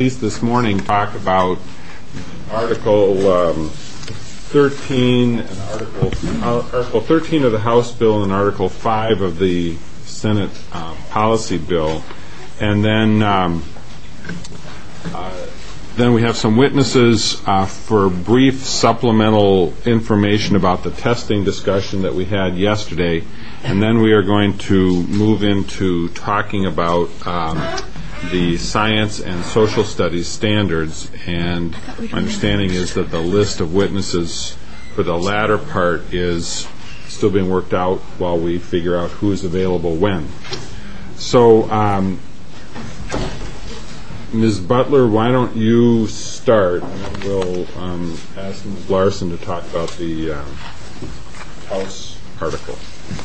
this morning talk about Article 13 and Article 13 of the House bill and Article 5 of the Senate policy bill, and then we have some witnesses for brief supplemental information about the testing discussion that we had yesterday, and then we are going to move into talking about the science and social studies standards. And my understanding is that the list of witnesses for the latter part is still being worked out while we figure out who is available when. So Ms. Butler, why don't you start, and then we'll ask Ms. Larson to talk about the House article.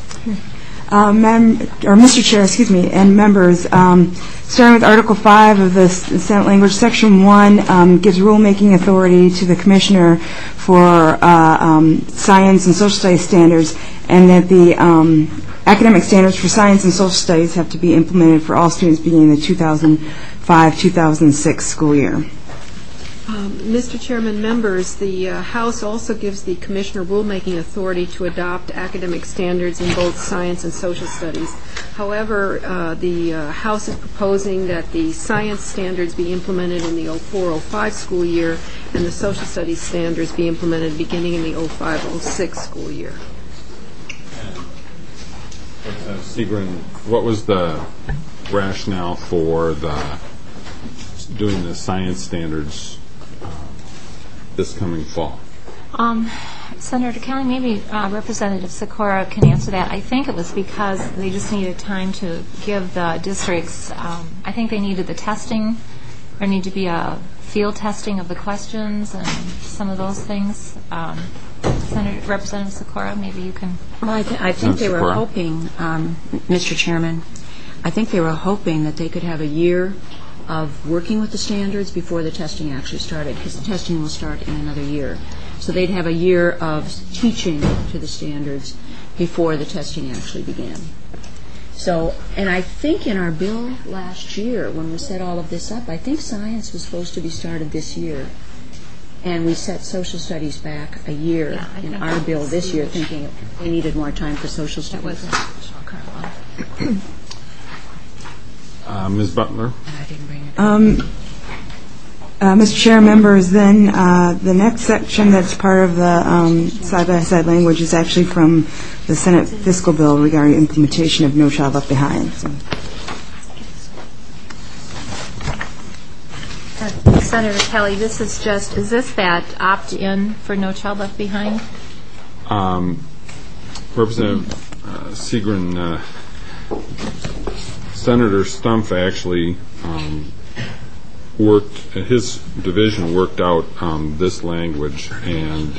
Mr. Chair, and members, starting with Article 5 of the Senate language, Section 1 gives rulemaking authority to the Commissioner for Science and Social Studies standards, and that the academic standards for science and social studies have to be implemented for all students beginning the 2005-2006 school year. Mr. Chairman, members, the House also gives the Commissioner rulemaking authority to adopt academic standards in both science and social studies. However, the House is proposing that the science standards be implemented in the 04-05 school year and the social studies standards be implemented beginning in the 05-06 school year. Segrin, what was the rationale for doing the science standards this coming fall? Senator Kelly, maybe Representative Sikora can answer that. I think it was because they just needed time to give the districts, I think they needed the testing. There need to be a field testing of the questions and some of those things. Representative Sikora, maybe you can. Well, I think they were hoping, Mr. Chairman, I think they were hoping that they could have a year of working with the standards before the testing actually started, because the testing will start in another year. So they'd have a year of teaching to the standards before the testing actually began. So, and I think in our bill last year, when we set all of this up, I think science was supposed to be started this year. And we set social studies back a year in our bill this year, thinking we needed more time for social studies. Ms. Butler? Mr. Chair, members, then the next section that's part of the side-by-side language is actually from the Senate fiscal bill regarding implementation of No Child Left Behind. Senator Kelly, this is this that opt-in for No Child Left Behind? Representative Segrin, Senator Stumpf actually his division worked out this language, and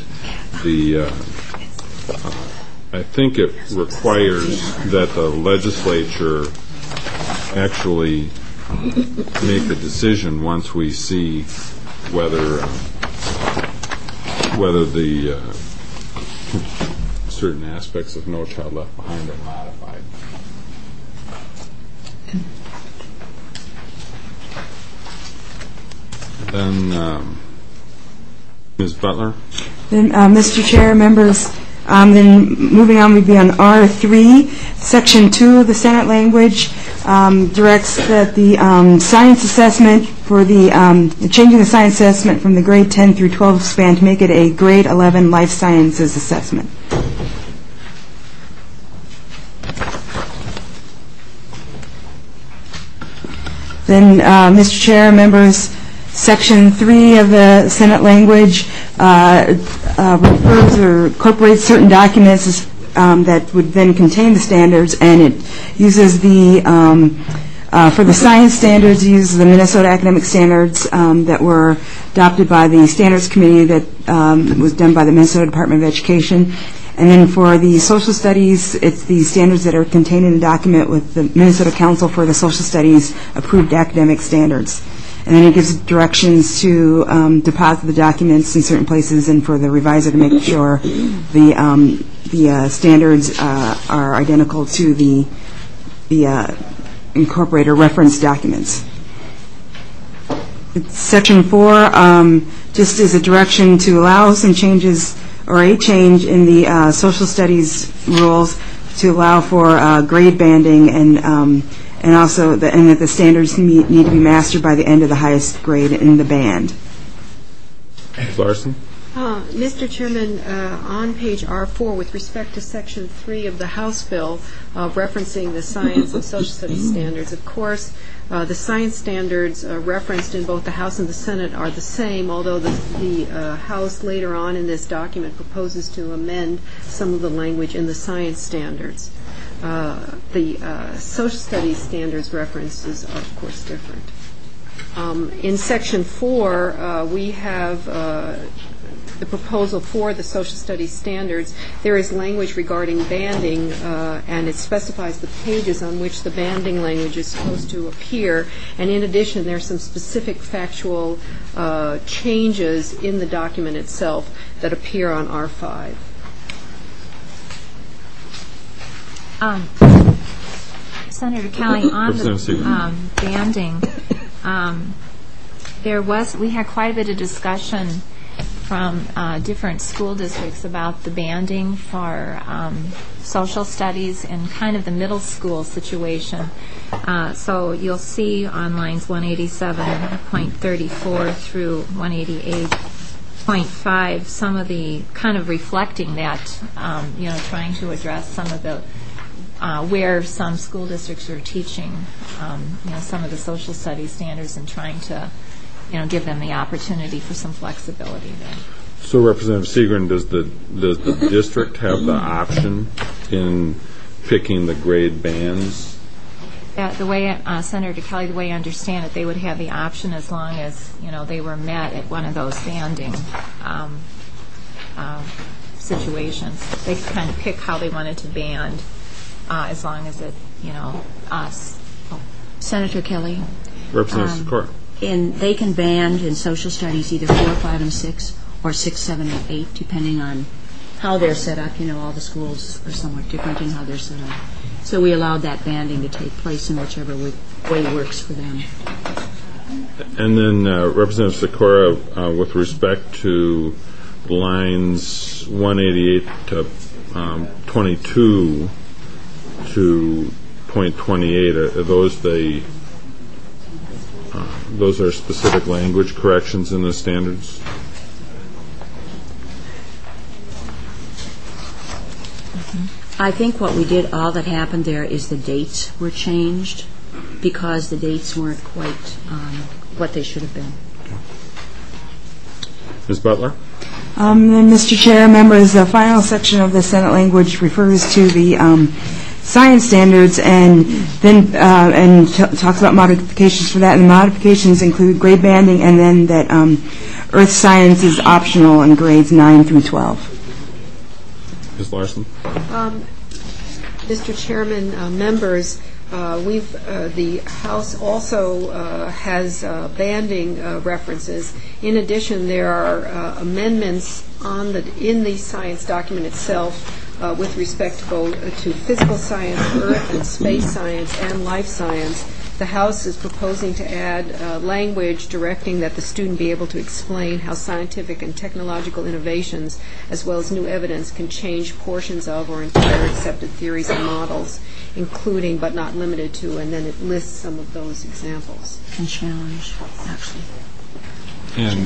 I think it requires that the legislature actually make a decision once we see whether the certain aspects of No Child Left Behind are modified. Then, Ms. Butler? Then, Mr. Chair, members, then moving on, we'd be on R3. Section 2 of the Senate language directs that the science assessment for changing the science assessment from the grade 10 through 12 span to make it a grade 11 life sciences assessment. Then, Mr. Chair, members, Section 3 of the Senate language refers or incorporates certain documents that would then contain the standards, and it uses for the science standards, it uses the Minnesota academic standards that were adopted by the Standards Committee that was done by the Minnesota Department of Education. And then for the social studies, it's the standards that are contained in the document with the Minnesota Council for the Social Studies approved academic standards. And then it gives directions to deposit the documents in certain places and for the reviser to make sure the standards are identical to the incorporated reference documents. Section 4 just is a direction to allow some changes or a change in the social studies rules to allow for grade banding and also that the standards need to be mastered by the end of the highest grade in the band. Ms. Larson? Mr. Chairman, on page R4, with respect to Section 3 of the House bill referencing the science and social studies standards, of course, the science standards referenced in both the House and the Senate are the same, although the House later on in this document proposes to amend some of the language in the science standards. The social studies standards references are, of course, different. In Section 4, we have the proposal for the social studies standards. There is language regarding banding, and it specifies the pages on which the banding language is supposed to appear. And in addition, there are some specific factual changes in the document itself that appear on R5. Senator Kelly, on the banding, we had quite a bit of discussion from different school districts about the banding for social studies and kind of the middle school situation. So you'll see on lines 187.34 through 188.5 some of the kind of reflecting that, trying to address some of the where some school districts are teaching, some of the social studies standards and trying to give them the opportunity for some flexibility there. So, Representative Seagren, does the district have the option in picking the grade bands? The way Senator Kelly, the way I understand it, they would have the option as long as they were met at one of those banding situations. They could kind of pick how they wanted to band as long as it, us. Senator Kelly. Representative Sikora. They can band in social studies either 4, 5, and 6, or 6, 7, and 8, depending on how they're set up. All the schools are somewhat different in how they're set up. So we allowed that banding to take place in whichever way works for them. And then Representative Sikora, with respect to lines 188 to 22 to point 28, are those are specific language corrections in the standards? I think what we did, all that happened there is the dates were changed because the dates weren't quite what they should have been. Ms. Butler? Then, Mr. Chair, members, the final section of the Senate language refers to the science standards and then talks about modifications for that. And the modifications include grade banding and then that earth science is optional in grades 9 through 12. Ms. Larson? Mr. Chairman, members, the House also has banding references. In addition, there are amendments in the science document itself with respect to physical science, earth and space science, and life science. The House is proposing to add language directing that the student be able to explain how scientific and technological innovations, as well as new evidence, can change portions of or entire accepted theories and models, including but not limited to, and then it lists some of those examples. And challenge, actually. And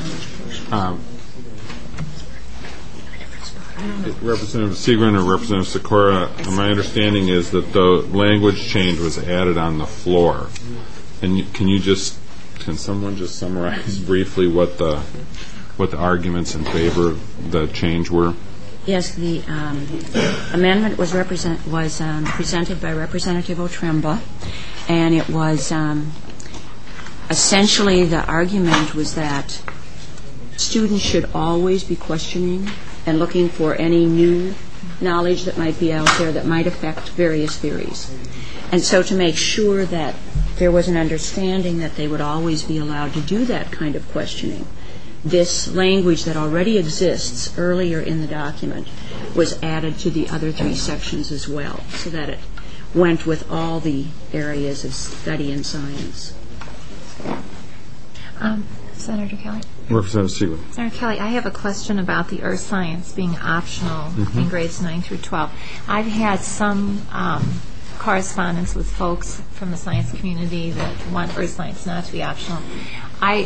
Representative Seagren or Representative Sikora, my understanding is that the language change was added on the floor. And can someone just summarize briefly what the arguments in favor of the change were? Yes, the amendment was presented by Representative Otremba, and it was essentially the argument was that students should always be questioning and looking for any new knowledge that might be out there that might affect various theories. And so to make sure that there was an understanding that they would always be allowed to do that kind of questioning, this language that already exists earlier in the document was added to the other 3 sections as well, so that it went with all the areas of study in science. Senator Kelly. Representative Siegel. Senator Kelly, I have a question about the earth science being optional in grades 9 through 12. I've had some correspondence with folks from the science community that want earth science not to be optional. I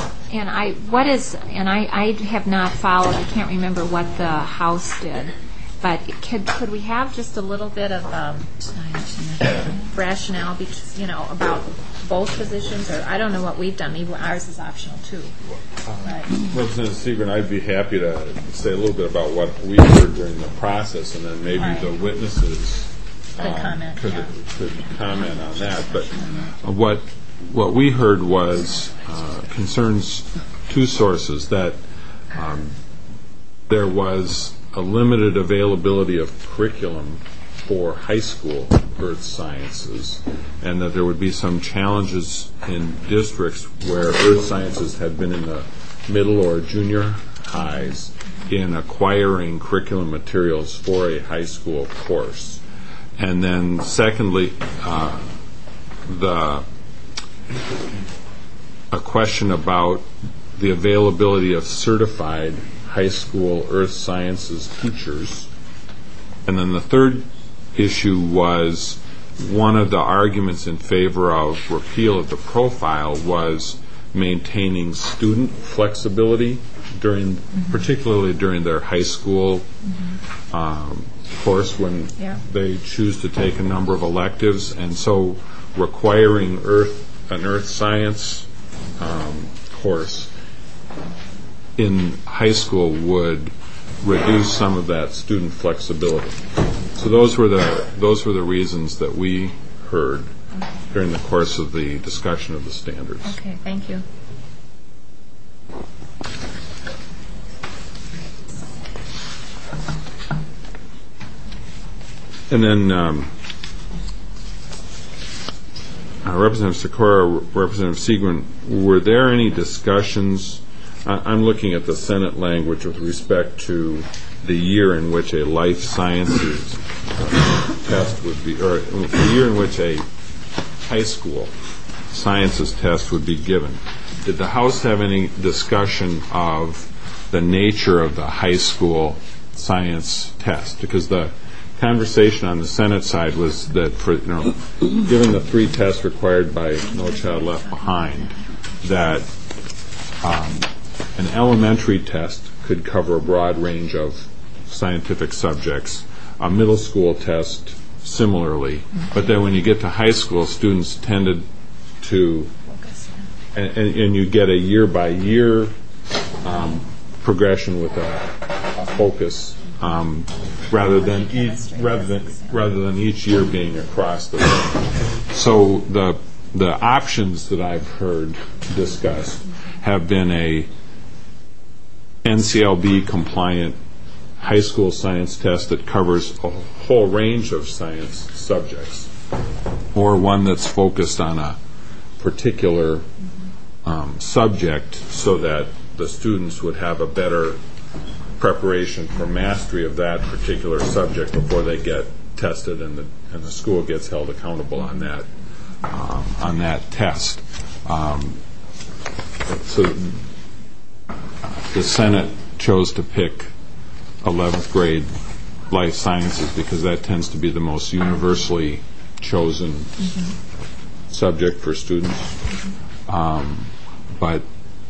have not followed. I can't remember what the House did, but could we have just a little bit of rationale, about both positions? Or I don't know what we've done. Maybe ours is optional too. Representative Seegren, I'd be happy to say a little bit about what we heard during the process, and then maybe the witnesses could comment on that. But what we heard was concerns two sources, that there was a limited availability of curriculum for high school earth sciences, and that there would be some challenges in districts where earth sciences had been in the middle or junior highs in acquiring curriculum materials for a high school course. And then secondly, a question about the availability of certified high school earth sciences teachers. And then the third issue was one of the arguments in favor of repeal of the profile was maintaining student flexibility particularly during their high school course when they choose to take a number of electives, and so requiring an earth science course in high school would reduce some of that student flexibility. So those were the reasons that we heard during the course of the discussion of the standards. Okay, thank you. And then Representative Sikora, Representative Seegren, were there any discussions? I'm looking at the Senate language with respect to the year in which a life sciences test would be, or the year in which a high school sciences test would be given. Did the House have any discussion of the nature of the high school science test? Because the conversation on the Senate side was that given the 3 tests required by No Child Left Behind, that an elementary test could cover a broad range of scientific subjects, a middle school test similarly, but then when you get to high school, students tended to, and you get a year-by-year progression with a focus rather than each year being across the range. So the options that I've heard discussed have been a NCLB compliant high school science test that covers a whole range of science subjects, or one that's focused on a particular subject so that the students would have a better preparation for mastery of that particular subject before they get tested, and the school gets held accountable on that test. So the Senate chose to pick 11th grade life sciences because that tends to be the most universally chosen subject for students. But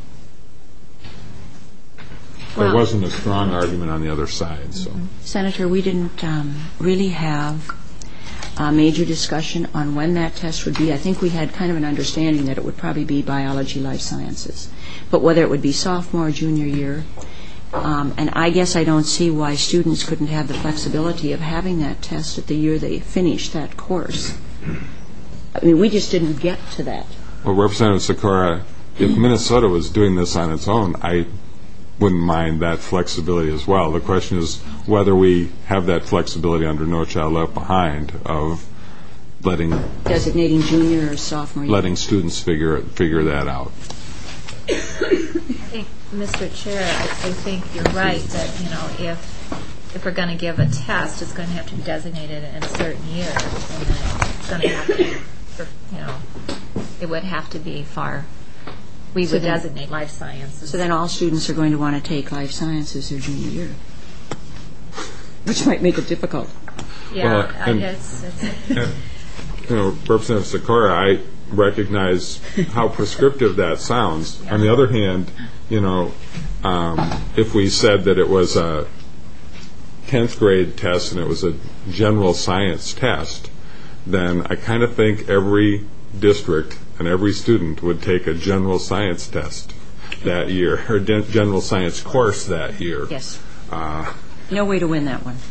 there wasn't a strong argument on the other side. So, Senator, we didn't really have a major discussion on when that test would be. I think we had kind of an understanding that it would probably be biology, life sciences. But whether it would be sophomore or junior year, and I guess I don't see why students couldn't have the flexibility of having that test at the year they finish that course. I mean, we just didn't get to that. Well, Representative Sikora, if Minnesota was doing this on its own, I wouldn't mind that flexibility as well. The question is whether we have that flexibility under No Child Left Behind of designating junior or sophomore year. Letting students figure that out. I think, Mr. Chair, I think you're right that if we're going to give a test, it's going to have to be designated in a certain year, and then it's going to have to be, it would have to be far we So would then- designate life sciences. So then all students are going to want to take life sciences their junior year, which might make it difficult. Yeah, Well, and- it's Representative Sikora, I recognize how prescriptive that sounds. On the other hand, if we said that it was a 10th grade test and it was a general science test, then I kind of think every district and every student would take a general science test that year, or general science course that year. Yes. No way to win that one.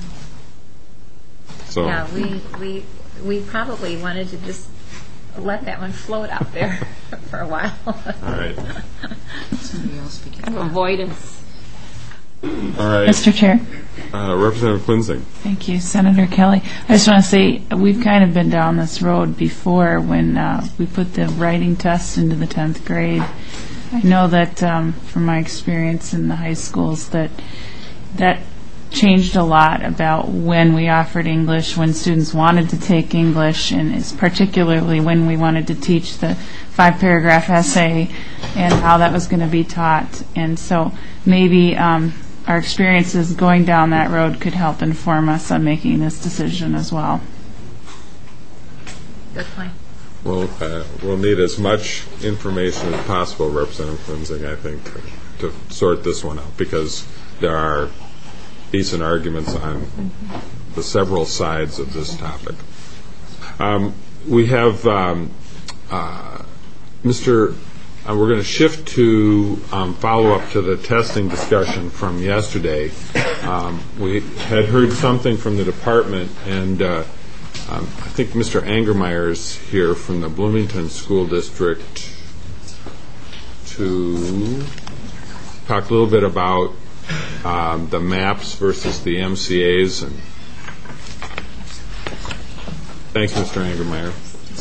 So, yeah, we probably wanted to just let that one float out there for a while. all right. Somebody else begin. Kind of avoidance. All right. Mr. Chair. Representative Klinzing. Thank you, Senator Kelly. I just want to say we've kind of been down this road before when we put the writing test into the 10th grade. I know that from my experience in the high schools that changed a lot about when we offered English, when students wanted to take English, and it's particularly when we wanted to teach the 5-paragraph essay and how that was going to be taught. And so maybe our experiences going down that road could help inform us on making this decision as well. Good point. We'll need as much information as possible, Representative Klinzing, I think, to sort this one out, because there are decent arguments on the several sides of this topic. We have we're going to shift to follow up to the testing discussion from yesterday. We had heard something from the department, and I think Mr. Angermeyer is here from the Bloomington School District to talk a little bit about the MAPs versus the MCAs. And thanks, Mr. Angermeyer.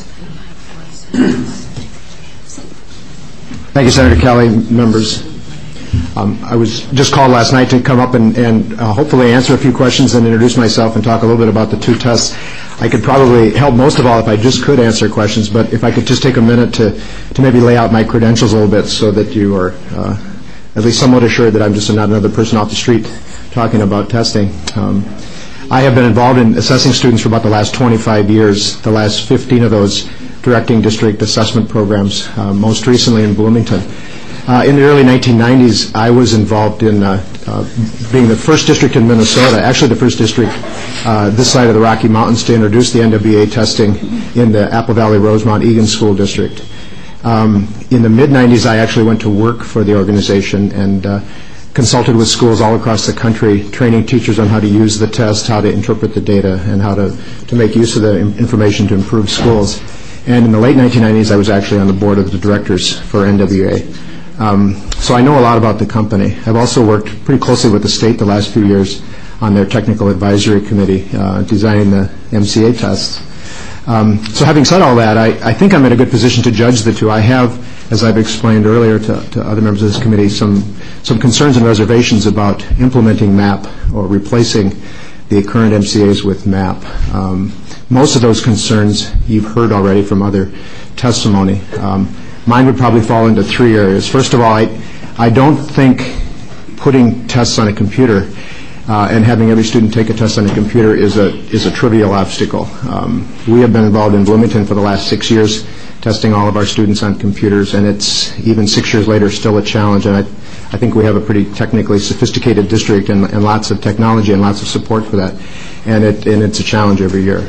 Thank you, Senator Kelly, members. I was just called last night to come up and hopefully answer a few questions and introduce myself and talk a little bit about the two tests. I could probably help most of all if I just could answer questions, but if I could just take a minute to maybe lay out my credentials a little bit so that you are at least somewhat assured that I'm just not another person off the street talking about testing. I have been involved in assessing students for about the last 25 years, the last 15 of those directing district assessment programs, most recently in Bloomington. In the early 1990s, I was involved in being the first district in Minnesota, actually the first district this side of the Rocky Mountains to introduce the NWEA testing in the Apple Valley Rosemont Egan School District. In the mid-90s, I actually went to work for the organization and consulted with schools all across the country, training teachers on how to use the test, how to interpret the data, and how to make use of the information to improve schools. And in the late 1990s, I was actually on the board of the directors for NWEA. So I know a lot about the company. I've also worked pretty closely with the state the last few years on their technical advisory committee, designing the MCA tests. So having said all that, I think I'm in a good position to judge the two. I have, as I've explained earlier to other members of this committee, some concerns and reservations about implementing MAP or replacing the current MCAs with MAP. Most of those concerns you've heard already from other testimony. Mine would probably fall into three areas. First of all, I don't think putting tests on a computer and having every student take a test on a computer is a trivial obstacle. We have been involved in Bloomington for the last 6 years, testing all of our students on computers, and it's even 6 years later still a challenge. And I think we have a pretty technically sophisticated district and lots of technology and lots of support for that, and it's a challenge every year.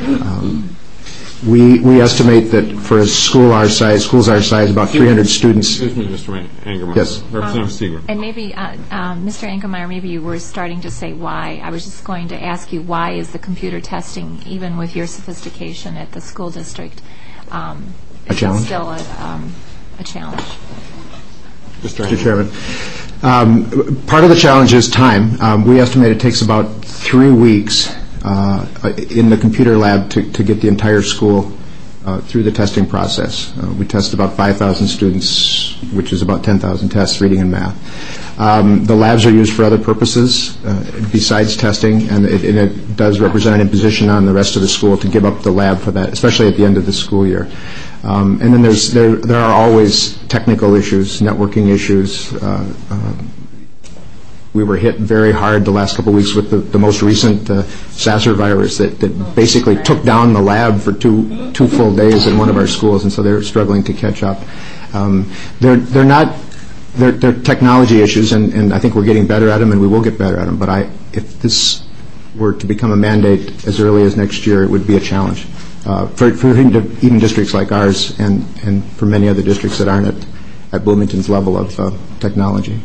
We estimate that for schools our size, about 300 students. Excuse me, Mr. Angermeyer. Yes. Representative Seagram. And maybe, Mr. Angermeyer, maybe you were starting to say why. I was just going to ask you, why is the computer testing, even with your sophistication at the school district, A challenge? Still a challenge? Mr. Chairman. Part of the challenge is time. We estimate it takes about 3 weeks in the computer lab to get the entire school through the testing process. We test about 5,000 students, which is about 10,000 tests, reading and math. The labs are used for other purposes besides testing, and it does represent an imposition on the rest of the school to give up the lab for that, especially at the end of the school year. And then there are always technical issues, networking issues. We were hit very hard the last couple of weeks with the most recent Sasser virus that basically took down the lab for two full days in one of our schools, and so they're struggling to catch up. They're technology issues, and I think we're getting better at them, and we will get better at them. But if this were to become a mandate as early as next year, it would be a challenge for even districts like ours, and for many other districts that aren't at Bloomington's level of technology.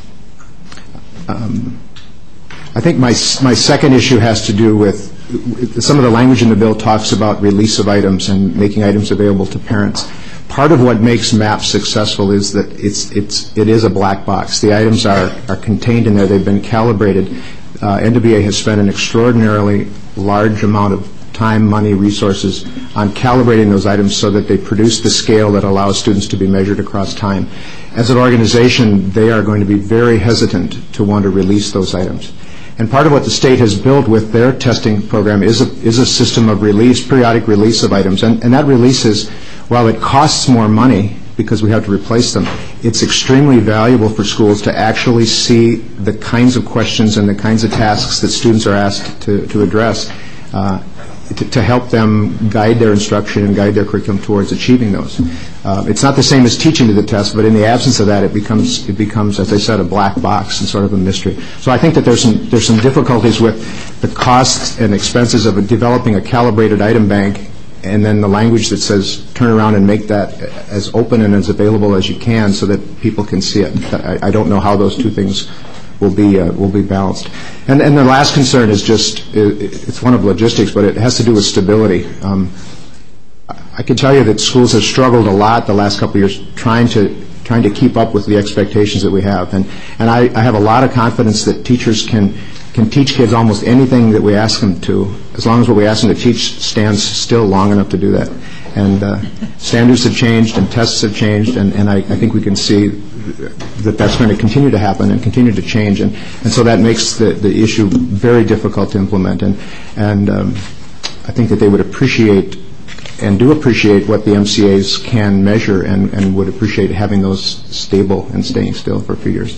I think my second issue has to do with some of the language in the bill talks about release of items and making items available to parents. Part of what makes MAPS successful is that it is a black box. The items are contained in there. They've been calibrated. NWA has spent an extraordinarily large amount of time, money, resources on calibrating those items so that they produce the scale that allows students to be measured across time. As an organization, they are going to be very hesitant to want to release those items. And part of what the state has built with their testing program is a system of periodic release of items. And that release is, while it costs more money because we have to replace them, it's extremely valuable for schools to actually see the kinds of questions and the kinds of tasks that students are asked to address to help them guide their instruction and guide their curriculum towards achieving those. It's not the same as teaching to the test, but in the absence of that, it becomes, as I said, a black box and sort of a mystery. So I think that there's some difficulties with the costs and expenses of developing a calibrated item bank, and then the language that says turn around and make that as open and as available as you can so that people can see it. I don't know how those two things will be balanced. And the last concern is it's one of logistics, but it has to do with stability. I can tell you that schools have struggled a lot the last couple of years trying to keep up with the expectations that we have. And I have a lot of confidence that teachers can teach kids almost anything that we ask them to, as long as what we ask them to teach stands still long enough to do that. And standards have changed and tests have changed, and I think we can see that that's going to continue to happen and continue to change. And so that makes the issue very difficult to implement. And I think that they would appreciate and do appreciate what the MCAs can measure and would appreciate having those stable and staying still for a few years.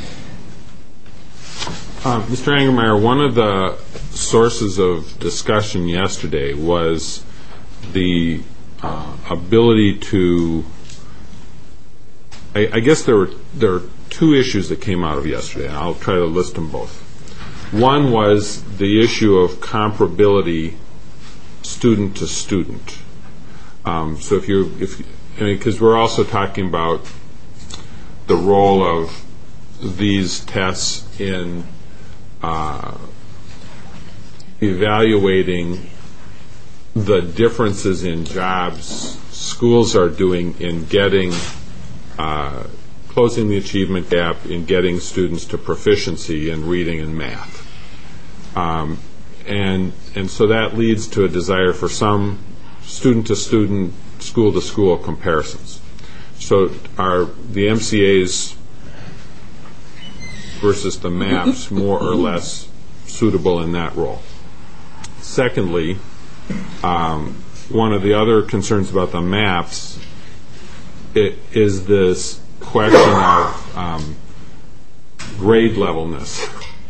Mr. Angermeyer, one of the sources of discussion yesterday was the ability to, I guess there are two issues that came out of yesterday, and I'll try to list them both. One was the issue of comparability student to student. So because we're also talking about the role of these tests in evaluating the differences in jobs schools are doing in getting closing the achievement gap in getting students to proficiency in reading and math. And so that leads to a desire for some student-to-student, school-to-school comparisons. So are the MCAs versus the MAPs more or less suitable in that role? Secondly, one of the other concerns about the MAPs is this question of grade levelness.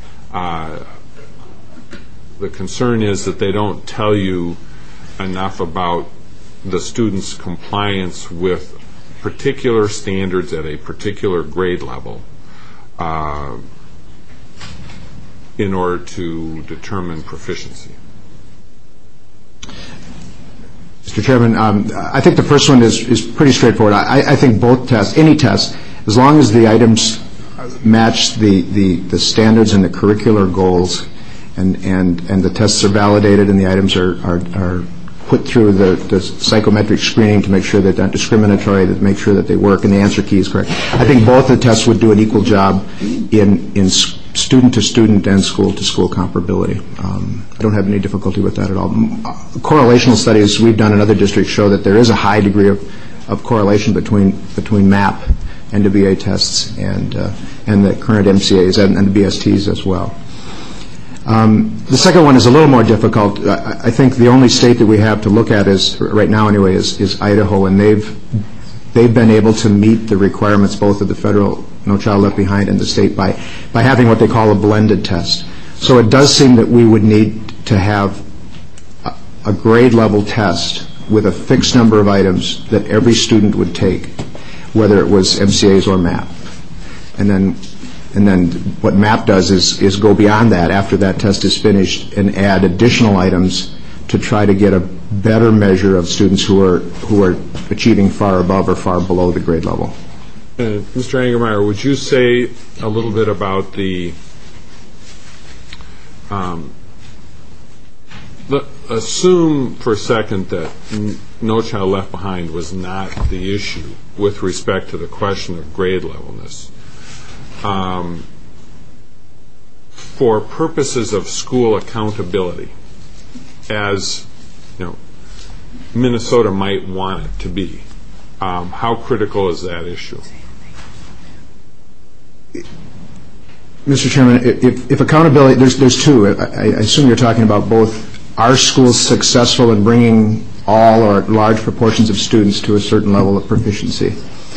The concern is that they don't tell you enough about the student's compliance with particular standards at a particular grade level in order to determine proficiency. Mr. Chairman, I think the first one is pretty straightforward. I think both tests, any test, as long as the items match the standards and the curricular goals, and the tests are validated and the items are put through the psychometric screening to make sure that they're not discriminatory, to make sure that they work and the answer key is correct. I think both the tests would do an equal job in student-to-student and school-to-school comparability. I don't have any difficulty with that at all. Correlational studies we've done in other districts show that there is a high degree of correlation between MAP, NWA tests, and the current MCAs and the BSTs as well. The second one is a little more difficult. I think the only state that we have to look at is, right now anyway, is Idaho, and they've been able to meet the requirements both of the federal No Child Left Behind and the state by having what they call a blended test. So it does seem that we would need to have a grade level test with a fixed number of items that every student would take, whether it was MCAs or MAP. And then what MAP does is go beyond that after that test is finished and add additional items to try to get a better measure of students who are achieving far above or far below the grade level. Mr. Angermeyer, would you say a little bit about the assume for a second that No Child Left Behind was not the issue with respect to the question of grade levelness. For purposes of school accountability, as Minnesota might want it to be, how critical is that issue? Mr. Chairman, if accountability, there's two. I assume you're talking about both are schools successful in bringing all or large proportions of students to a certain level of proficiency.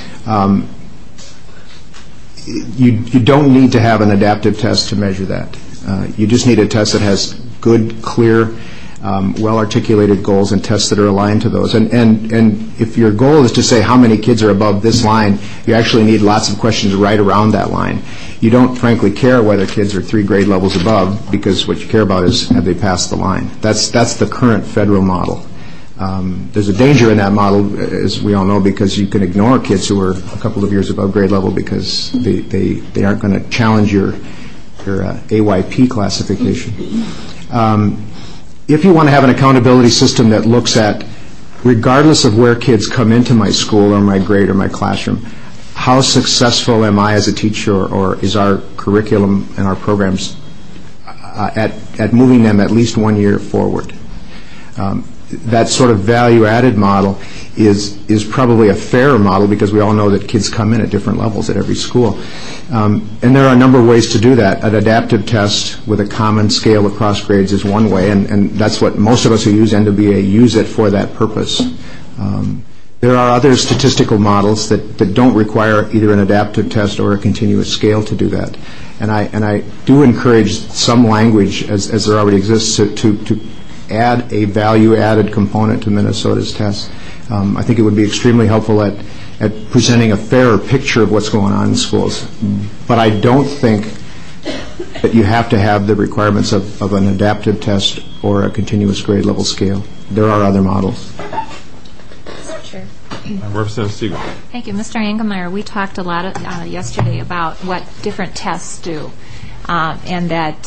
You don't need to have an adaptive test to measure that. You just need a test that has good, clear, well-articulated goals and tests that are aligned to those. And if your goal is to say how many kids are above this line, you actually need lots of questions right around that line. You don't, frankly, care whether kids are 3 grade levels above, because what you care about is have they passed the line. That's the current federal model. There's a danger in that model, as we all know, because you can ignore kids who are a couple of years above grade level because they aren't going to challenge your AYP classification. If you want to have an accountability system that looks at, regardless of where kids come into my school or my grade or my classroom, how successful am I as a teacher, or is our curriculum and our programs at moving them at least 1 year forward? That sort of value-added model is probably a fairer model, because we all know that kids come in at different levels at every school. And there are a number of ways to do that. An adaptive test with a common scale across grades is one way, and that's what most of us who use NWBA use it for that purpose. There are other statistical models that don't require either an adaptive test or a continuous scale to do that. And I do encourage some language, as there already exists, to add a value-added component to Minnesota's test. I think it would be extremely helpful at presenting a fairer picture of what's going on in schools. But I don't think that you have to have the requirements of an adaptive test or a continuous grade level scale. There are other models. Sure. Representative Siegel. Thank you. Mr. Angermeyer, we talked a lot yesterday about what different tests do, and that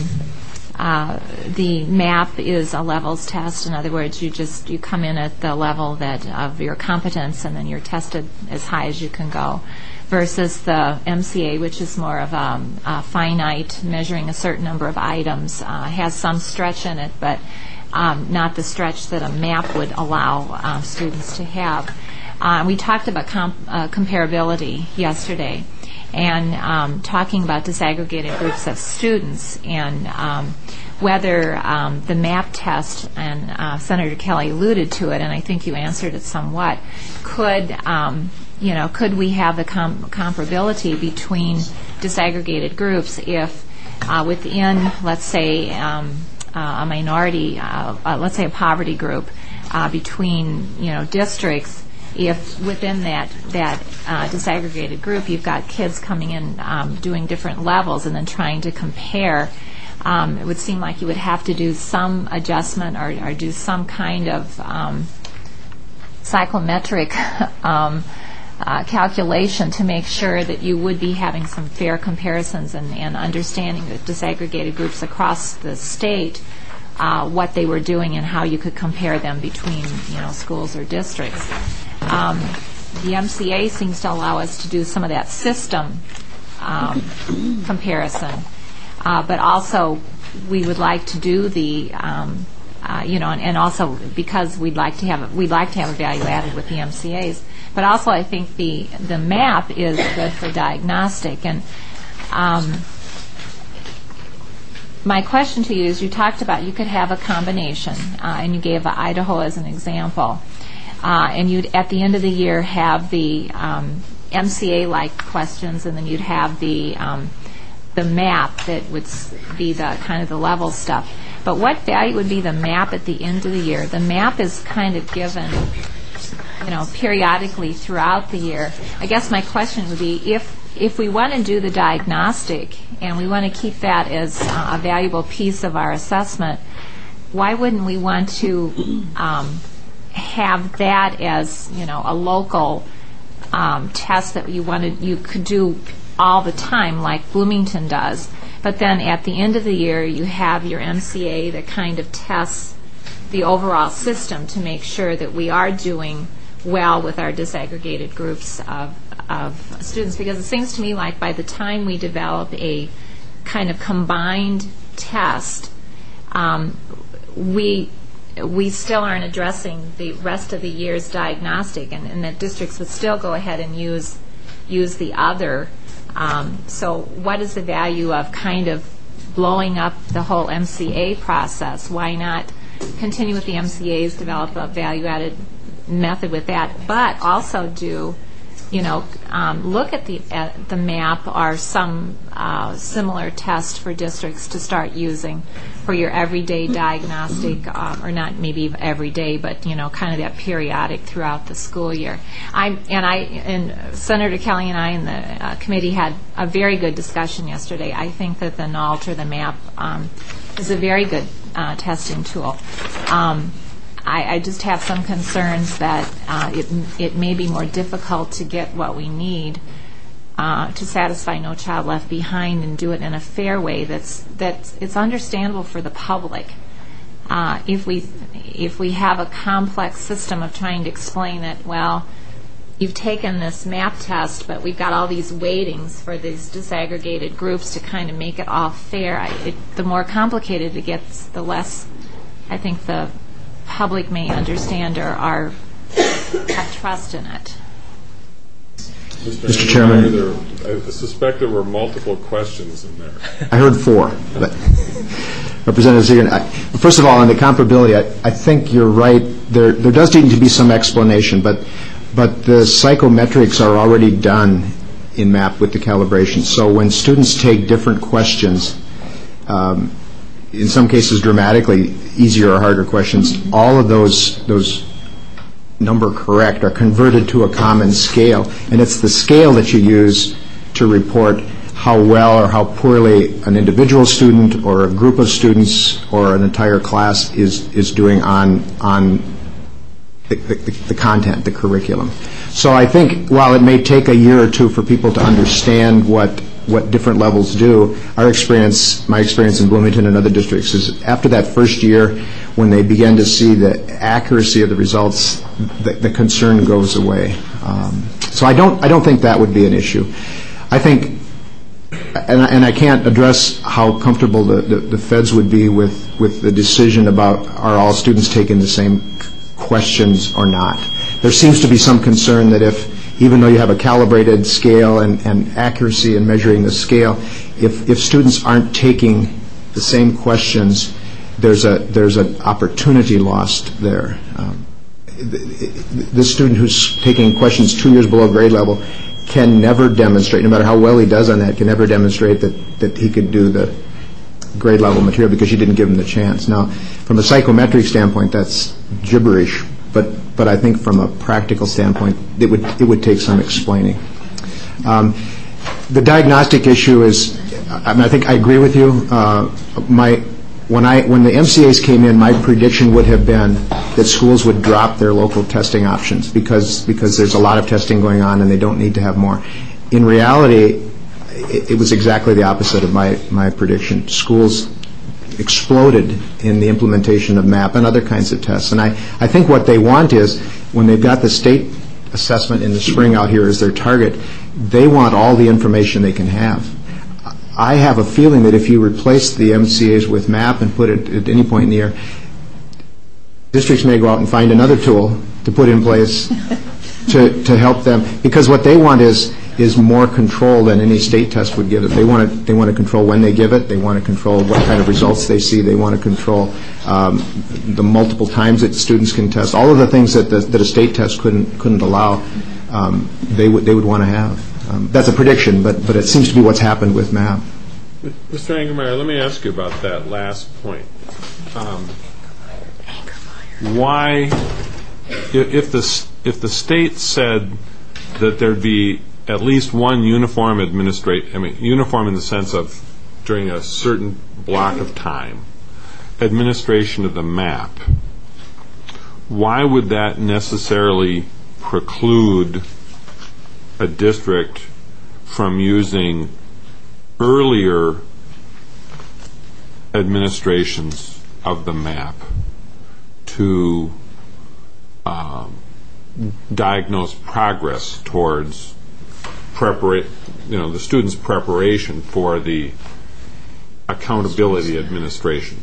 the MAP is a levels test. In other words, you come in at the level of your competence, and then you're tested as high as you can go, versus the MCA, which is more of a finite, measuring a certain number of items, has some stretch in it, but not the stretch that a MAP would allow students to have. We talked about comparability yesterday, and talking about disaggregated groups of students, and whether the MAP test, and Senator Kelly alluded to it, and I think you answered it somewhat, could we have the comparability between disaggregated groups if within, let's say, a minority, let's say a poverty group, between districts, if within that disaggregated group you've got kids coming in doing different levels and then trying to compare, it would seem like you would have to do some adjustment or do some kind of psychometric calculation to make sure that you would be having some fair comparisons and understanding that disaggregated groups across the state, what they were doing and how you could compare them between schools or districts. The MCA seems to allow us to do some of that system comparison, but also we would like to do the and also because we'd like to have a value added with the MCAs, but also I think the MAP is good for diagnostic, and my question to you is, you talked about you could have a combination, and you gave Idaho as an example, and you'd at the end of the year have the MCA-like questions, and then you'd have the map that would be the kind of the level stuff. But what value would be the map at the end of the year? The map is kind of given, periodically throughout the year. I guess my question would be, if we want to do the diagnostic and we want to keep that as a valuable piece of our assessment, why wouldn't we want to have that as, a local test that you could do all the time like Bloomington does, but then at the end of the year you have your MCA that kind of tests the overall system to make sure that we are doing well with our disaggregated groups of students, because it seems to me like by the time we develop a kind of combined test, we still aren't addressing the rest of the year's diagnostic, and that districts would still go ahead and use the other. So what is the value of kind of blowing up the whole MCA process? Why not continue with the MCAs, develop a value-added method with that, but also do, look at the map or some similar test for districts to start using for your everyday diagnostic, or not maybe every day, but kind of that periodic throughout the school year. And Senator Kelly and I in the committee had a very good discussion yesterday. I think that the NALT, or the map, is a very good testing tool. I just have some concerns that it may be more difficult to get what we need to satisfy No Child Left Behind and do it in a fair way that's it's understandable for the public. If we have a complex system of trying to explain that, well, you've taken this map test, but we've got all these weightings for these disaggregated groups to kind of make it all fair. The more complicated it gets, the less I think the public may understand or have trust in it. Mr. Chairman, I suspect there were multiple questions in there. I heard 4. But Representative Ziegler, first of all, on the comparability, I think you're right. There does need to be some explanation, but the psychometrics are already done in MAP with the calibration. So when students take different questions, in some cases dramatically easier or harder questions, all of those number correct are converted to a common scale, and it's the scale that you use to report how well or how poorly an individual student or a group of students or an entire class is doing on the content, the curriculum. So I think while it may take a year or two for people to understand what different levels do, my experience in Bloomington and other districts is after that first year, when they begin to see the accuracy of the results, the concern goes away. So I don't think that would be an issue. I think, and I can't address how comfortable the feds would be with the decision about are all students taking the same questions or not. There seems to be some concern that even though you have a calibrated scale and accuracy in measuring the scale, if students aren't taking the same questions, there's an opportunity lost there. This student who's taking questions 2 years below grade level can never demonstrate, no matter how well he does on that, can never demonstrate that he could do the grade level material because you didn't give him the chance. Now, from a psychometric standpoint, that's gibberish, but I think from a practical standpoint, it would take some explaining. The diagnostic issue is, I think I agree with you. When the MCAs came in, my prediction would have been that schools would drop their local testing options because there's a lot of testing going on and they don't need to have more. In reality, it was exactly the opposite of my prediction. Schools exploded in the implementation of MAP and other kinds of tests. And I think what they want is, when they've got the state assessment in the spring out here as their target, they want all the information they can have. I have a feeling that if you replace the MCAs with MAP and put it at any point in the year, districts may go out and find another tool to put in place to help them. Because what they want is is more control than any state test would give it. They want to control when they give it. They want to control what kind of results they see. They want to control the multiple times that students can test. All of the things that a state test couldn't allow, they would want to have. That's a prediction, but it seems to be what's happened with MAP. Mr. Angermeyer, let me ask you about that last point. Why, if the state said that there'd be at least one uniform uniform in the sense of during a certain block of time, administration of the MAP, why would that necessarily preclude a district from using earlier administrations of the MAP to diagnose progress towards the student's preparation for the accountability administration?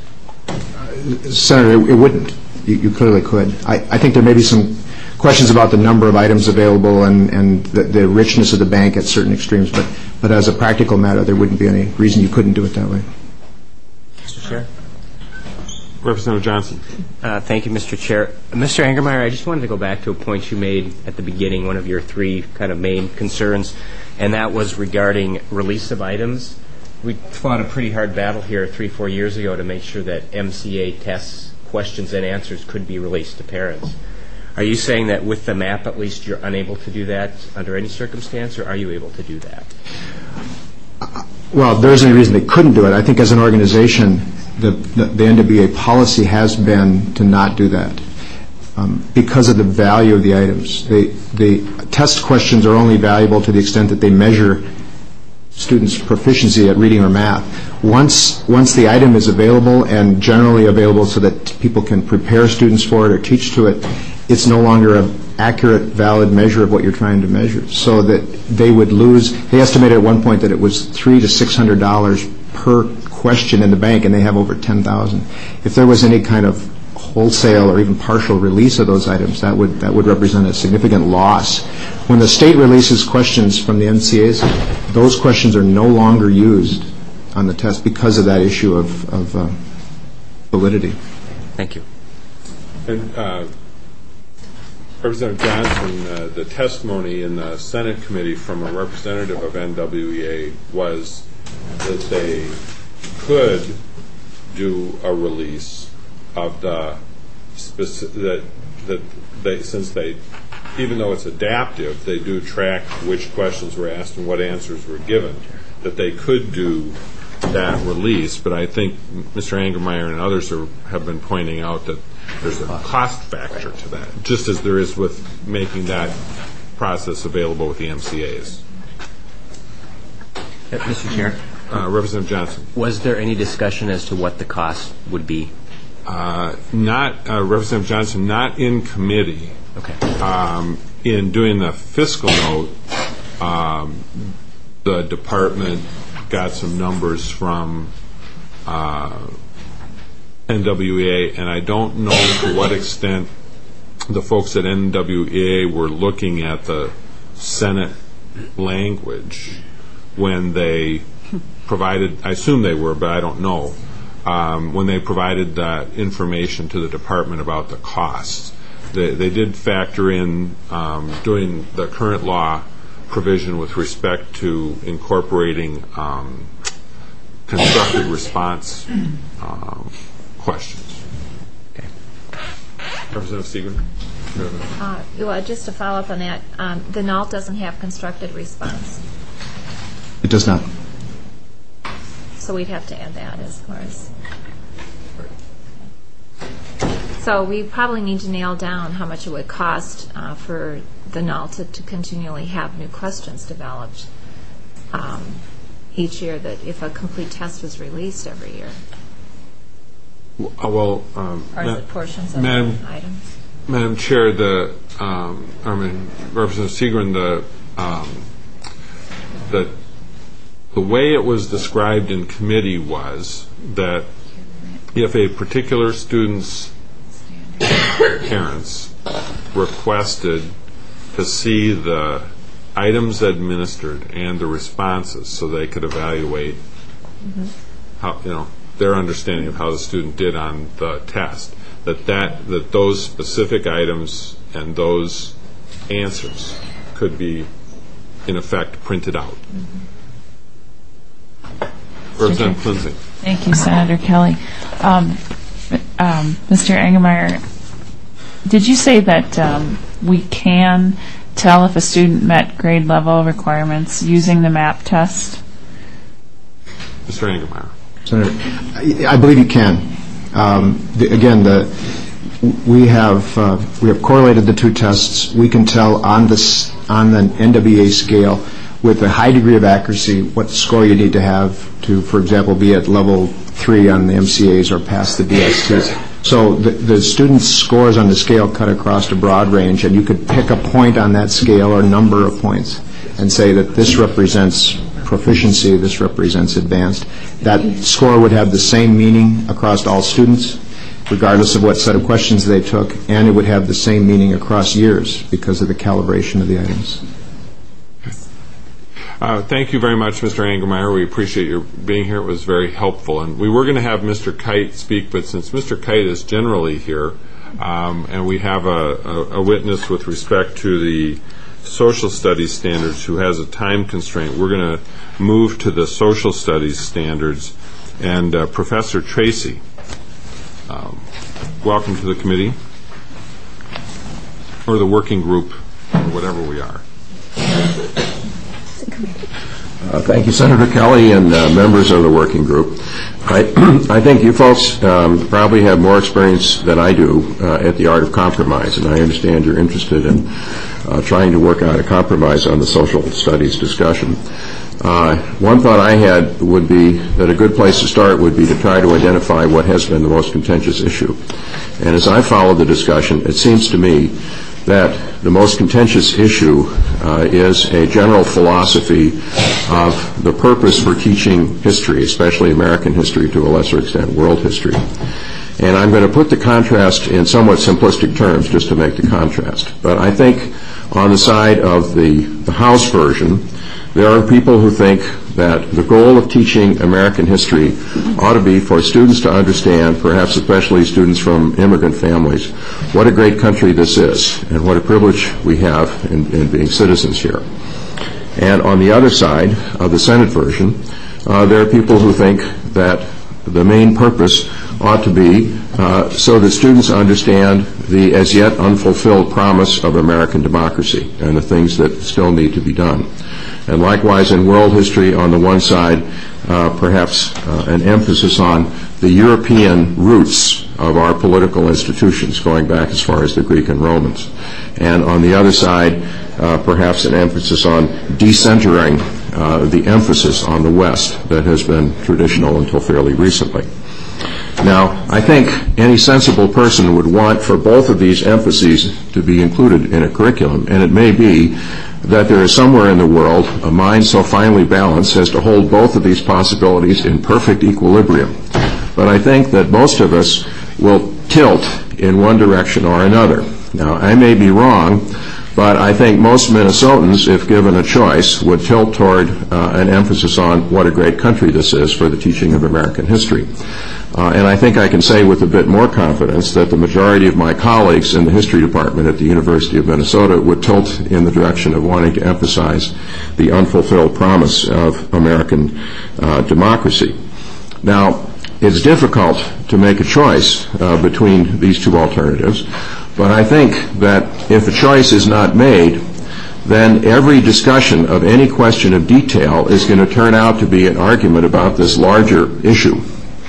Senator, it wouldn't. You clearly could. I think there may be some questions about the number of items available and the richness of the bank at certain extremes, but as a practical matter, there wouldn't be any reason you couldn't do it that way. Mr. Chair. Representative Johnson. Thank you, Mr. Chair. Mr. Angermeyer, I just wanted to go back to a point you made at the beginning, one of your three kind of main concerns, and that was regarding release of items. We fought a pretty hard battle here 3-4 years ago to make sure that MCA tests, questions, and answers could be released to parents. Are you saying that with the MAP, at least, you're unable to do that under any circumstance, or are you able to do that? Well, there isn't any reason they couldn't do it. I think as an organization, the NWA policy has been to not do that because of the value of the items. The test questions are only valuable to the extent that they measure students' proficiency at reading or math. Once the item is available and generally available so that people can prepare students for it or teach to it, it's no longer an accurate, valid measure of what you're trying to measure. So that they would lose, they estimated at one point that it was $300 to $600 per question in the bank, and they have over 10,000. If there was any kind of wholesale or even partial release of those items, that would represent a significant loss. When the state releases questions from the MCAs, those questions are no longer used on the test because of that issue of validity. Thank you. And Representative Johnson, the testimony in the Senate committee from a representative of NWEA was that they could do a release of the specific, that they, since they, even though it's adaptive, they do track which questions were asked and what answers were given, that they could do that release. But I think Mr. Angermeyer and others have been pointing out that there's a cost factor to that, just as there is with making that process available with the MCAs. Mr. Chair. Representative Johnson. Was there any discussion as to what the cost would be? Not, Representative Johnson, not in committee. Okay. In doing the fiscal note, the department got some numbers from NWEA, and I don't know to what extent the folks at NWEA were looking at the Senate language when they provided, I assume they were, but I don't know, when they provided that information to the department about the costs. They did factor in doing the current law provision with respect to incorporating constructive response questions. Okay. Representative Segal. Well, just to follow up on that, the NALT doesn't have constructed response. It does not. So we'd have to add that as far as. So we probably need to nail down how much it would cost for the NALT to continually have new questions developed each year, that if a complete test was released every year. Well, or is it portions of the items? Madam Chair, Representative Segal, the way it was described in committee was that if a particular student's parents requested to see the items administered and the responses, so they could evaluate how, their understanding of how the student did on the test, that those specific items and those answers could be, in effect, printed out. Representative Lindsay. Thank you, Senator Kelly. Mr. Engelmeyer, did you say that we can tell if a student met grade level requirements using the MAP test? Mr. Engelmeyer. Senator, I believe you can. We have correlated the two tests. We can tell on the NWA scale with a high degree of accuracy what score you need to have to, for example, be at level 3 on the MCAs or pass the DSTs. So the students' scores on the scale cut across a broad range, and you could pick a point on that scale or number of points and say that this represents proficiency, this represents advanced. That score would have the same meaning across all students, regardless of what set of questions they took, and it would have the same meaning across years because of the calibration of the items. Thank you very much, Mr. Engelmeyer. We appreciate your being here. It was very helpful. And we were going to have Mr. Kite speak, but since Mr. Kite is generally here, and we have a witness with respect to the social studies standards who has a time constraint, we're going to move to the social studies standards. And Professor Tracy, welcome to the committee, or the working group, or whatever we are. Thank you, Senator Kelly, and members of the working group. I think you folks probably have more experience than I do at the art of compromise, and I understand you're interested in trying to work out a compromise on the social studies discussion. One thought I had would be that a good place to start would be to try to identify what has been the most contentious issue. And as I followed the discussion, it seems to me that the most contentious issue is a general philosophy of the purpose for teaching history, especially American history, to a lesser extent world history. And I'm going to put the contrast in somewhat simplistic terms just to make the contrast. But I think on the side of the House version, there are people who think that the goal of teaching American history ought to be for students to understand, perhaps especially students from immigrant families, what a great country this is and what a privilege we have in being citizens here. And on the other side of the Senate version, there are people who think that the main purpose ought to be so that students understand the as yet unfulfilled promise of American democracy and the things that still need to be done. And likewise in world history, on the one side, perhaps an emphasis on the European roots of our political institutions, going back as far as the Greek and Romans. And on the other side, perhaps an emphasis on decentering the emphasis on the West that has been traditional until fairly recently. Now, I think any sensible person would want for both of these emphases to be included in a curriculum, and it may be that there is somewhere in the world a mind so finely balanced as to hold both of these possibilities in perfect equilibrium. But I think that most of us will tilt in one direction or another. Now, I may be wrong, but I think most Minnesotans, if given a choice, would tilt toward an emphasis on what a great country this is for the teaching of American history. And I think I can say with a bit more confidence that the majority of my colleagues in the history department at the University of Minnesota would tilt in the direction of wanting to emphasize the unfulfilled promise of American democracy. Now, it's difficult to make a choice between these two alternatives, but I think that if a choice is not made, then every discussion of any question of detail is going to turn out to be an argument about this larger issue.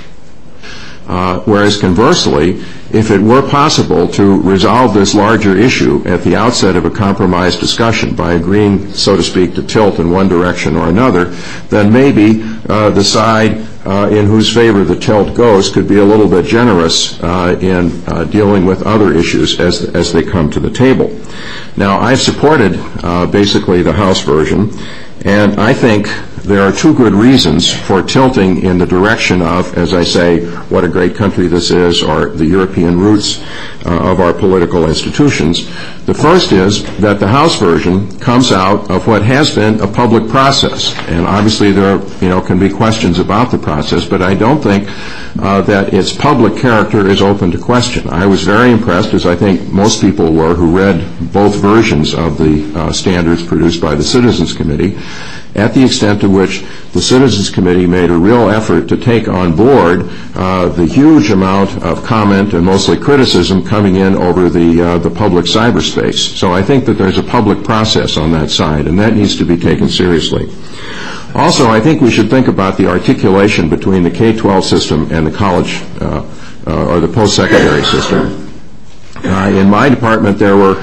Whereas conversely, if it were possible to resolve this larger issue at the outset of a compromise discussion by agreeing, so to speak, to tilt in one direction or another, then maybe the side in whose favor the tilt goes could be a little bit generous in dealing with other issues as they come to the table. Now, I've supported basically the House version, and I think there are two good reasons for tilting in the direction of, as I say, what a great country this is, or the European roots of our political institutions. The first is that the House version comes out of what has been a public process, and obviously there can be questions about the process, but I don't think that its public character is open to question. I was very impressed, as I think most people were who read both versions of the standards produced by the Citizens Committee, at the extent to which the Citizens Committee made a real effort to take on board the huge amount of comment and mostly criticism coming in over the public cyberspace. So I think that there's a public process on that side, and that needs to be taken seriously. Also, I think we should think about the articulation between the K-12 system and the college or the post-secondary system. In my department, there were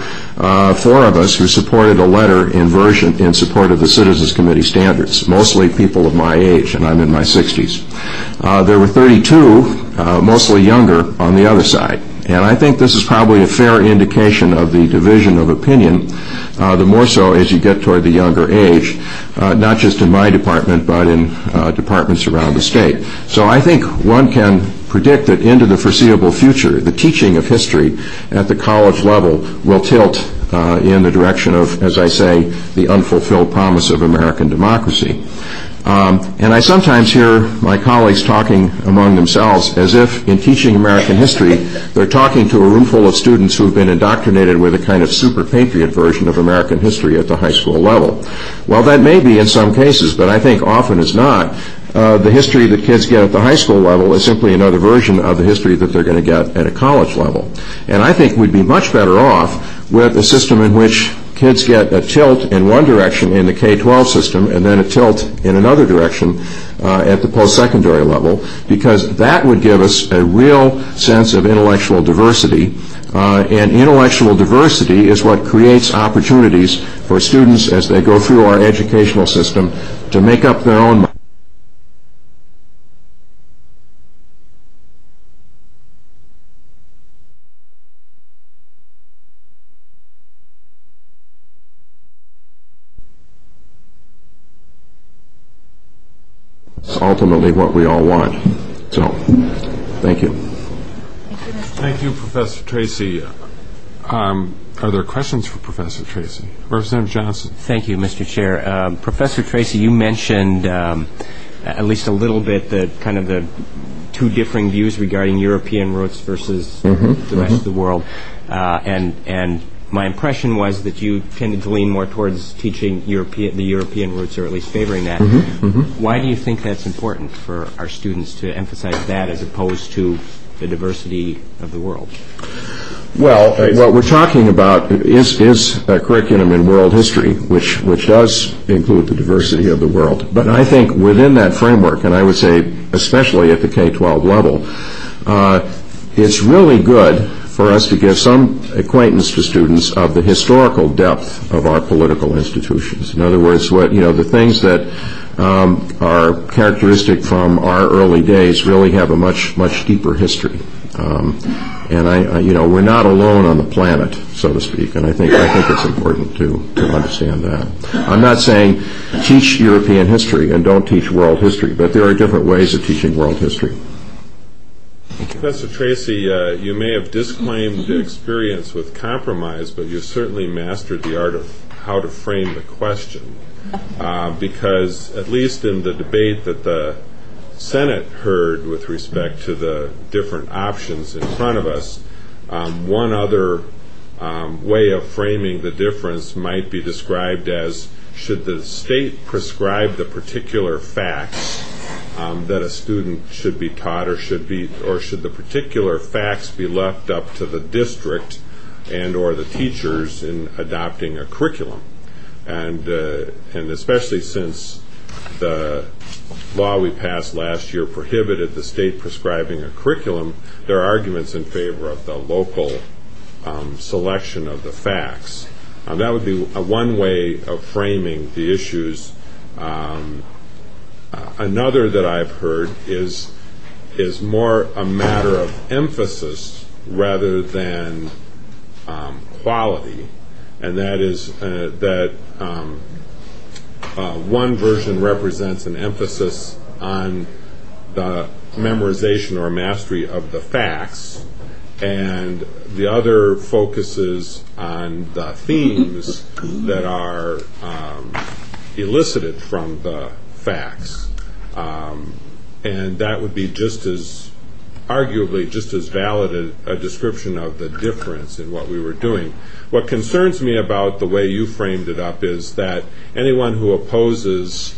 4 of us who supported a letter in support of the Citizens Committee standards, mostly people of my age, and I'm in my 60s. There were 32, mostly younger, on the other side. And I think this is probably a fair indication of the division of opinion, the more so as you get toward the younger age, not just in my department, but in departments around the state. So I think one can predict that into the foreseeable future, the teaching of history at the college level will tilt in the direction of, as I say, the unfulfilled promise of American democracy. And I sometimes hear my colleagues talking among themselves as if in teaching American history, they're talking to a room full of students who have been indoctrinated with a kind of super patriot version of American history at the high school level. Well, that may be in some cases, but I think often as not, the history that kids get at the high school level is simply another version of the history that they're going to get at a college level. And I think we'd be much better off with a system in which kids get a tilt in one direction in the K-12 system and then a tilt in another direction at the post-secondary level, because that would give us a real sense of intellectual diversity. And intellectual diversity is what creates opportunities for students as they go through our educational system to make up their own mind. Ultimately what we all want. So, thank you. Thank you, Professor Tracy. Are there questions for Professor Tracy? Representative Johnson. Thank you, Mr. Chair. Professor Tracy, you mentioned at least a little bit the kind of the two differing views regarding European roots versus the rest of the world. And my impression was that you tended to lean more towards teaching the European roots, or at least favoring that. Why do you think that's important for our students to emphasize that as opposed to the diversity of the world? Well, what we're talking about is a curriculum in world history, which does include the diversity of the world. But I think within that framework, and I would say especially at the K-12 level, it's really good for us to give some acquaintance to students of the historical depth of our political institutions. In other words, the things that are characteristic from our early days really have a much deeper history. And we're not alone on the planet, so to speak, and I think it's important to understand that. I'm not saying teach European history and don't teach world history, but there are different ways of teaching world history. Professor Tracy, you may have disclaimed experience with compromise, but you certainly mastered the art of how to frame the question. Because at least in the debate that the Senate heard with respect to the different options in front of us, one other way of framing the difference might be described as, should the state prescribe the particular facts that a student should be taught, or should the particular facts be left up to the district and or the teachers in adopting a curriculum? And especially since the law we passed last year prohibited the state prescribing a curriculum, there are arguments in favor of the local selection of the facts. That would be one way of framing the issues. Another that I've heard is more a matter of emphasis rather than quality, and that is that one version represents an emphasis on the memorization or mastery of the facts, and the other focuses on the themes that are elicited from the facts. And that would be arguably just as valid a description of the difference in what we were doing. What concerns me about the way you framed it up is that anyone who opposes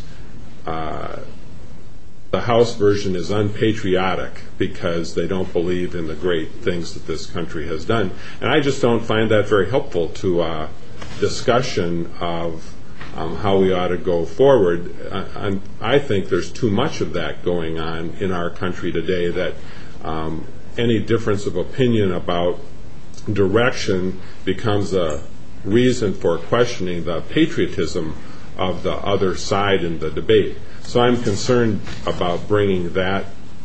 the House version is unpatriotic because they don't believe in the great things that this country has done. And I just don't find that very helpful to a discussion of how we ought to go forward. I think there's too much of that going on in our country today, that any difference of opinion about direction becomes a reason for questioning the patriotism of the other side in the debate. So I'm concerned about bringing that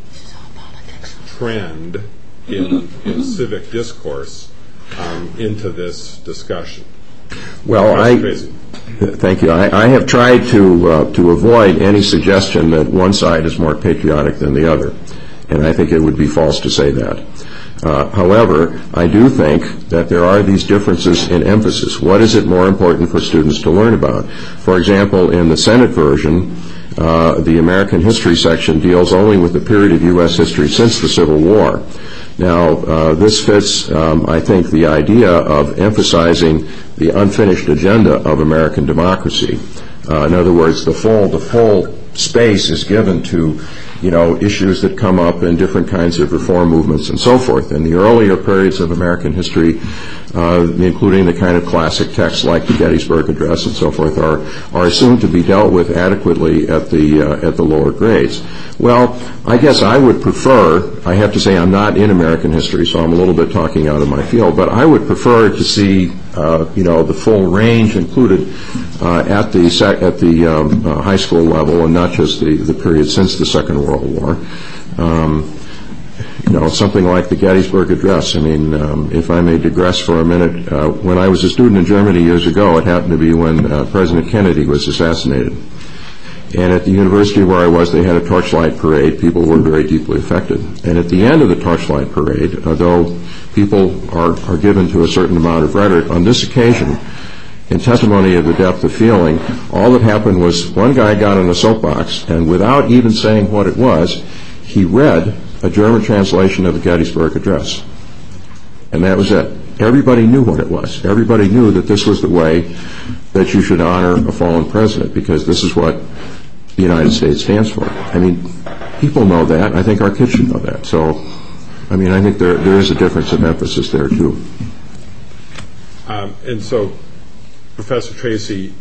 trend in civic discourse into this discussion. Well, thank you. I have tried to avoid any suggestion that one side is more patriotic than the other, and I think it would be false to say that. However, I do think that there are these differences in emphasis. What is it more important for students to learn about? For example, in the Senate version, the American history section deals only with the period of U.S. history since the Civil War. Now, this fits, I think, the idea of emphasizing the unfinished agenda of American democracy. In other words, the full space is given to, issues that come up in different kinds of reform movements and so forth. And the earlier periods of American history, including the kind of classic texts like the Gettysburg Address and so forth, are assumed to be dealt with adequately at the lower grades. Well, I guess I would prefer, I have to say I'm not in American history, so I'm a little bit talking out of my field, but I would prefer to see, the full range included at the high school level, and not just the period since the Second World War. Something like the Gettysburg Address. I mean, if I may digress for a minute, when I was a student in Germany years ago, it happened to be when President Kennedy was assassinated. And at the university where I was, they had a torchlight parade. People were very deeply affected. And at the end of the torchlight parade, though people are given to a certain amount of rhetoric, on this occasion, in testimony of the depth of feeling, all that happened was one guy got on a soapbox, and without even saying what it was, he read a German translation of the Gettysburg Address. And that was it. Everybody knew what it was. Everybody knew that this was the way that you should honor a fallen president, because this is what the United States stands for. I mean, people know that. I think our kids should know that. So, I mean, I think there is a difference of emphasis there, too. And so, Professor Tracy,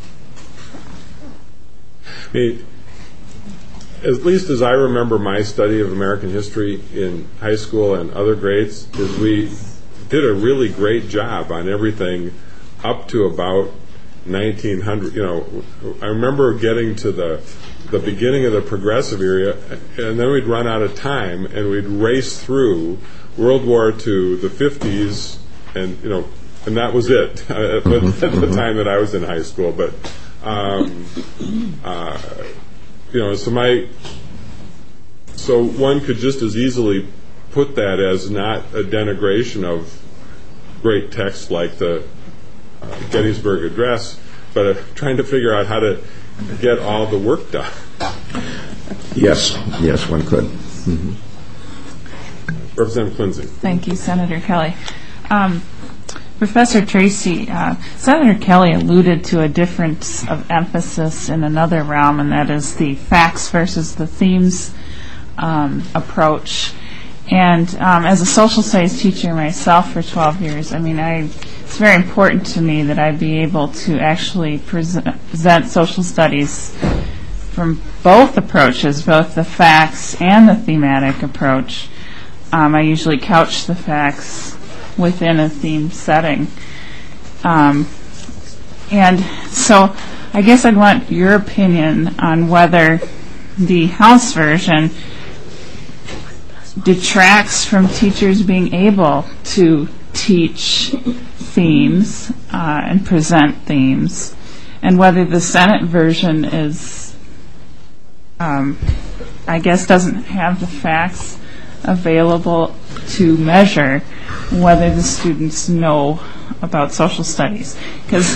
I mean, at least as I remember my study of American history in high school and other grades, is we did a really great job on everything up to about 1900. I remember getting to the beginning of the progressive era, and then we'd run out of time, and we'd race through World War II, the 50s, and that was it at the time that I was in high school. But so one could just as easily put that as not a denigration of great texts like the Gettysburg Address, but trying to figure out how to get all the work done. Yes, one could. Mm-hmm. Representative Quincy. Thank you, Senator Kelly. Professor Tracy, Senator Kelly alluded to a difference of emphasis in another realm, and that is the facts versus the themes approach. And as a social studies teacher myself for 12 years, I mean, it's very important to me that I be able to actually present social studies from both approaches, both the facts and the thematic approach. I usually couch the facts within a theme setting. And so I guess I'd want your opinion on whether the House version detracts from teachers being able to teach themes and present themes, and whether the Senate version is, I guess, doesn't have the facts available to measure whether the students know about social studies. Because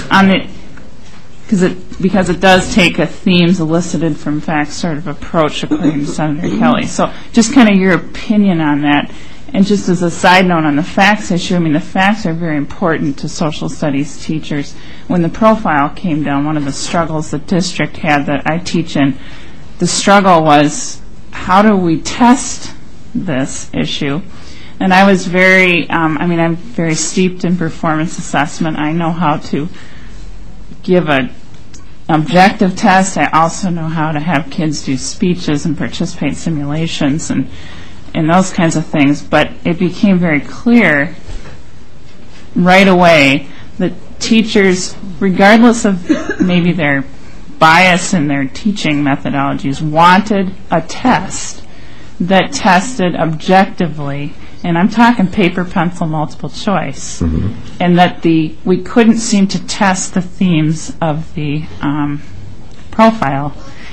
it does take a themes elicited from facts sort of approach, according to Senator Kelly. So just kind of your opinion on that. And just as a side note on the facts issue, I mean, the facts are very important to social studies teachers. When the profile came down, one of the struggles the district had that I teach in, the struggle was, how do we test this issue? And I was very, I'm very steeped in performance assessment. I know how to give an objective test. I also know how to have kids do speeches and participate in simulations and those kinds of things. But it became very clear right away that teachers, regardless of maybe their bias in their teaching methodologies, wanted a test that tested objectively, and I'm talking paper, pencil, multiple choice, and that we couldn't seem to test the themes of the profile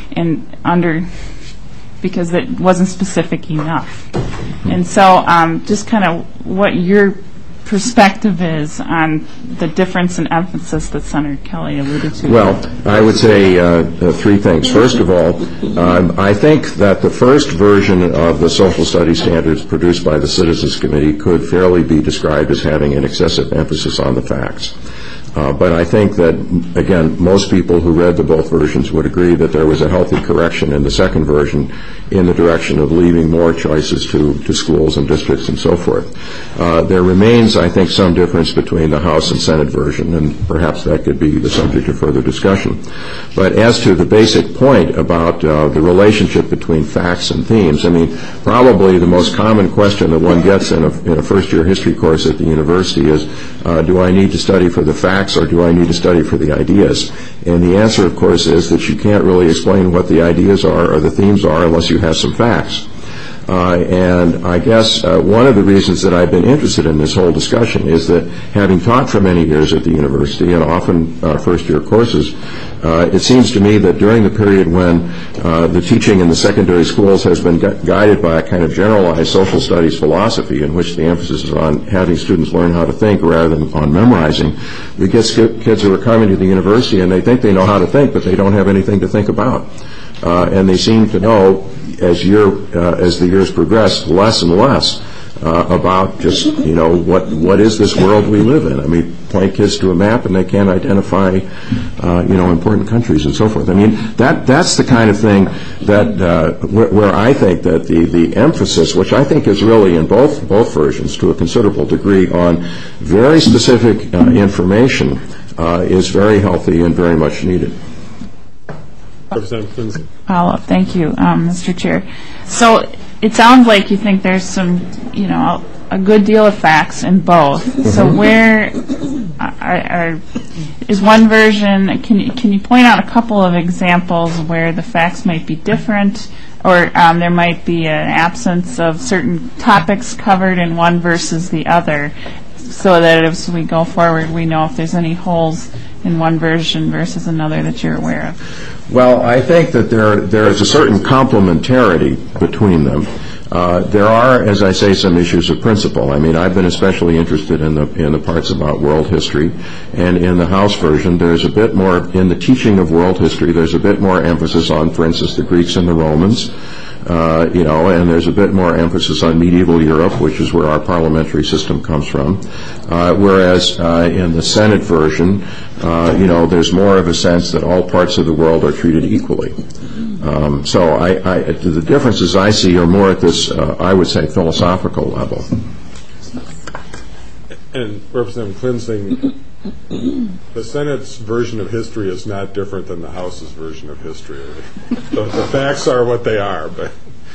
because it wasn't specific enough. And so just kind of what your perspective is on the difference in emphasis that Senator Kelly alluded to. Well, I would say three things. First of all, I think that the first version of the social studies standards produced by the Citizens Committee could fairly be described as having an excessive emphasis on the facts. But I think that, again, most people who read the both versions would agree that there was a healthy correction in the second version in the direction of leaving more choices to schools and districts and so forth. There remains, I think, some difference between the House and Senate version, and perhaps that could be the subject of further discussion. But as to the basic point about the relationship between facts and themes, I mean, probably the most common question that one gets in a first-year history course at the university is, do I need to study for the facts or do I need to study for the ideas? And the answer, of course, is that you can't really explain what the ideas are or the themes are unless you have some facts. And I guess one of the reasons that I've been interested in this whole discussion is that having taught for many years at the university and often first-year courses, it seems to me that during the period when the teaching in the secondary schools has been guided by a kind of generalized social studies philosophy in which the emphasis is on having students learn how to think rather than on memorizing, we get kids who are coming to the university and they think they know how to think, but they don't have anything to think about. And they seem to know, as the years progress, less and less about just, what is this world we live in? I mean, point kids to a map and they can't identify, important countries and so forth. I mean, that's the kind of thing that where I think that the emphasis, which I think is really in both versions to a considerable degree on very specific information, is very healthy and very much needed. Follow-up. Thank you, Mr. Chair. So it sounds like you think there's some, a good deal of facts in both. Mm-hmm. So where is one version? Can you point out a couple of examples where the facts might be different, or there might be an absence of certain topics covered in one versus the other, so that as we go forward, we know if there's any holes in one version versus another that you're aware of? Well, I think that there is a certain complementarity between them. There are, as I say, some issues of principle. I mean, I've been especially interested in the parts about world history, and in the House version, there's a bit more, in the teaching of world history, there's a bit more emphasis on, for instance, the Greeks and the Romans, and there's a bit more emphasis on medieval Europe, which is where our parliamentary system comes from. Whereas in the Senate version, there's more of a sense that all parts of the world are treated equally. So the differences I see are more at this, I would say, philosophical level. And Representative Klinsing, the Senate's version of history is not different than the House's version of history. The facts are what they are, but...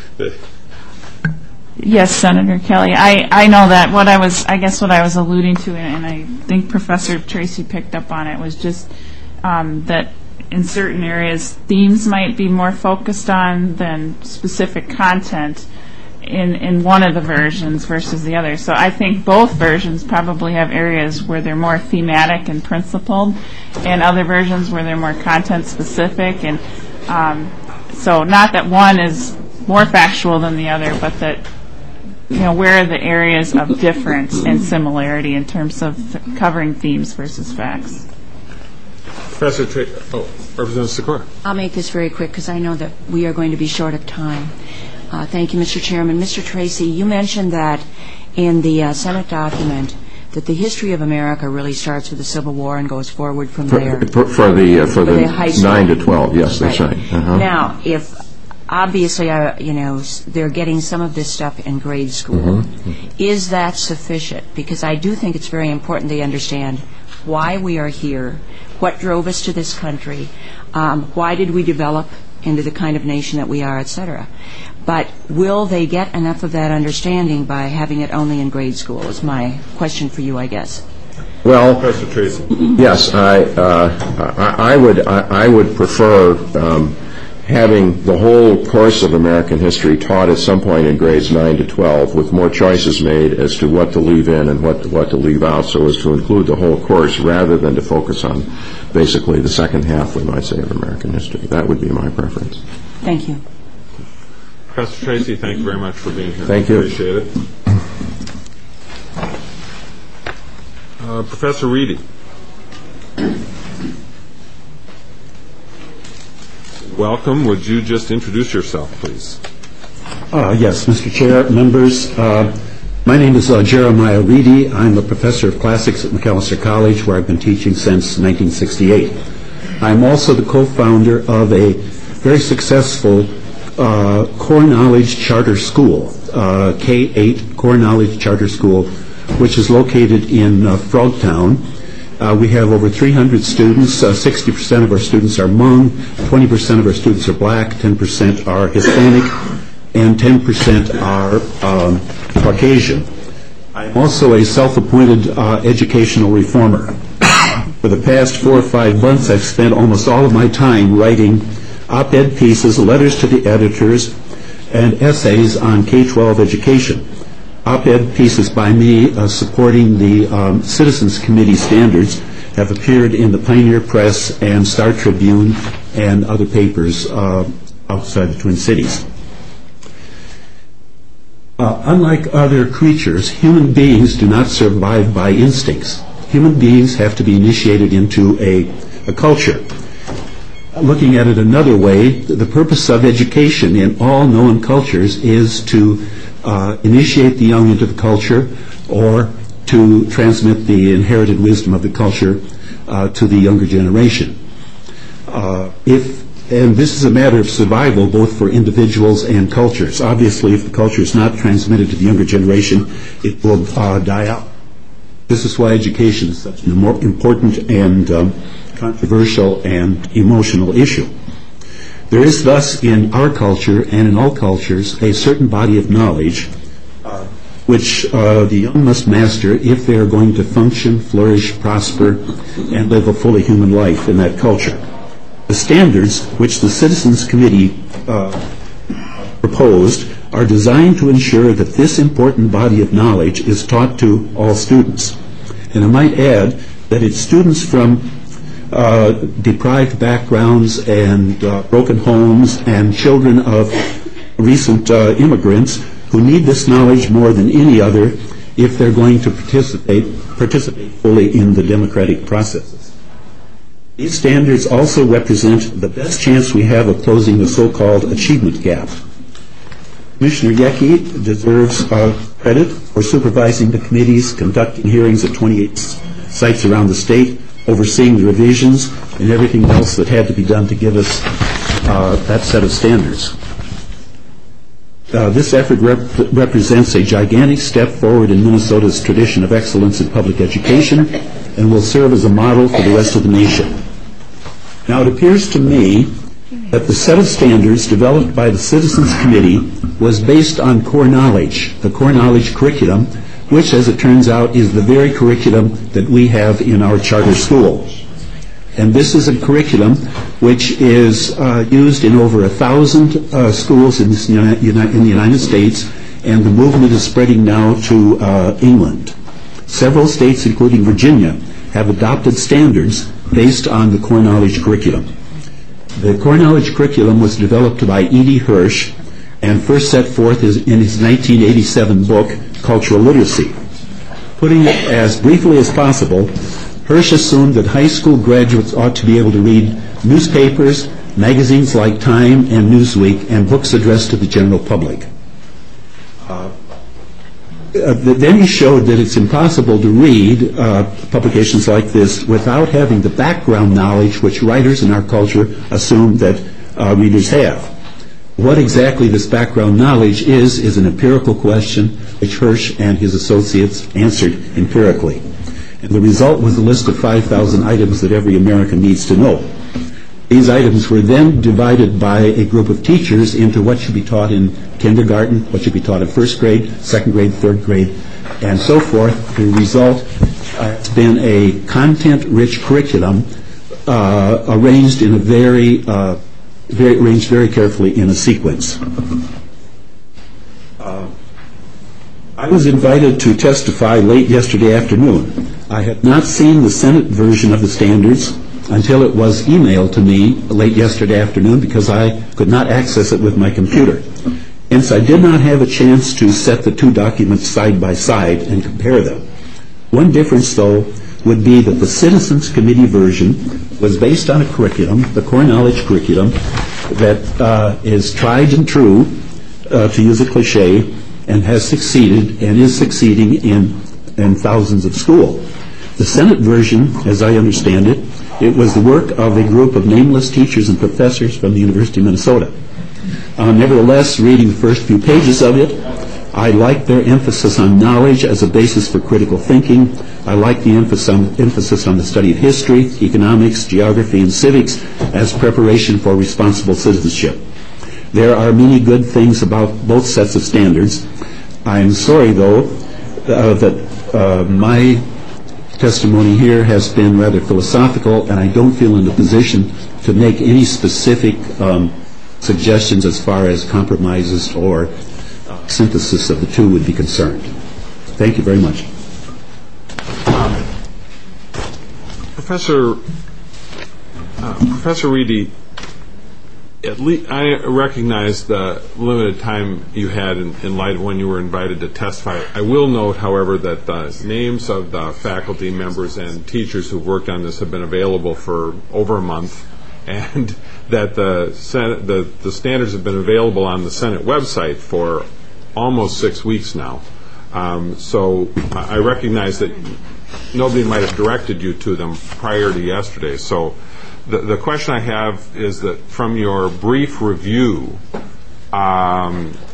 Yes, Senator Kelly. I know that. What I was alluding to, and I think Professor Tracy picked up on it, was just that in certain areas themes might be more focused on than specific content. in one of the versions versus the other. So I think both versions probably have areas where they're more thematic and principled, and other versions where they're more content specific. And so not that one is more factual than the other, but that where are the areas of difference and similarity in terms of covering themes versus facts. Representative Sikora. I'll make this very quick because I know that we are going to be short of time. Thank you, Mr. Chairman. Mr. Tracy, you mentioned that in the Senate document that the history of America really starts with the Civil War and goes forward from there. For the high school. 9 to 12, yes, that's right. Now, if obviously, they're getting some of this stuff in grade school, is that sufficient? Because I do think it's very important they understand why we are here, what drove us to this country, why did we develop into the kind of nation that we are, et cetera. But will they get enough of that understanding by having it only in grade school is my question for you, I guess. Well, Professor Tracy. Yes, I would prefer having the whole course of American history taught at some point in grades 9 to 12 with more choices made as to what to leave in and what to leave out, so as to include the whole course rather than to focus on basically the second half, we might say, of American history. That would be my preference. Thank you. Professor Tracy, thank you very much for being here. Thank you. Appreciate it. Professor Reedy. Welcome. Would you just introduce yourself, please? Yes, Mr. Chair, members. My name is Jeremiah Reedy. I'm a professor of classics at Macalester College, where I've been teaching since 1968. I'm also the co-founder of a very successful Core Knowledge Charter School, K-8 Core Knowledge Charter School, which is located in Frogtown. We have over 300 students. 60% of our students are Hmong, 20% of our students are black, 10% are Hispanic, and 10% are Caucasian. I'm also a self-appointed educational reformer. For the past 4 or 5 months, I've spent almost all of my time writing op-ed pieces, letters to the editors, and essays on K-12 education. Op-ed pieces by me supporting the Citizens Committee standards have appeared in the Pioneer Press and Star Tribune and other papers outside the Twin Cities. Unlike other creatures, human beings do not survive by instincts. Human beings have to be initiated into a culture. Looking at it another way, the purpose of education in all known cultures is to initiate the young into the culture or to transmit the inherited wisdom of the culture to the younger generation. And this is a matter of survival both for individuals and cultures. Obviously, if the culture is not transmitted to the younger generation, it will die out. This is why education is such an important and controversial and emotional issue. There is thus in our culture and in all cultures a certain body of knowledge which the young must master if they are going to function, flourish, prosper, and live a fully human life in that culture. The standards which the Citizens Committee proposed are designed to ensure that this important body of knowledge is taught to all students. And I might add that it's students from deprived backgrounds and broken homes and children of recent immigrants who need this knowledge more than any other if they're going to participate fully in the democratic processes. These standards also represent the best chance we have of closing the so-called achievement gap. Commissioner Yecke deserves credit for supervising the committees, conducting hearings at 28 sites around the state, overseeing the revisions, and everything else that had to be done to give us that set of standards. This effort represents a gigantic step forward in Minnesota's tradition of excellence in public education and will serve as a model for the rest of the nation. Now, it appears to me that the set of standards developed by the Citizens Committee was based on core knowledge, the core knowledge curriculum, which, as it turns out, is the very curriculum that we have in our charter school. And this is a curriculum which is used in over 1,000 schools in the United States and the movement is spreading now to England. Several states, including Virginia, have adopted standards based on the core knowledge curriculum. The core knowledge curriculum was developed by E.D. Hirsch and first set forth in his 1987 book, Cultural Literacy. Putting it as briefly as possible, Hirsch assumed that high school graduates ought to be able to read newspapers, magazines like Time and Newsweek, and books addressed to the general public. Then he showed that it's impossible to read publications like this without having the background knowledge which writers in our culture assume that readers have. What exactly this background knowledge is an empirical question which Hirsch and his associates answered empirically. And the result was a list of 5,000 items that every American needs to know. These items were then divided by a group of teachers into what should be taught in kindergarten, what should be taught in first grade, second grade, third grade, and so forth. The result has been a content-rich curriculum arranged in a arranged very carefully in a sequence. I was invited to testify late yesterday afternoon. I had not seen the Senate version of the standards until it was emailed to me late yesterday afternoon because I could not access it with my computer. Hence, I did not have a chance to set the two documents side by side and compare them. One difference, though, would be that the Citizens Committee version was based on a curriculum, the core knowledge curriculum, that is tried and true, to use a cliche, and has succeeded and is succeeding in thousands of schools. The Senate version, as I understand it, it was the work of a group of nameless teachers and professors from the University of Minnesota. Nevertheless, reading the first few pages of it, I like their emphasis on knowledge as a basis for critical thinking. I like the emphasis on the study of history, economics, geography, and civics as preparation for responsible citizenship. There are many good things about both sets of standards. I am sorry, though, that my testimony here has been rather philosophical, and I don't feel in a position to make any specific suggestions as far as compromises or synthesis of the two would be concerned. Thank you very much. Professor Reedy, at least I recognize the limited time you had in light of when you were invited to testify. I will note, however, that the names of the faculty members and teachers who've worked on this have been available for over a month, and that the standards have been available on the Senate website for almost 6 weeks now. So I recognize that nobody might have directed you to them prior to yesterday. So the question I have is that from your brief review, are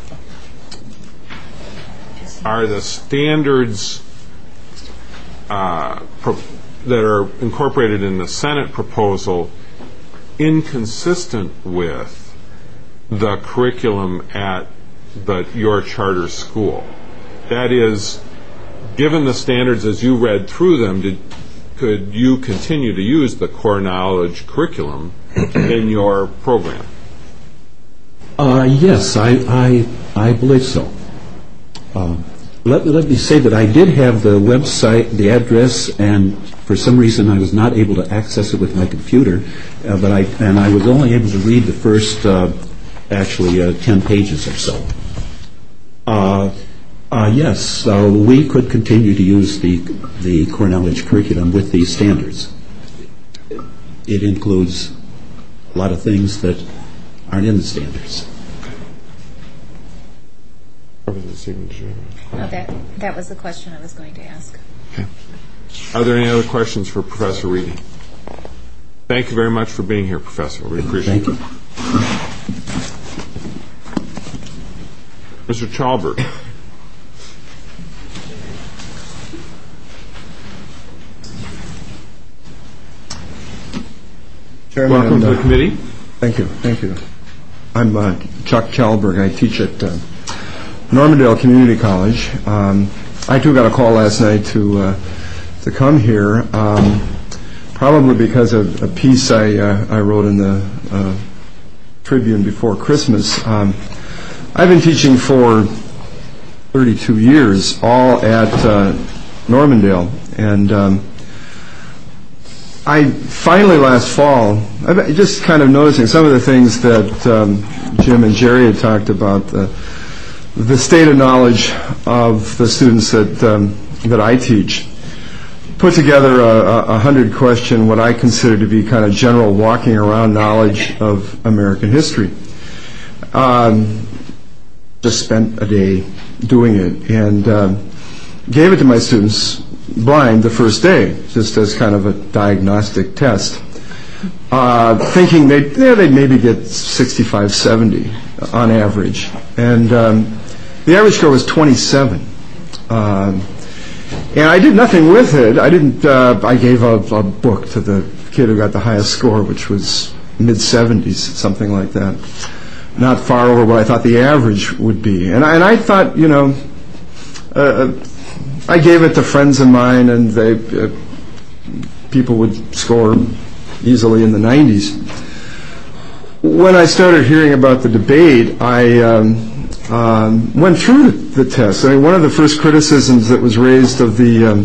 the standards that are incorporated in the Senate proposal inconsistent with the curriculum at your charter school? That is, given the standards as you read through them, could you continue to use the core knowledge curriculum in your program? Yes, I believe so. Let me say that I did have the website, the address, and for some reason I was not able to access it with my computer, but I was only able to read the first 10 pages or so. Yes, we could continue to use the core knowledge curriculum with these standards. It includes a lot of things that aren't in the standards. No, that was the question I was going to ask. Okay. Are there any other questions for Professor Reedy? Thank you very much for being here, Professor. We appreciate it. Thank you. Mr. Chalbert. Chairman, welcome to the committee. Thank you. I'm Chuck Chalberg. I teach at Normandale Community College. I too got a call last night to come here, probably because of a piece I wrote in the Tribune before Christmas. I've been teaching for 32 years, all at Normandale. And I finally, last fall, I'm just kind of noticing some of the things that Jim and Jerry had talked about, the state of knowledge of the students that I teach. Put together a 100-question, what I consider to be kind of general walking around knowledge of American history. Just spent a day doing it and gave it to my students blind the first day, just as kind of a diagnostic test, thinking they'd maybe get 65, 70 on average. And the average score was 27. And I did nothing with it. I gave a book to the kid who got the highest score, which was mid-70s, something like that. Not far over what I thought the average would be. And I thought, I gave it to friends of mine, and people would score easily in the 90s. When I started hearing about the debate, I went through the test. I mean, one of the first criticisms that was raised of the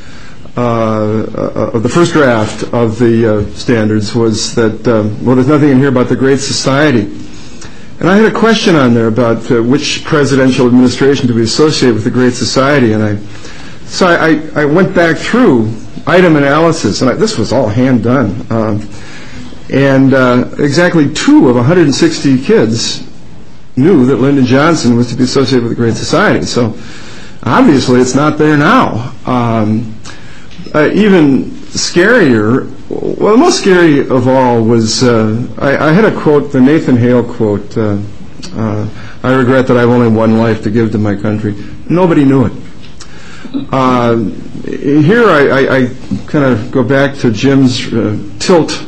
first draft of the standards was that, there's nothing in here about the Great Society. And I had a question on there about which presidential administration to be associated with the Great Society, and so I went back through item analysis, and this was all hand done, and exactly 2 of 160 kids knew that Lyndon Johnson was to be associated with the Great Society. So obviously it's not there now. Even scarier, well, the most scary of all was, I had a quote, the Nathan Hale quote, I regret that I have only one life to give to my country. Nobody knew it. Here I kind of go back to Jim's tilt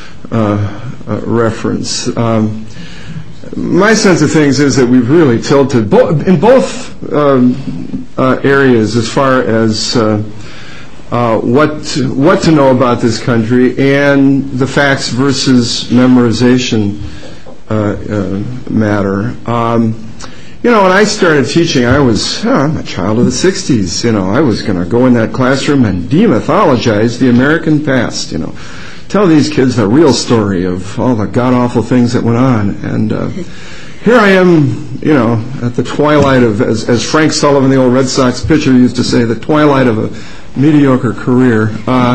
reference. My sense of things is that we've really tilted in both areas as far as what to know about this country and the facts versus memorization matter. When I started teaching, I'm a child of the 60s. I was going to go in that classroom and demythologize the American past. Tell these kids the real story of all the god-awful things that went on. And here I am, at the twilight of, as Frank Sullivan, the old Red Sox pitcher, used to say, the twilight of a mediocre career,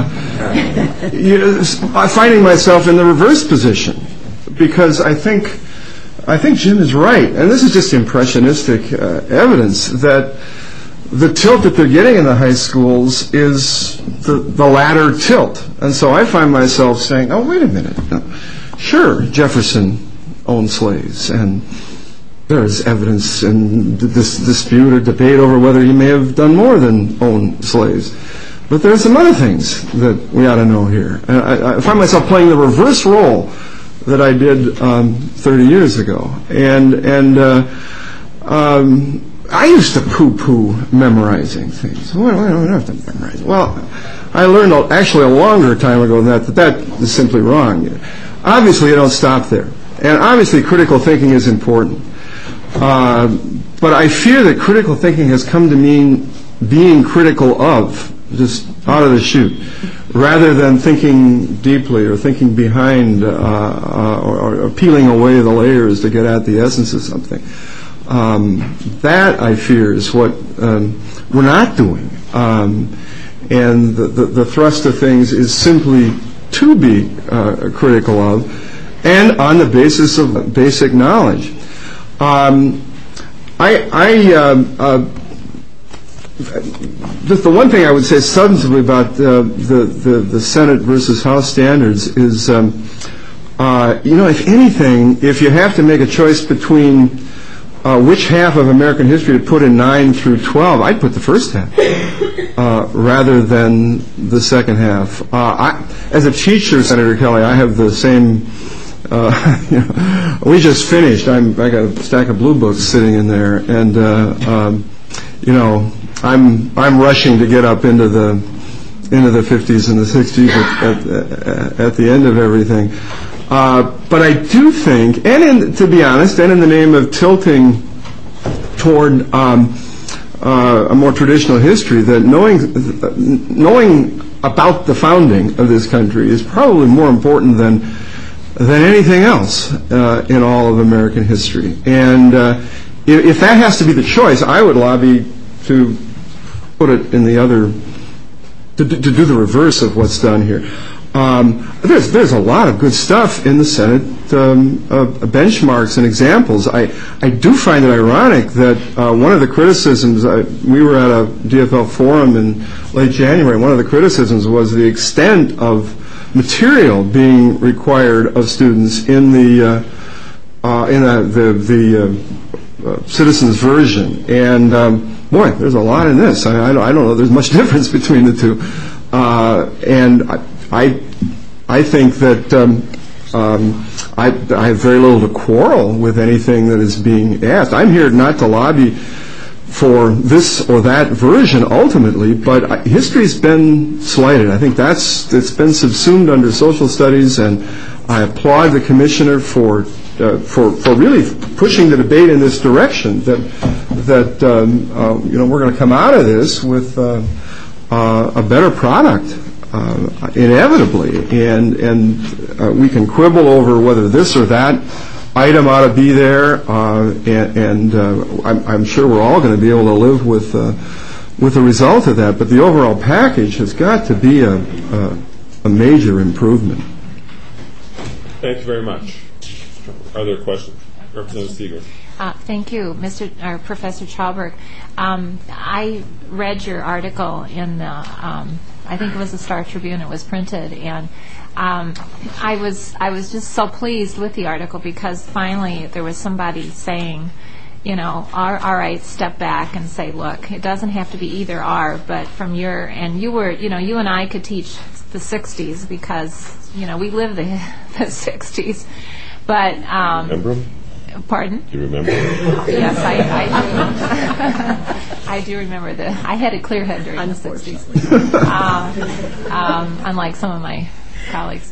finding myself in the reverse position, because I think Jim is right, and this is just impressionistic evidence that the tilt that they're getting in the high schools is the latter tilt. And so I find myself saying, oh, wait a minute. Sure, Jefferson owned slaves, and there's evidence in this dispute or debate over whether he may have done more than own slaves. But there's some other things that we ought to know here. And I find myself playing the reverse role that I did 30 years ago. And I used to poo-poo memorizing things. Well, I don't have to memorize. Well, I learned actually a longer time ago that is simply wrong. Obviously, you don't stop there. And obviously, critical thinking is important. But I fear that critical thinking has come to mean being critical of, just out of the chute, rather than thinking deeply or thinking behind or peeling away the layers to get at the essence of something. That, I fear, is what we're not doing. And the thrust of things is simply to be critical of, and on the basis of basic knowledge. Just the one thing I would say substantively about the Senate versus House standards is, if anything, if you have to make a choice between which half of American history to put in 9 through 12, I'd put the first half rather than the second half. As a teacher, Senator Kelly, I have the same. We just finished. I got a stack of blue books sitting in there, and I'm rushing to get up into the 50s and the 60s at the end of everything. But I do think, to be honest, and in the name of tilting toward a more traditional history, that knowing about the founding of this country is probably more important than anything else in all of American history. And if that has to be the choice, I would lobby to put it in the other, to do the reverse of what's done here. There's a lot of good stuff in the Senate benchmarks and examples. I do find it ironic that one of the criticisms, we were at a DFL forum in late January, one of the criticisms was the extent of material being required of students in the citizens version. And boy, there's a lot in this. I don't know there's much difference between the two. And I think that I have very little to quarrel with anything that is being asked. I'm here not to lobby for this or that version ultimately, but history's been slighted. I think it's been subsumed under social studies, and I applaud the commissioner for really pushing the debate in this direction. That we're going to come out of this with a better product. Inevitably, and we can quibble over whether this or that item ought to be there, and I'm sure we're all going to be able to live with the result of that. But the overall package has got to be a major improvement. Thank you very much. Are there questions? Representative Seeger. Thank you, Professor Chalberg. I read your article in the, I think it was the Star Tribune. It was printed, and I was just so pleased with the article because finally there was somebody saying, all right, step back and say, look, it doesn't have to be either or, but from your, and you were, you and I could teach the 60s because, we lived the 60s, but. Remember them? Pardon? Do you remember? Yes, I do. I do remember I had a clear head during the 60s. Unlike some of my colleagues.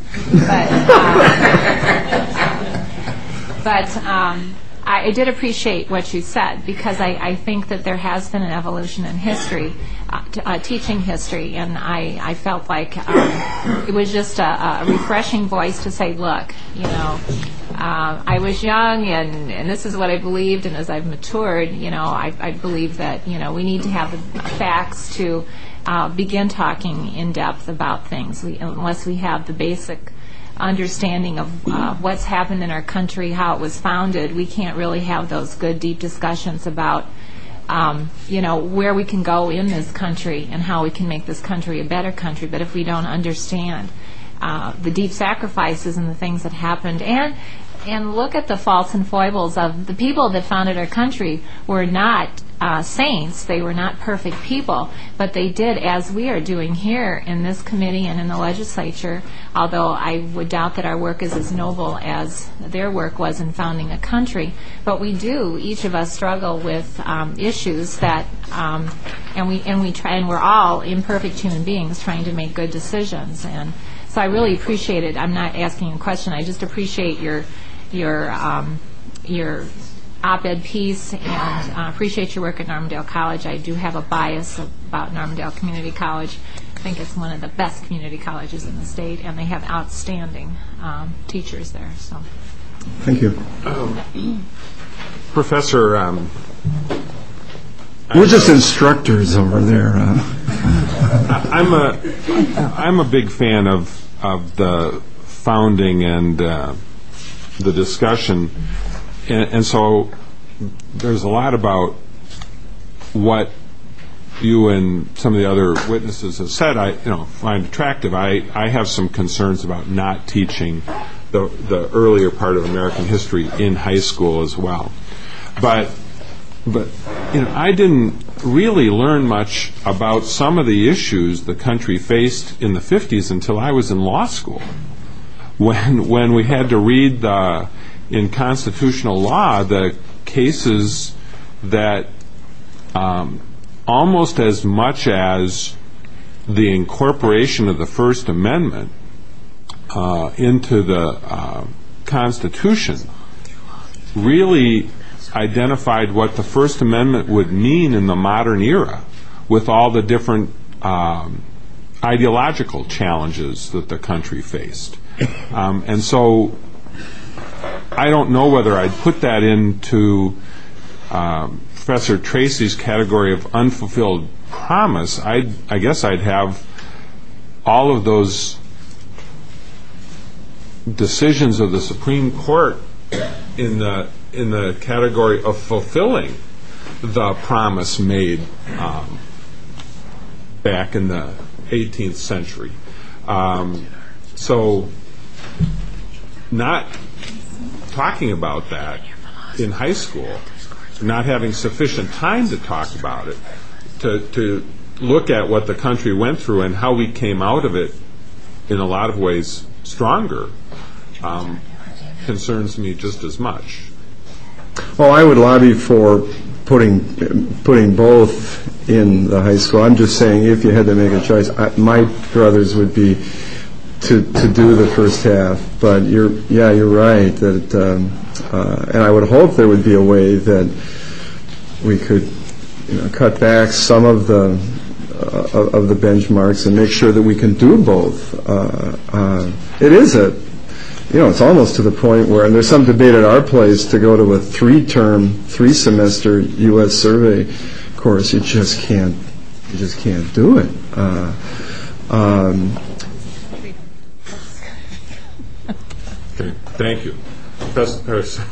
But I did appreciate what you said because I think that there has been an evolution in history, teaching history, and I felt like it was just a refreshing voice to say, look, I was young, and this is what I believed, and as I've matured, I believe that, we need to have the facts to begin talking in depth about things. Unless we have the basic understanding of what's happened in our country, how it was founded, we can't really have those good, deep discussions about, where we can go in this country and how we can make this country a better country. But if we don't understand the deep sacrifices and the things that happened, and look at the faults and foibles of the people that founded our country were not saints. They were not perfect people, but they did, as we are doing here in this committee and in the legislature, although I would doubt that our work is as noble as their work was in founding a country, but we do, each of us struggle with issues that, and we try, and we're all imperfect human beings trying to make good decisions. And so I really appreciate it. I'm not asking a question. I just appreciate your op-ed piece, and appreciate your work at Normandale College. I do have a bias about Normandale Community College. I think it's one of the best community colleges in the state, and they have outstanding teachers there. So, thank you, Professor. We're just instructors over there. I'm a big fan of the founding and the discussion, and so there's a lot about what you and some of the other witnesses have said I find attractive. I have some concerns about not teaching the earlier part of American history in high school as well. But I didn't really learn much about some of the issues the country faced in the 50s until I was in law school, when we had to read in constitutional law the cases that almost as much as the incorporation of the First Amendment into the Constitution really identified what the First Amendment would mean in the modern era with all the different ideological challenges that the country faced. And so I don't know whether I'd put that into Professor Tracy's category of unfulfilled promise. I guess I'd have all of those decisions of the Supreme Court in the category of fulfilling the promise made back in the 18th century. So not talking about that in high school, not having sufficient time to talk about it, to look at what the country went through and how we came out of it in a lot of ways stronger, concerns me just as much. Well, I would lobby for putting both in the high school. I'm just saying, if you had to make a choice, my druthers would be to do the first half. But you're right that, and I would hope there would be a way that we could, cut back some of the benchmarks and make sure that we can do both. It is it's almost to the point where, and there's some debate at our place to go to a 3-semester U.S. survey course. You just can't do it. Okay, thank you. Professor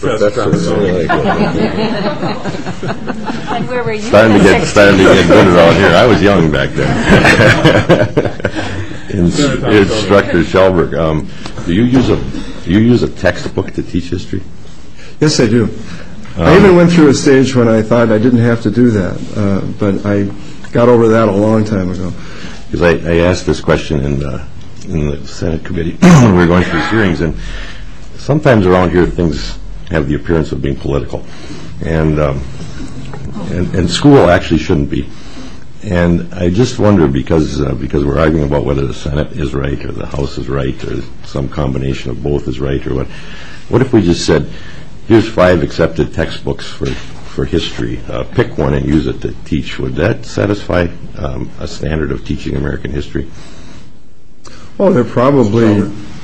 And where were you? Starting to get good around here. I was young back then. Instructor Schelberg, do you use a textbook to teach history? Yes, I do. I even went through a stage when I thought I didn't have to do that, but I got over that a long time ago. Because I asked this question in the Senate committee when we were going through hearings, and sometimes around here things have the appearance of being political, and school actually shouldn't be. And I just wonder, because we're arguing about whether the Senate is right or the House is right or some combination of both is right or what if we just said, here's 5 accepted textbooks for history, pick one and use it to teach. Would that satisfy a standard of teaching American history? Well, there are probably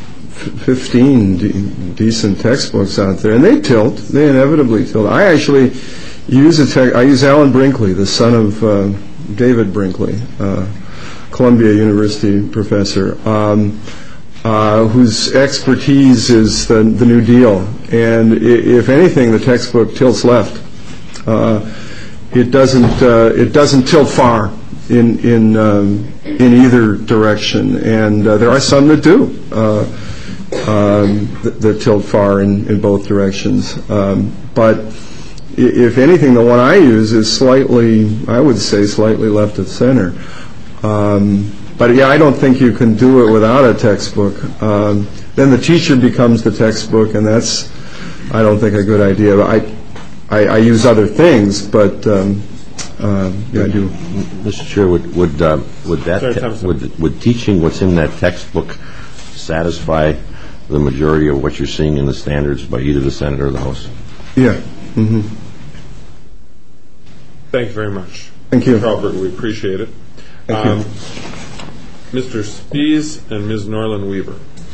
15 decent textbooks out there, and they inevitably tilt. I actually I use Alan Brinkley, the son of David Brinkley, Columbia University professor, whose expertise is the New Deal. And if anything, the textbook tilts left. It doesn't tilt far in either direction, and there are some that do that tilt far in both directions. But if anything, the one I use is slightly left of center. But yeah, I don't think you can do it without a textbook. Then the teacher becomes the textbook, and that's, I don't think, a good idea. I use other things, but yeah, I do. Mr. Chair, would teaching what's in that textbook satisfy the majority of what you're seeing in the standards by either the Senate or the House? Yeah. Mm-hmm. Thank you very much. Thank you. Mr. Halberg, we appreciate it. Thank you. Mr. Spies and Ms. Norland Weaver.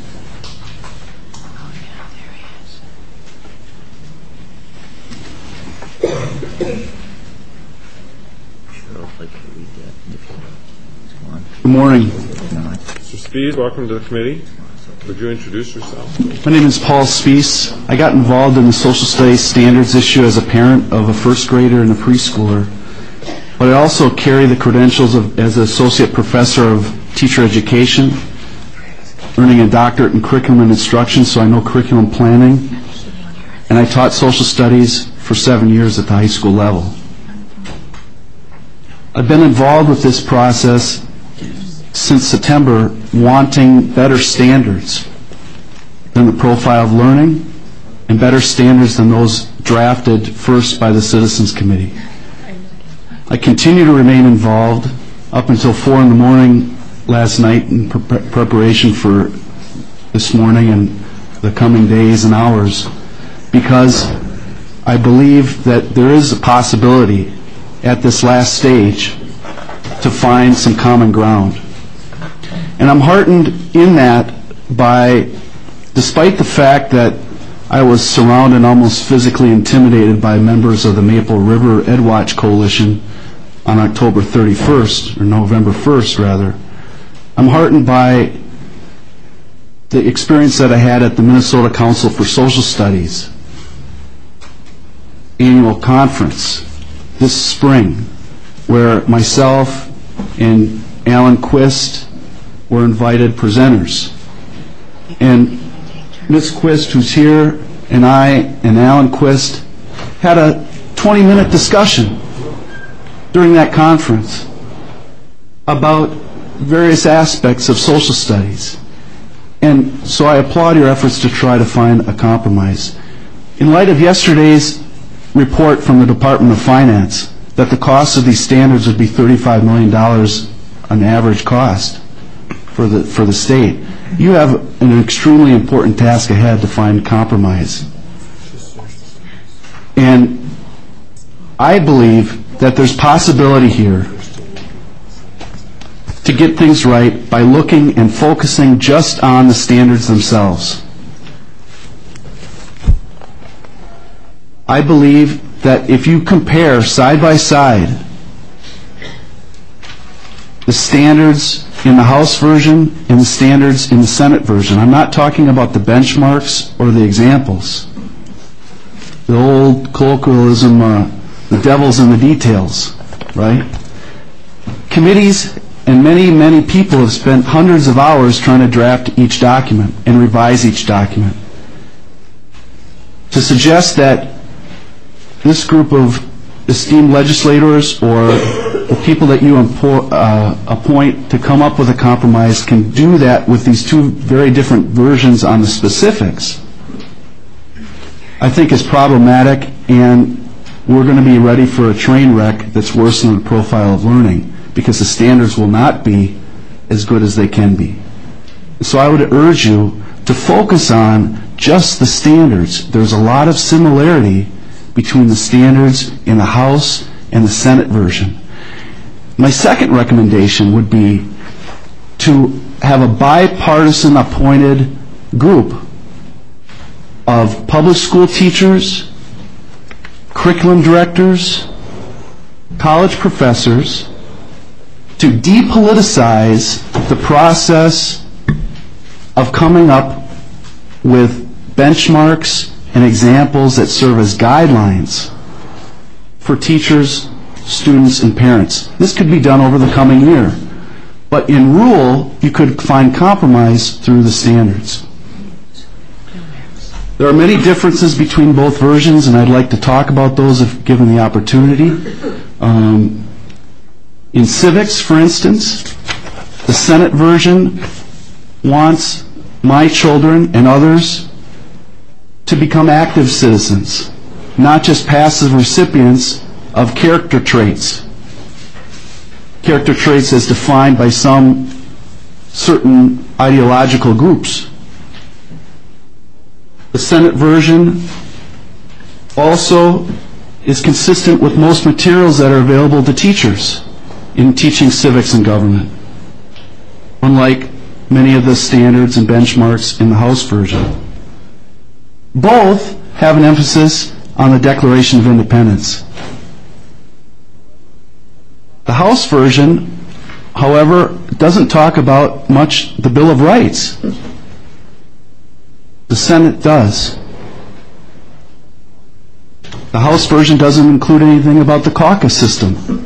Good morning. Mr. Spies, welcome to the committee. Would you introduce yourself? My name is Paul Spies. I got involved in the social studies standards issue as a parent of a first grader and a preschooler. But I also carry the credentials as an associate professor of teacher education, earning a doctorate in curriculum and instruction, so I know curriculum planning. And I taught social studies for 7 years at the high school level. I've been involved with this process since September, wanting better standards than the profile of learning and better standards than those drafted first by the Citizens Committee. I continue to remain involved up until 4 a.m. last night in preparation for this morning and the coming days and hours, because I believe that there is a possibility at this last stage to find some common ground. And I'm heartened in that by, despite the fact that I was surrounded and almost physically intimidated by members of the Maple River Edwatch Coalition on October 31st, or November 1st rather, I'm heartened by the experience that I had at the Minnesota Council for Social Studies annual conference this spring, where myself and Alan Quist were invited presenters. And Ms. Quist, who's here, and I and Alan Quist had a 20-minute discussion during that conference about various aspects of social studies. And so I applaud your efforts to try to find a compromise. In light of yesterday's report from the Department of Finance that the cost of these standards would be $35 million on average cost for the state, you have an extremely important task ahead to find compromise. And I believe that there's possibility here to get things right by looking and focusing just on the standards themselves. I believe that if you compare side by side the standards in the House version and the standards in the Senate version, I'm not talking about the benchmarks or the examples. The old colloquialism, the devil's in the details, right? Committees and many, many people have spent hundreds of hours trying to draft each document and revise each document. To suggest that this group of esteemed legislators or the people that you appoint to come up with a compromise can do that with these two very different versions on the specifics, I think is problematic, and we're going to be ready for a train wreck that's worse than the profile of learning, because the standards will not be as good as they can be. So I would urge you to focus on just the standards. There's a lot of similarity between the standards in the House and the Senate version. My second recommendation would be to have a bipartisan appointed group of public school teachers, curriculum directors, college professors, to depoliticize the process of coming up with benchmarks and examples that serve as guidelines for teachers, students, and parents. This could be done over the coming year. But in rule, you could find compromise through the standards. There are many differences between both versions, and I'd like to talk about those if given the opportunity. In civics, for instance, the Senate version wants my children and others to become active citizens, not just passive recipients of character traits. Character traits as defined by some certain ideological groups. The Senate version also is consistent with most materials that are available to teachers in teaching civics and government, unlike many of the standards and benchmarks in the House version. Both have an emphasis on the Declaration of Independence. The House version, however, doesn't talk about much the Bill of Rights. The Senate does. The House version doesn't include anything about the caucus system.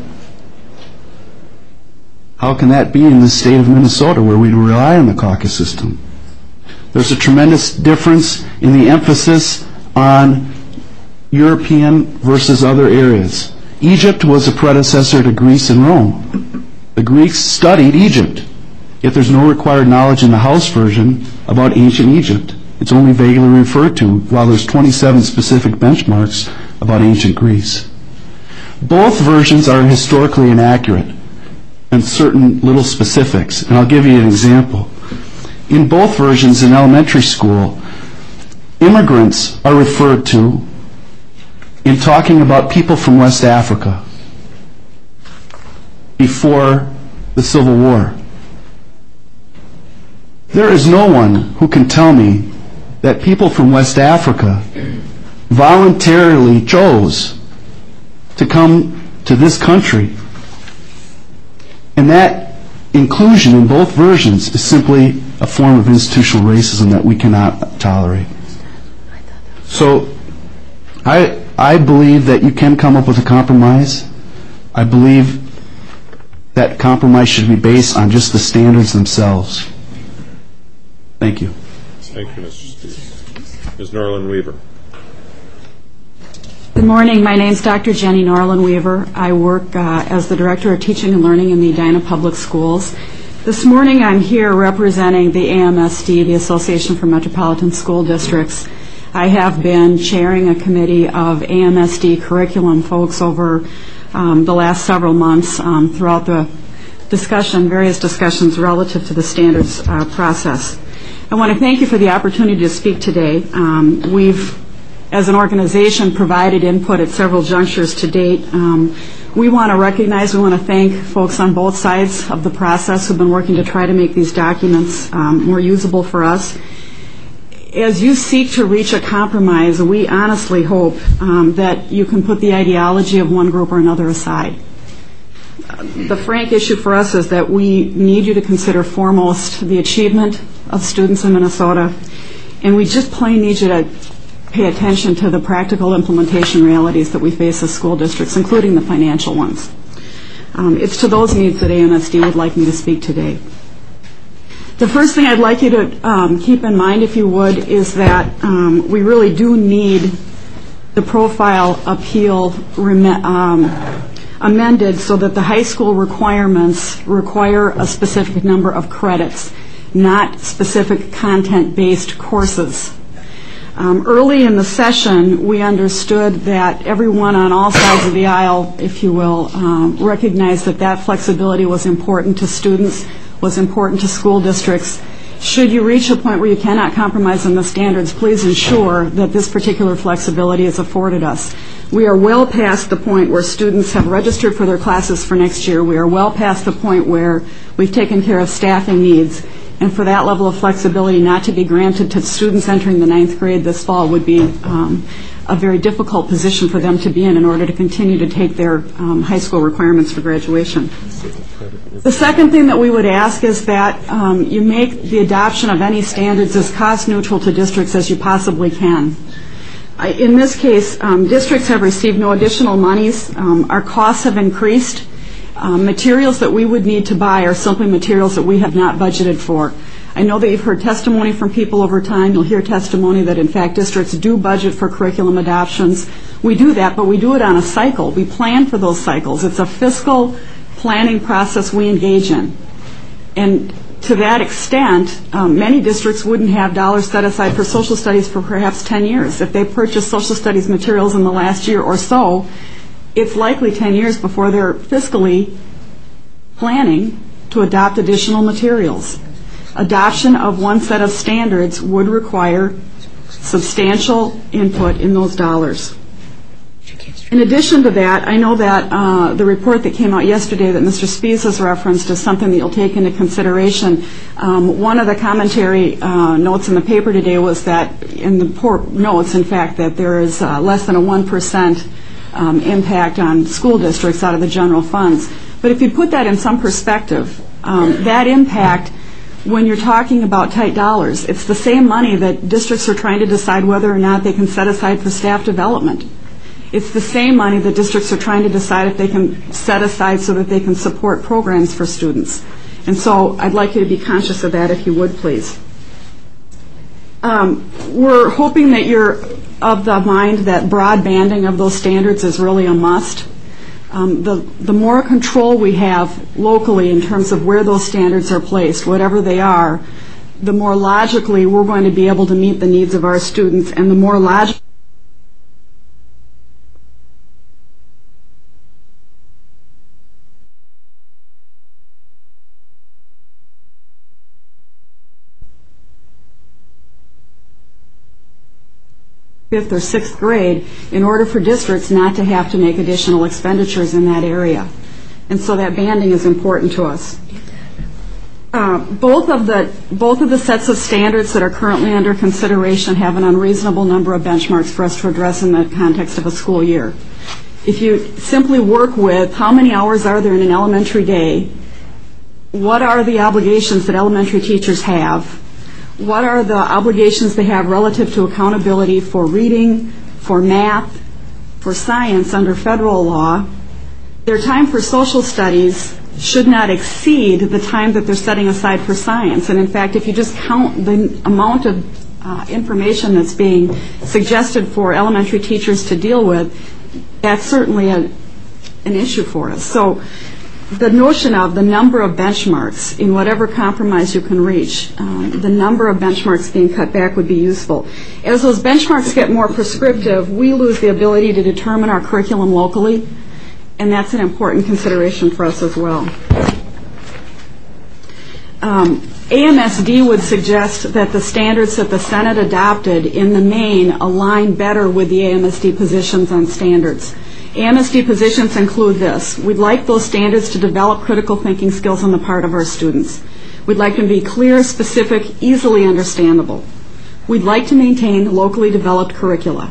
How can that be in the state of Minnesota, where we rely on the caucus system? There's a tremendous difference in the emphasis on European versus other areas. Egypt was a predecessor to Greece and Rome. The Greeks studied Egypt, yet there's no required knowledge in the House version about ancient Egypt. It's only vaguely referred to, while there's 27 specific benchmarks about ancient Greece. Both versions are historically inaccurate and certain little specifics, and I'll give you an example. In both versions in elementary school, immigrants are referred to in talking about people from West Africa before the Civil War. There is no one who can tell me that people from West Africa voluntarily chose to come to this country. And that inclusion in both versions is simply a form of institutional racism that we cannot tolerate. So I believe that you can come up with a compromise. I believe that compromise should be based on just the standards themselves. Thank you. Thank you, Mr. Steve. Ms. Norlin Weaver. Good morning. My name is Dr. Jenny Norlin Weaver. I work as the Director of Teaching and Learning in the Edina Public Schools. This morning I'm here representing the AMSD, the Association for Metropolitan School Districts. I have been chairing a committee of AMSD curriculum folks over the last several months throughout the various discussions relative to the standards process. I want to thank you for the opportunity to speak today. We've, as an organization, provided input at several junctures to date. We want to thank folks on both sides of the process who've been working to try to make these documents more usable for us. As you seek to reach a compromise, we honestly hope that you can put the ideology of one group or another aside. The frank issue for us is that we need you to consider foremost the achievement of students in Minnesota, and we just plain need you to pay attention to the practical implementation realities that we face as school districts, including the financial ones. It's to those needs that AMSD would like me to speak today. The first thing I'd like you to keep in mind, if you would, is that we really do need the profile appeal amended so that the high school requirements require a specific number of credits, not specific content-based courses. Early in the session, we understood that everyone on all sides of the aisle, if you will, recognized that flexibility was important to students, was important to school districts. Should you reach a point where you cannot compromise on the standards, please ensure that this particular flexibility is afforded us. We are well past the point where students have registered for their classes for next year. We are well past the point where we've taken care of staffing needs. And for that level of flexibility not to be granted to students entering the 9th grade this fall would be a very difficult position for them to be in order to continue to take their high school requirements for graduation. The second thing that we would ask is that you make the adoption of any standards as cost neutral to districts as you possibly can. In this case, districts have received no additional monies. Our costs have increased. Materials that we would need to buy are simply materials that we have not budgeted for. I know that you've heard testimony from people over time. You'll hear testimony that, in fact, districts do budget for curriculum adoptions. We do that, but we do it on a cycle. We plan for those cycles. It's a fiscal planning process we engage in. And to that extent, many districts wouldn't have dollars set aside for social studies for perhaps 10 years. If they purchased social studies materials in the last year or so, it's likely 10 years before they're fiscally planning to adopt additional materials. Adoption of one set of standards would require substantial input in those dollars. In addition to that, I know that the report that came out yesterday that Mr. Spies has referenced is something that you'll take into consideration. One of the commentary notes in the paper today was that, in the notes, in fact, that there is less than a 1% impact on school districts out of the general funds. But if you put that in some perspective, that impact, when you're talking about tight dollars, it's the same money that districts are trying to decide whether or not they can set aside for staff development. It's the same money that districts are trying to decide if they can set aside so that they can support programs for students. And so I'd like you to be conscious of that, if you would, please. We're hoping that you're of the mind that broad banding of those standards is really a must. The more control we have locally in terms of where those standards are placed, whatever they are, the more logically we're going to be able to meet the needs of our students, and the more logically 5th or 6th grade in order for districts not to have to make additional expenditures in that area. And so that banding is important to us. Both of the sets of standards that are currently under consideration have an unreasonable number of benchmarks for us to address in the context of a school year. If you simply work with how many hours are there in an elementary day, what are the obligations that elementary teachers have, what are the obligations they have relative to accountability for reading, for math, for science under federal law, their time for social studies should not exceed the time that they're setting aside for science. And in fact, if you just count the amount of information that's being suggested for elementary teachers to deal with, that's certainly an issue for us. So the notion of the number of benchmarks in whatever compromise you can reach, the number of benchmarks being cut back would be useful. As those benchmarks get more prescriptive, we lose the ability to determine our curriculum locally, and that's an important consideration for us as well. AMSD would suggest that the standards that the Senate adopted in the main align better with the AMSD positions on standards. AMSD positions include this. We'd like those standards to develop critical thinking skills on the part of our students. We'd like them to be clear, specific, easily understandable. We'd like to maintain locally developed curricula.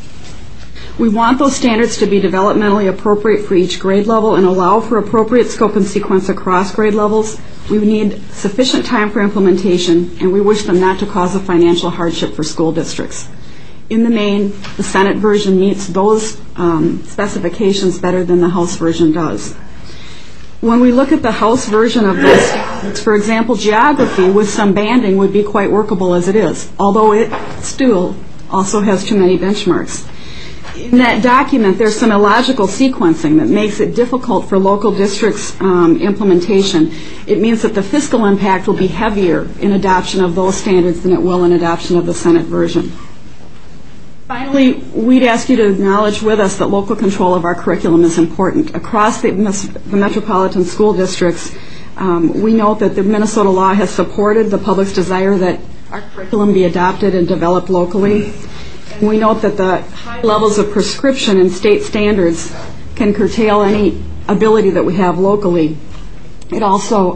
We want those standards to be developmentally appropriate for each grade level and allow for appropriate scope and sequence across grade levels. We need sufficient time for implementation, and we wish them not to cause a financial hardship for school districts. In the main, the Senate version meets those specifications better than the House version does. When we look at the House version of this standards, for example, geography with some banding would be quite workable as it is, although it still also has too many benchmarks. In that document, there's some illogical sequencing that makes it difficult for local districts' implementation. It means that the fiscal impact will be heavier in adoption of those standards than it will in adoption of the Senate version. Finally, we'd ask you to acknowledge with us that local control of our curriculum is important. Across the metropolitan school districts, we note that the Minnesota law has supported the public's desire that our curriculum be adopted and developed locally. We note that the high levels of prescription in state standards can curtail any ability that we have locally. It also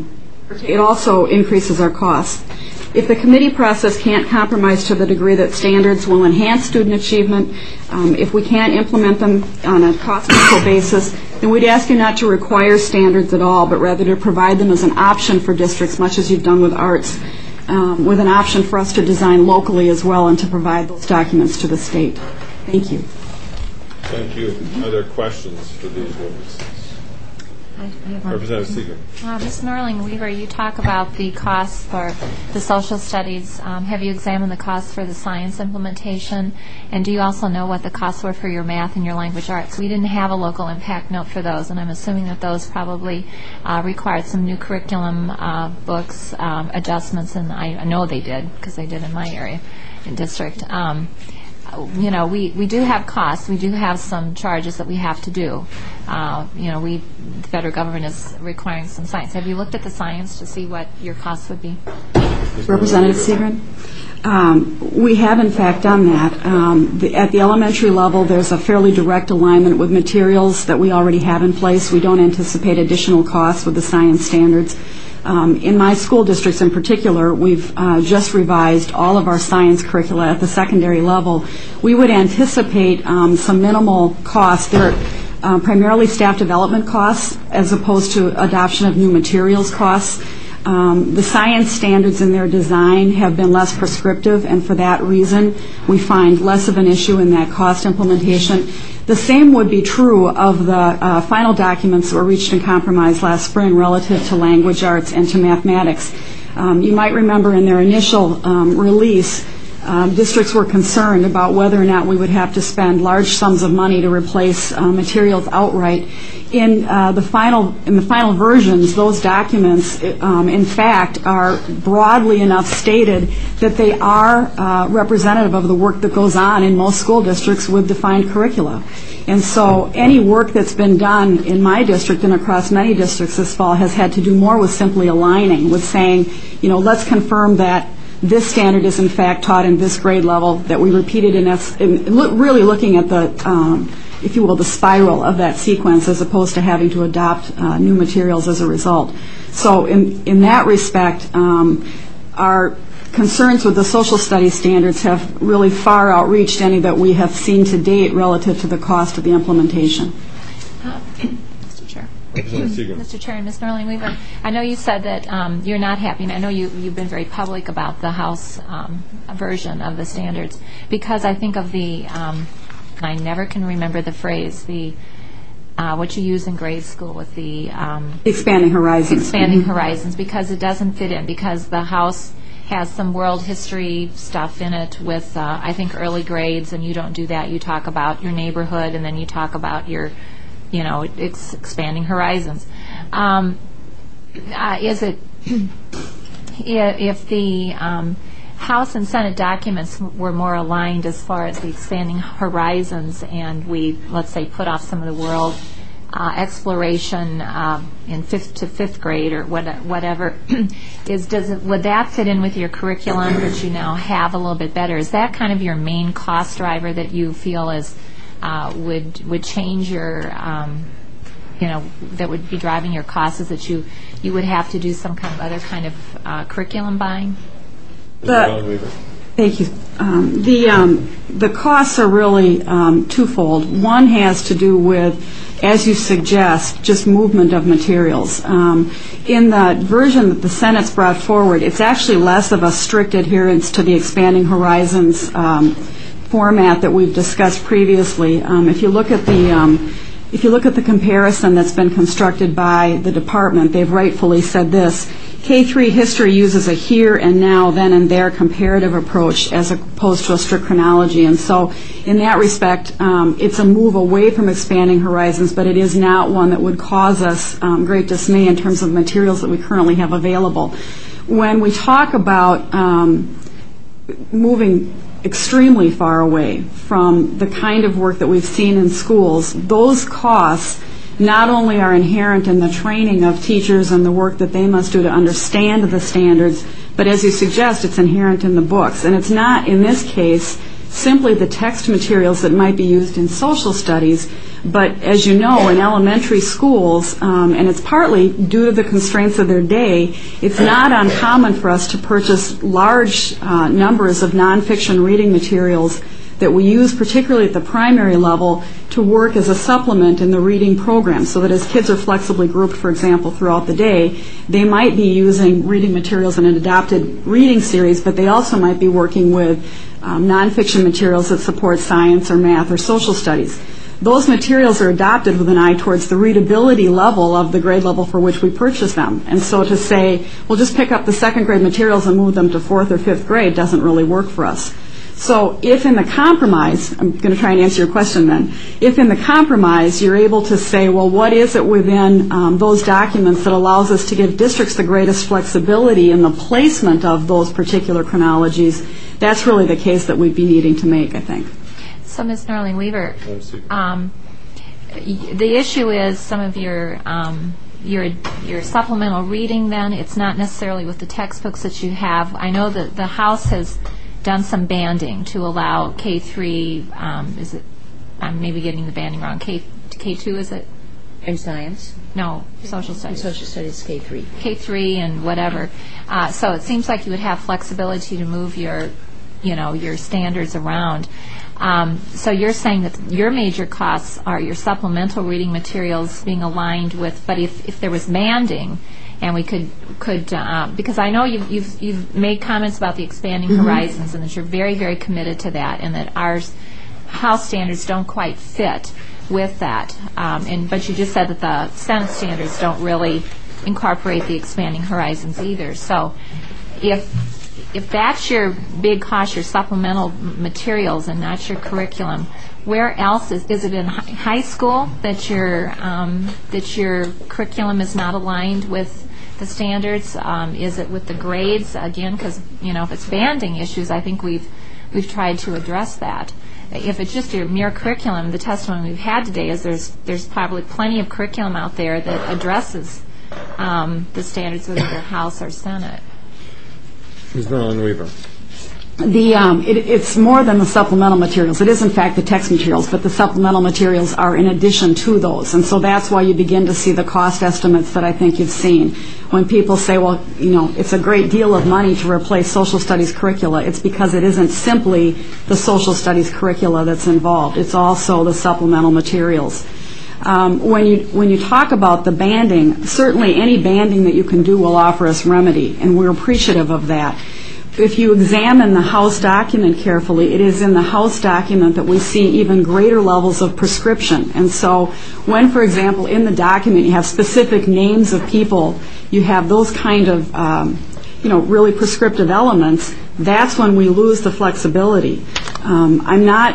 increases our costs. If the committee process can't compromise to the degree that standards will enhance student achievement, if we can't implement them on a cost-neutral basis, then we'd ask you not to require standards at all, but rather to provide them as an option for districts, much as you've done with arts, with an option for us to design locally as well and to provide those documents to the state. Thank you. Thank you. Are there questions for these witnesses? Representative Seeger. Ms. Norling-Weaver, you talk about the costs for the social studies. Have you examined the costs for the science implementation? And do you also know what the costs were for your math and your language arts? We didn't have a local impact note for those, and I'm assuming that those probably required some new curriculum books, adjustments, and I know they did because they did in my area and district. We do have costs. We do have some charges that we have to do. The federal government is requiring some science. Have you looked at the science to see what your costs would be? Representative Seegren? We have, in fact, done that. At the elementary level, there's a fairly direct alignment with materials that we already have in place. We don't anticipate additional costs with the science standards. In my school districts in particular, we've just revised all of our science curricula at the secondary level. We would anticipate some minimal costs. They're primarily staff development costs as opposed to adoption of new materials costs. The science standards in their design have been less prescriptive, and for that reason, we find less of an issue in that cost implementation. The same would be true of the final documents that were reached in compromise last spring relative to language arts and to mathematics. You might remember in their initial release, districts were concerned about whether or not we would have to spend large sums of money to replace materials outright. In the final versions, those documents, in fact, are broadly enough stated that they are representative of the work that goes on in most school districts with defined curricula. And so any work that's been done in my district and across many districts this fall has had to do more with simply aligning, with saying, let's confirm that this standard is in fact taught in this grade level, that we repeated really looking at the, if you will, the spiral of that sequence as opposed to having to adopt new materials as a result. So in that respect, our concerns with the social studies standards have really far outreached any that we have seen to date relative to the cost of the implementation. Mr. Chair. Mr. Chair and Ms. Norling Weaver, I know you said that you're not happy, and I know you've been very public about the House version of the standards, because I think of the, I never can remember the phrase, the what you use in grade school with the expanding horizons. Expanding horizons, because it doesn't fit in, because the House has some world history stuff in it with, I think, early grades, and you don't do that. You talk about your neighborhood, and then you talk about your, expanding horizons. Is it, if the House and Senate documents were more aligned as far as the expanding horizons, and we, let's say, put off some of the world exploration in fifth grade or whatever, would that fit in with your curriculum that you now have a little bit better? Is that kind of your main cost driver that you feel is would change your, that would be driving your costs, is that you would have to do some kind of other kind of curriculum buying? Thank you. The costs are really twofold. One has to do with, as you suggest, just movement of materials. In the version that the Senate's brought forward, it's actually less of a strict adherence to the expanding horizons format that we've discussed previously. If you look at the comparison that's been constructed by the department, they've rightfully said this: K-3 history uses a here and now, then and there comparative approach as opposed to a strict chronology. And so in that respect, it's a move away from expanding horizons, but it is not one that would cause us great dismay in terms of materials that we currently have available. When we talk about moving extremely far away from the kind of work that we've seen in schools, those costs not only are inherent in the training of teachers and the work that they must do to understand the standards, but as you suggest, it's inherent in the books. And it's not, in this case, simply the text materials that might be used in social studies, but as you know, in elementary schools, and it's partly due to the constraints of their day, it's not uncommon for us to purchase large numbers of nonfiction reading materials that we use, particularly at the primary level, to work as a supplement in the reading program, so that as kids are flexibly grouped, for example, throughout the day, they might be using reading materials in an adapted reading series, but they also might be working with nonfiction materials that support science or math or social studies. Those materials are adopted with an eye towards the readability level of the grade level for which we purchase them. And so to say, well, just pick up the second grade materials and move them to fourth or fifth grade doesn't really work for us. So if in the compromise, I'm going to try and answer your question then, if in the compromise you're able to say, well, what is it within those documents that allows us to give districts the greatest flexibility in the placement of those particular chronologies, that's really the case that we'd be needing to make, I think. So, Ms. Norling Weaver, the issue is some of your supplemental reading then, it's not necessarily with the textbooks that you have. I know that the House has done some banding to allow K3, is it, I'm maybe getting the banding wrong, K2 is it? In science? No, social studies. Social studies, K3. K3 and whatever. So it seems like you would have flexibility to move your standards around. So you're saying that your major costs are your supplemental reading materials being aligned with, but if there was banding, and we could because I know you've made comments about the expanding horizons, and that you're very, very committed to that, and that our House standards don't quite fit with that. But you just said that the Senate standards don't really incorporate the expanding horizons either. So if that's your big cost, your supplemental materials, and not your curriculum, where else is it in high school that your curriculum is not aligned with the standards? Is it with the grades again? Because if it's banding issues, I think we've tried to address that. If it's just your mere curriculum, the testimony we've had today is there's probably plenty of curriculum out there that addresses the standards within the House or Senate. Ms. Marilyn Weaver. It's more than the supplemental materials. It is, in fact, the text materials, but the supplemental materials are in addition to those. And so that's why you begin to see the cost estimates that I think you've seen. When people say, well, it's a great deal of money to replace social studies curricula, it's because it isn't simply the social studies curricula that's involved. It's also the supplemental materials. When you talk about the banding, certainly any banding that you can do will offer us remedy, and we're appreciative of that. If you examine the House document carefully, it is in the House document that we see even greater levels of prescription. And so when, for example, in the document you have specific names of people, you have those kind of really prescriptive elements, that's when we lose the flexibility. I'm not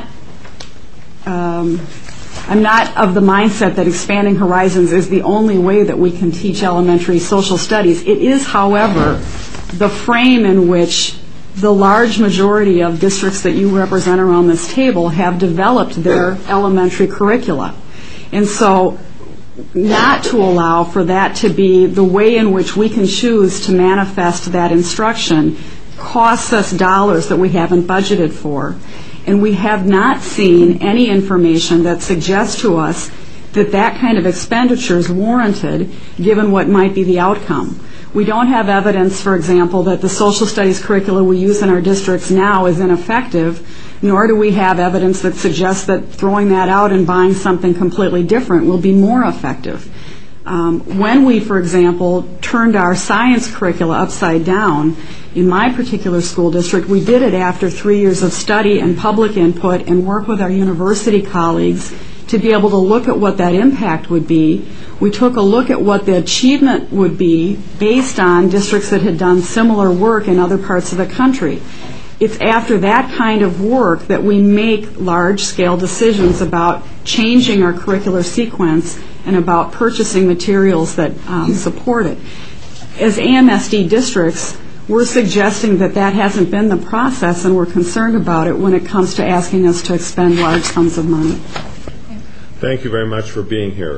of the mindset that expanding horizons is the only way that we can teach elementary social studies. It is, however, the frame in which the large majority of districts that you represent around this table have developed their elementary curricula. And so not to allow for that to be the way in which we can choose to manifest that instruction costs us dollars that we haven't budgeted for. And we have not seen any information that suggests to us that that kind of expenditure is warranted given what might be the outcome. We don't have evidence, for example, that the social studies curricula we use in our districts now is ineffective, nor do we have evidence that suggests that throwing that out and buying something completely different will be more effective. When we, for example, turned our science curricula upside down, in my particular school district, we did it after 3 years of study and public input and work with our university colleagues to be able to look at what that impact would be. We took a look at what the achievement would be based on districts that had done similar work in other parts of the country. It's after that kind of work that we make large-scale decisions about changing our curricular sequence and about purchasing materials that support it. As AMSD districts, we're suggesting that that hasn't been the process, and we're concerned about it when it comes to asking us to expend large sums of money. Thank you very much for being here.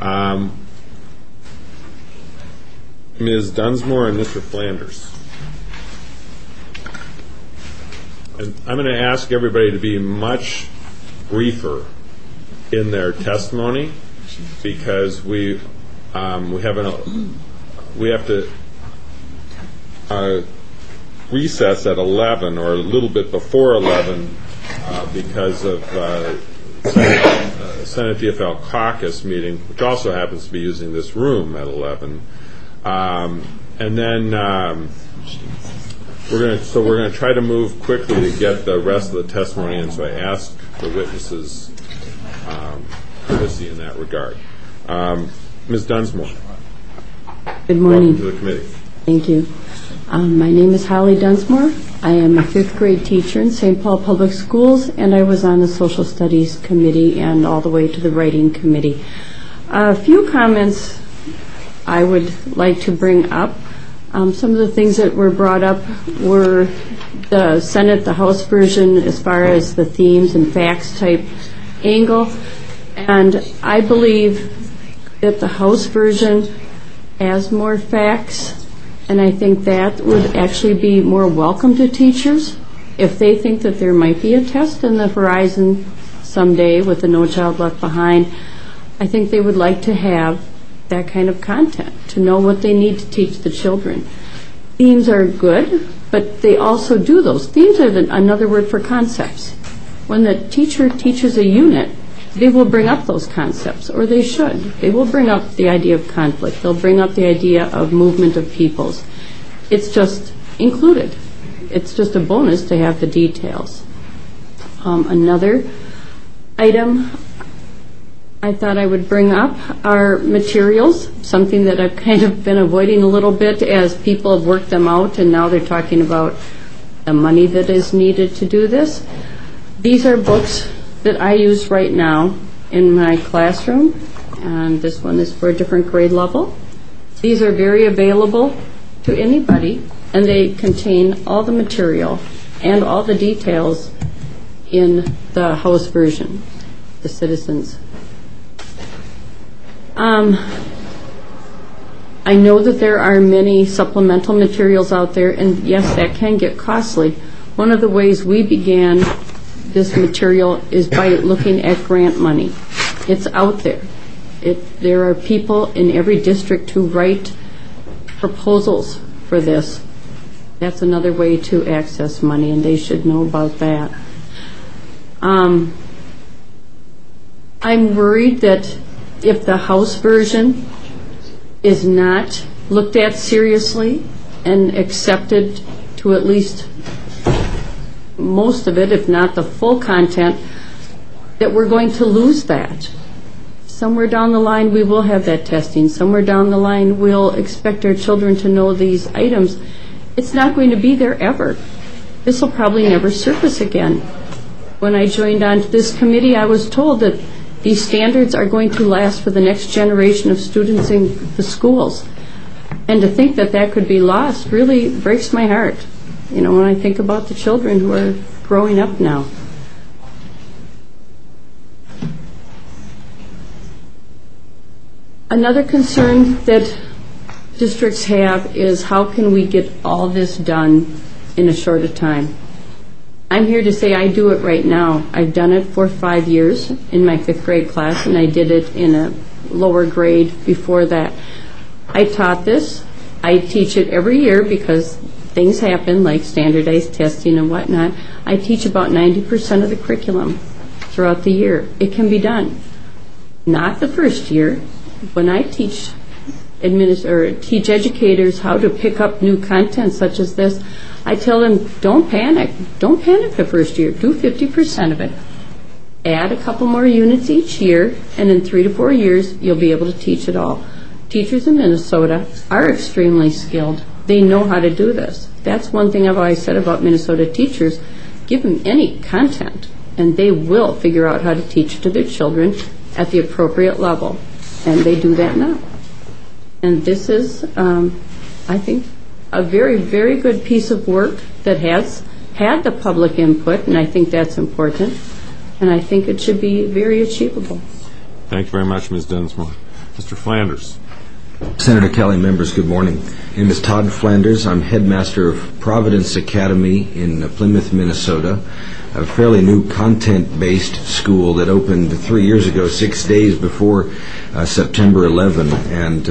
Ms. Dunsmore and Mr. Flanders. And I'm going to ask everybody to be much briefer in their testimony because we have to recess at 11 or a little bit before 11 because of Senate DFL caucus meeting, which also happens to be using this room at 11. And then we're going to try to move quickly to get the rest of the testimony in. So I ask the witnesses courtesy in that regard. Ms. Dunsmore. Good morning. Welcome to the committee. Thank you. My name is Holly Dunsmore. I am a 5th grade teacher in St. Paul Public Schools, and I was on the Social Studies Committee and all the way to the Writing Committee. A few comments I would like to bring up. Some of the things that were brought up were the Senate, the House version as far as the themes and facts type angle. And I believe that the House version has more facts, and I think that would actually be more welcome to teachers if they think that there might be a test in the horizon someday with the No Child Left Behind. I think they would like to have that kind of content, to know what they need to teach the children. Themes are good, but they also do those. Themes are another word for concepts. When the teacher teaches a unit, they will bring up those concepts, or they should. They will bring up the idea of conflict. They'll bring up the idea of movement of peoples. It's just included. It's just a bonus to have the details. Another item I thought I would bring up are materials, something that I've kind of been avoiding a little bit as people have worked them out, and now they're talking about the money that is needed to do this. These are books that I use right now in my classroom, and this one is for a different grade level. These are very available to anybody, and they contain all the material and all the details in the House version, the citizens. I know that there are many supplemental materials out there, and yes, that can get costly. One of the ways we began this material is by looking at grant money. It's out there. There are people in every district who write proposals for this. That's another way to access money, and they should know about that. I'm worried that if the House version is not looked at seriously and accepted to at least most of it, if not the full content, that we're going to lose that. Somewhere down the line we will have that testing. Somewhere down the line we'll expect our children to know these items. It's not going to be there ever. This will probably never surface again. When I joined onto this committee, I was told that these standards are going to last for the next generation of students in the schools. And to think that that could be lost really breaks my heart, when I think about the children who are growing up now. Another concern that districts have is how can we get all this done in a shorter time? I'm here to say I do it right now. I've done it for 5 years in my 5th grade class, and I did it in a lower grade before that. I taught this. I teach it every year because things happen like standardized testing and whatnot. I teach about 90% of the curriculum throughout the year. It can be done. Not the first year. When I teach educators how to pick up new content such as this, I tell them, don't panic. Don't panic the first year. Do 50% of it. Add a couple more units each year, and in 3 to 4 years, you'll be able to teach it all. Teachers in Minnesota are extremely skilled. They know how to do this. That's one thing I've always said about Minnesota teachers. Give them any content, and they will figure out how to teach it to their children at the appropriate level. And they do that now. And this is, I think, a very, very good piece of work that has had the public input, and I think that's important. And I think it should be very achievable. Thank you very much, Ms. Densmore. Mr. Flanders. Senator Kelly, members, good morning. My name is Todd Flanders. I'm headmaster of Providence Academy in Plymouth, Minnesota, a fairly new content-based school that opened 3 years ago, 6 days before September 11. And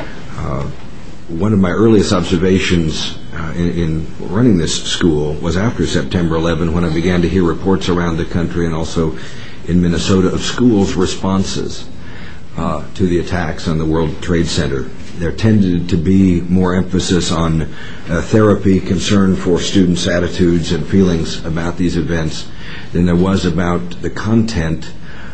one of my earliest observations in running this school was after September 11, when I began to hear reports around the country and also in Minnesota of schools' responses to the attacks on the World Trade Center. There tended to be more emphasis on therapy, concern for students' attitudes and feelings about these events than there was about the content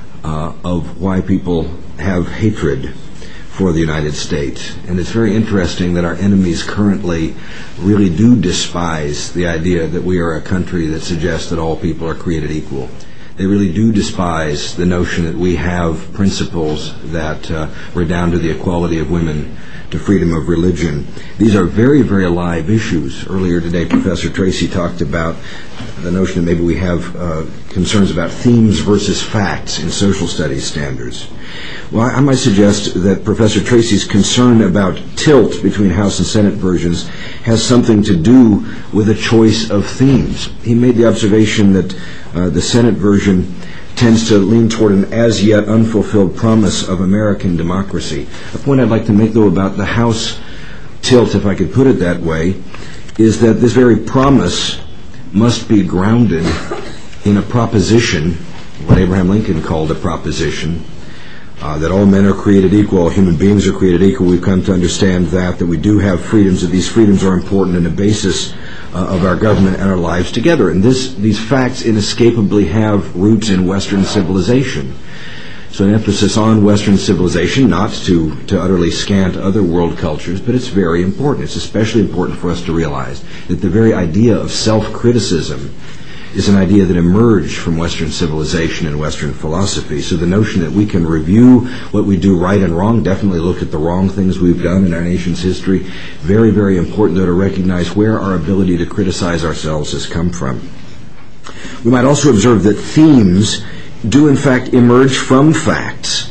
of why people have hatred for the United States. And it's very interesting that our enemies currently really do despise the idea that we are a country that suggests that all people are created equal. They really do despise the notion that we have principles that redound to the equality of women, to freedom of religion. These are very, very alive issues. Earlier today, Professor Tracy talked about the notion that maybe we have concerns about themes versus facts in social studies standards. Well, I might suggest that Professor Tracy's concern about tilt between House and Senate versions has something to do with a choice of themes. He made the observation that the Senate version tends to lean toward an as-yet unfulfilled promise of American democracy. A point I'd like to make, though, about the House tilt, if I could put it that way, is that this very promise must be grounded in a proposition, what Abraham Lincoln called a proposition, that all men are created equal, all human beings are created equal. We've come to understand that we do have freedoms, that these freedoms are important and a basis of our government and our lives together. And these facts inescapably have roots in Western civilization. So an emphasis on Western civilization, not to utterly scant other world cultures, but it's very important. It's especially important for us to realize that the very idea of self-criticism is an idea that emerged from Western civilization and Western philosophy. So the notion that we can review what we do right and wrong, definitely look at the wrong things we've done in our nation's history, very, very important though to recognize where our ability to criticize ourselves has come from. We might also observe that themes do in fact emerge from facts,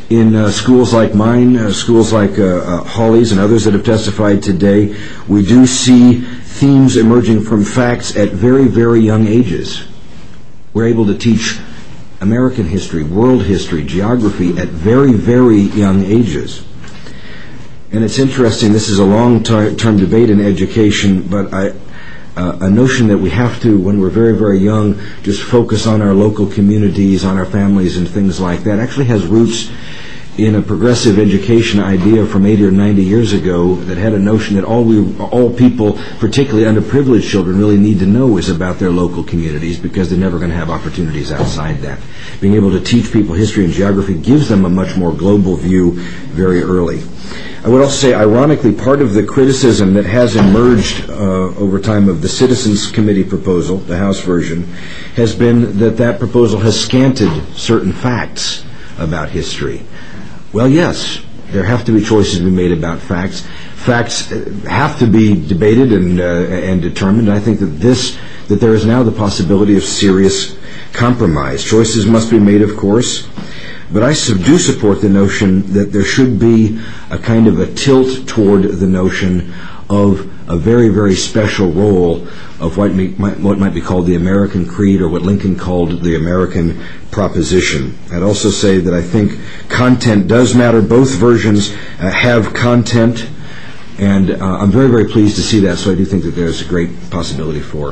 In schools like mine, schools like Hawley's and others that have testified today, we do see themes emerging from facts at very, very young ages. We're able to teach American history, world history, geography at very, very young ages. And it's interesting, this is a long-term debate in education, but a notion that we have to, when we're very, very young, just focus on our local communities, on our families and things like that, actually has roots in a progressive education idea from 80 or 90 years ago that had a notion that all people, particularly underprivileged children, really need to know is about their local communities because they're never going to have opportunities outside that. Being able to teach people history and geography gives them a much more global view very early. I would also say, ironically, part of the criticism that has emerged over time of the Citizens Committee proposal, the House version, has been that proposal has scanted certain facts about history. Well, yes, there have to be choices to be made about facts. Facts have to be debated and determined. I think that there is now the possibility of serious compromise. Choices must be made, of course, but I do support the notion that there should be a kind of a tilt toward the notion of a very, very special role of what might be called the American creed, or what Lincoln called the American proposition. I'd also say that I think content does matter. Both versions have content, and I'm very, very pleased to see that, so I do think that there's a great possibility for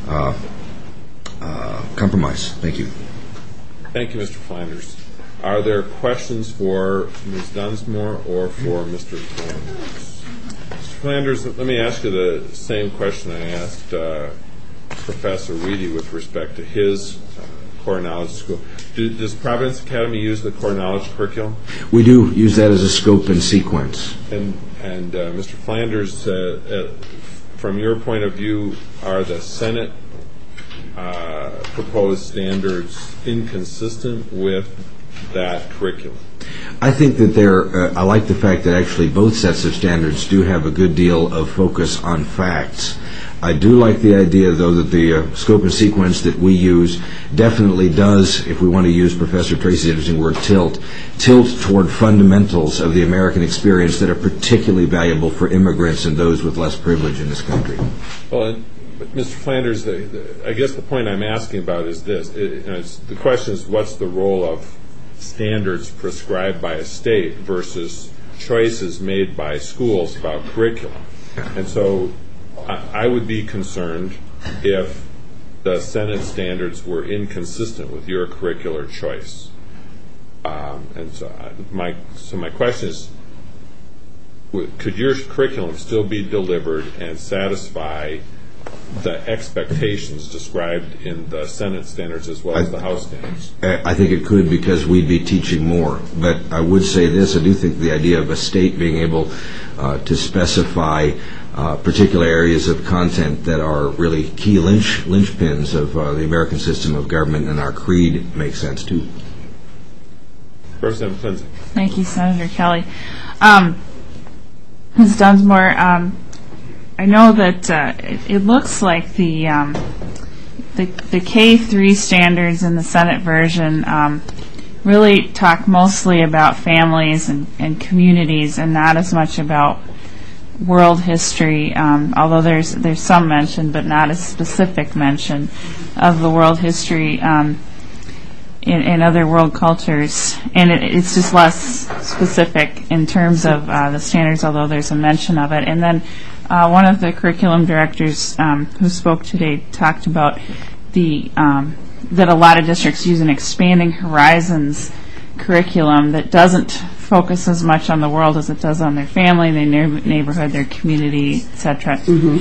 compromise. Thank you. Thank you, Mr. Flanders. Are there questions for Ms. Dunsmore or for Mr. Flanders? Mr. Flanders, let me ask you the same question I asked Professor Reedy with respect to his core knowledge school. Does Providence Academy use the core knowledge curriculum? We do use that as a scope and sequence. And Mr. Flanders, from your point of view, are the Senate proposed standards inconsistent with that curriculum? I think that I like the fact that actually both sets of standards do have a good deal of focus on facts. I do like the idea, though, that the scope and sequence that we use definitely does, if we want to use Professor Tracy's interesting word, tilt toward fundamentals of the American experience that are particularly valuable for immigrants and those with less privilege in this country. Well, Mr. Flanders, I guess the point I'm asking about is this. The question is, what's the role of standards prescribed by a state versus choices made by schools about curriculum? And so I would be concerned if the Senate standards were inconsistent with your curricular choice. And so my question is, could your curriculum still be delivered and satisfy the expectations described in the Senate standards as well as the House standards? I think it could, because we'd be teaching more. But I would say this, I do think the idea of a state being able to specify particular areas of content that are really key linchpins of the American system of government and our creed makes sense too. Representative Lindsay. Thank you, Senator Kelly. Ms. Dunsmore, I know that it looks like the K-3 standards in the Senate version really talk mostly about families and communities, and not as much about world history, although there's some mention, but not a specific mention of the world history in other world cultures. And it's just less specific in terms of the standards, although there's a mention of it. And then one of the curriculum directors who spoke today talked about that a lot of districts use an expanding horizons curriculum that doesn't focus as much on the world as it does on their family, their neighborhood, their community, etc. Mm-hmm.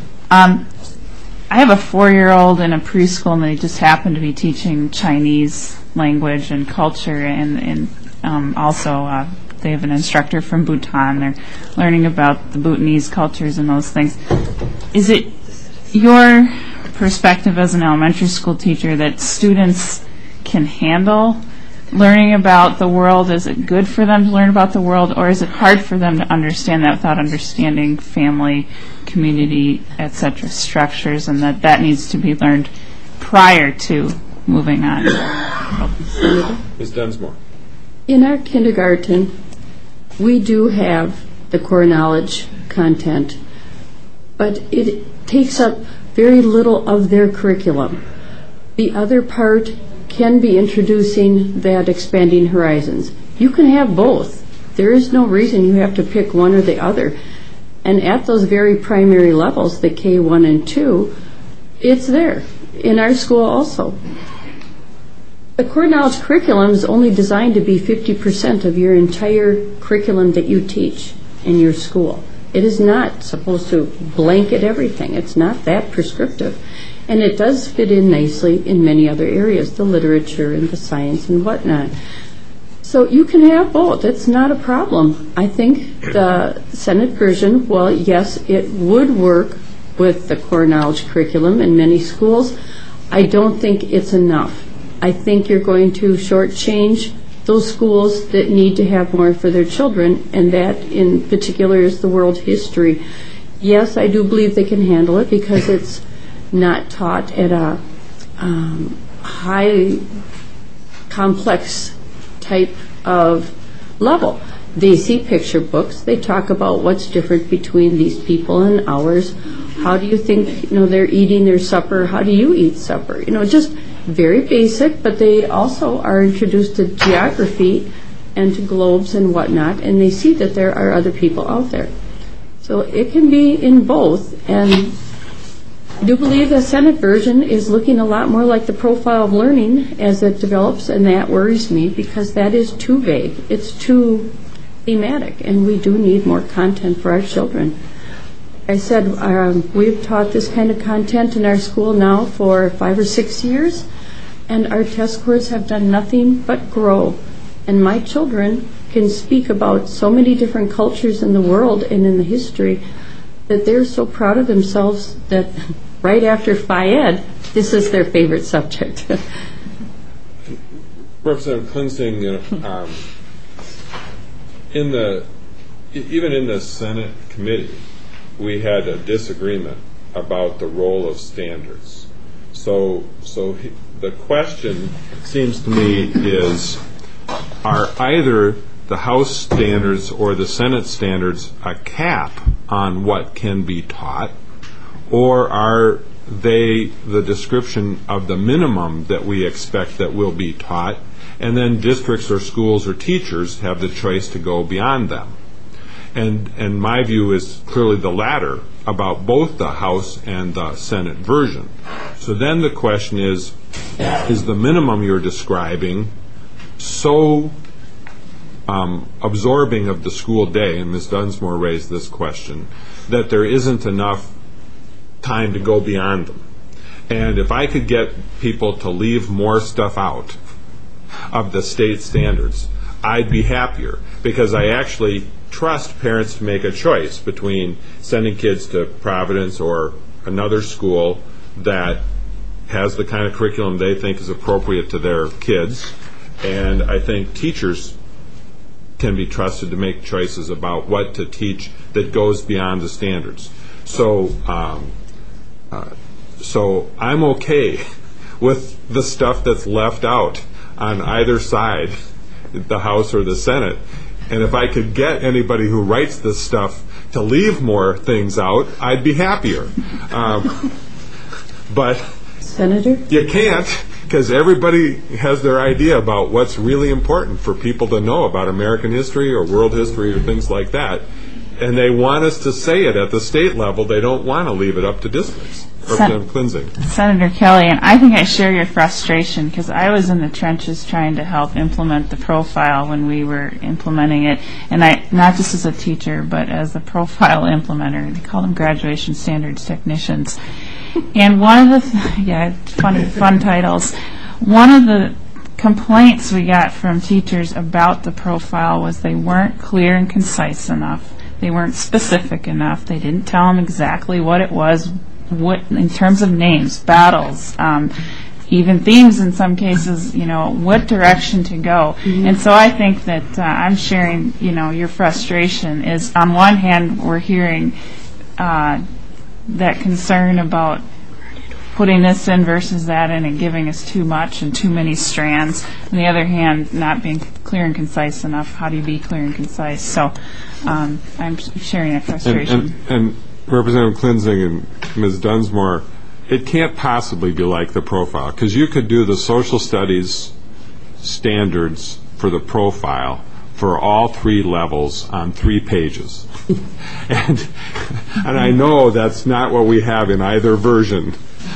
I have a 4-year-old in a preschool, and they just happen to be teaching Chinese language and culture, and also they have an instructor from Bhutan. They're learning about the Bhutanese cultures and those things. Is it your perspective as an elementary school teacher that students can handle learning about the world? Is it good for them to learn about the world, or is it hard for them to understand that without understanding family, community, etc. structures, and that needs to be learned prior to moving on? Ms. Dunsmore. In our kindergarten, we do have the core knowledge content, but it takes up very little of their curriculum. The other part can be introducing that expanding horizons. You can have both. There is no reason you have to pick one or the other. And at those very primary levels, the K1 and 2, it's there. In our school also. The core knowledge curriculum is only designed to be 50% of your entire curriculum that you teach in your school. It is not supposed to blanket everything. It's not that prescriptive. And it does fit in nicely in many other areas, the literature and the science and whatnot. So you can have both. It's not a problem. I think the Senate version, well, yes, it would work with the core knowledge curriculum in many schools. I don't think it's enough. I think you're going to shortchange those schools that need to have more for their children, and that in particular is the world history. Yes, I do believe they can handle it because it's not taught at a high complex type of level. They see picture books. They talk about what's different between these people and ours. How do you think they're eating their supper? How do you eat supper? Just very basic, but they also are introduced to geography and to globes and whatnot, and they see that there are other people out there. So it can be in both, and I do believe the Senate version is looking a lot more like the profile of learning as it develops, and that worries me because that is too vague. It's too thematic, and we do need more content for our children. I said we've taught this kind of content in our school now for 5 or 6 years, and our test scores have done nothing but grow. And my children can speak about so many different cultures in the world and in the history that they're so proud of themselves that right after Phi-Ed, this is their favorite subject. Representative Klinsing, even in the Senate committee, we had a disagreement about the role of standards. So the question, it seems to me, is are either the House standards or the Senate standards a cap on what can be taught, or are they the description of the minimum that we expect that will be taught, and then districts or schools or teachers have the choice to go beyond them? And my view is clearly the latter about both the House and the Senate version. So then the question is the minimum you're describing so absorbing of the school day, and Ms. Dunsmore raised this question, that there isn't enough time to go beyond them? And if I could get people to leave more stuff out of the state standards, I'd be happier, because I actually trust parents to make a choice between sending kids to Providence or another school that has the kind of curriculum they think is appropriate to their kids. And I think teachers can be trusted to make choices about what to teach that goes beyond the standards. So I'm okay with the stuff that's left out on either side, the House or the Senate. And if I could get anybody who writes this stuff to leave more things out, I'd be happier. But Senator? You can't, because everybody has their idea about what's really important for people to know about American history or world history or things like that. And they want us to say it at the state level. They don't want to leave it up to districts. Senator Kelly, and I think I share your frustration, because I was in the trenches trying to help implement the profile when we were implementing it, and not just as a teacher, but as a profile implementer. They call them graduation standards technicians. And one of the fun titles. One of the complaints we got from teachers about the profile was they weren't clear and concise enough. They weren't specific enough. They didn't tell them exactly what it was, what in terms of names, battles, even themes in some cases, what direction to go. Mm-hmm. And so I think that I'm sharing, your frustration is, on one hand, we're hearing that concern about putting this in versus that in and giving us too much and too many strands. On the other hand, not being clear and concise enough. How do you be clear and concise? So I'm sharing that frustration. And Representative Klinzing and Ms. Dunsmore, it can't possibly be like the profile, because you could do the social studies standards for the profile for all 3 levels on 3 pages. and I know that's not what we have in either version.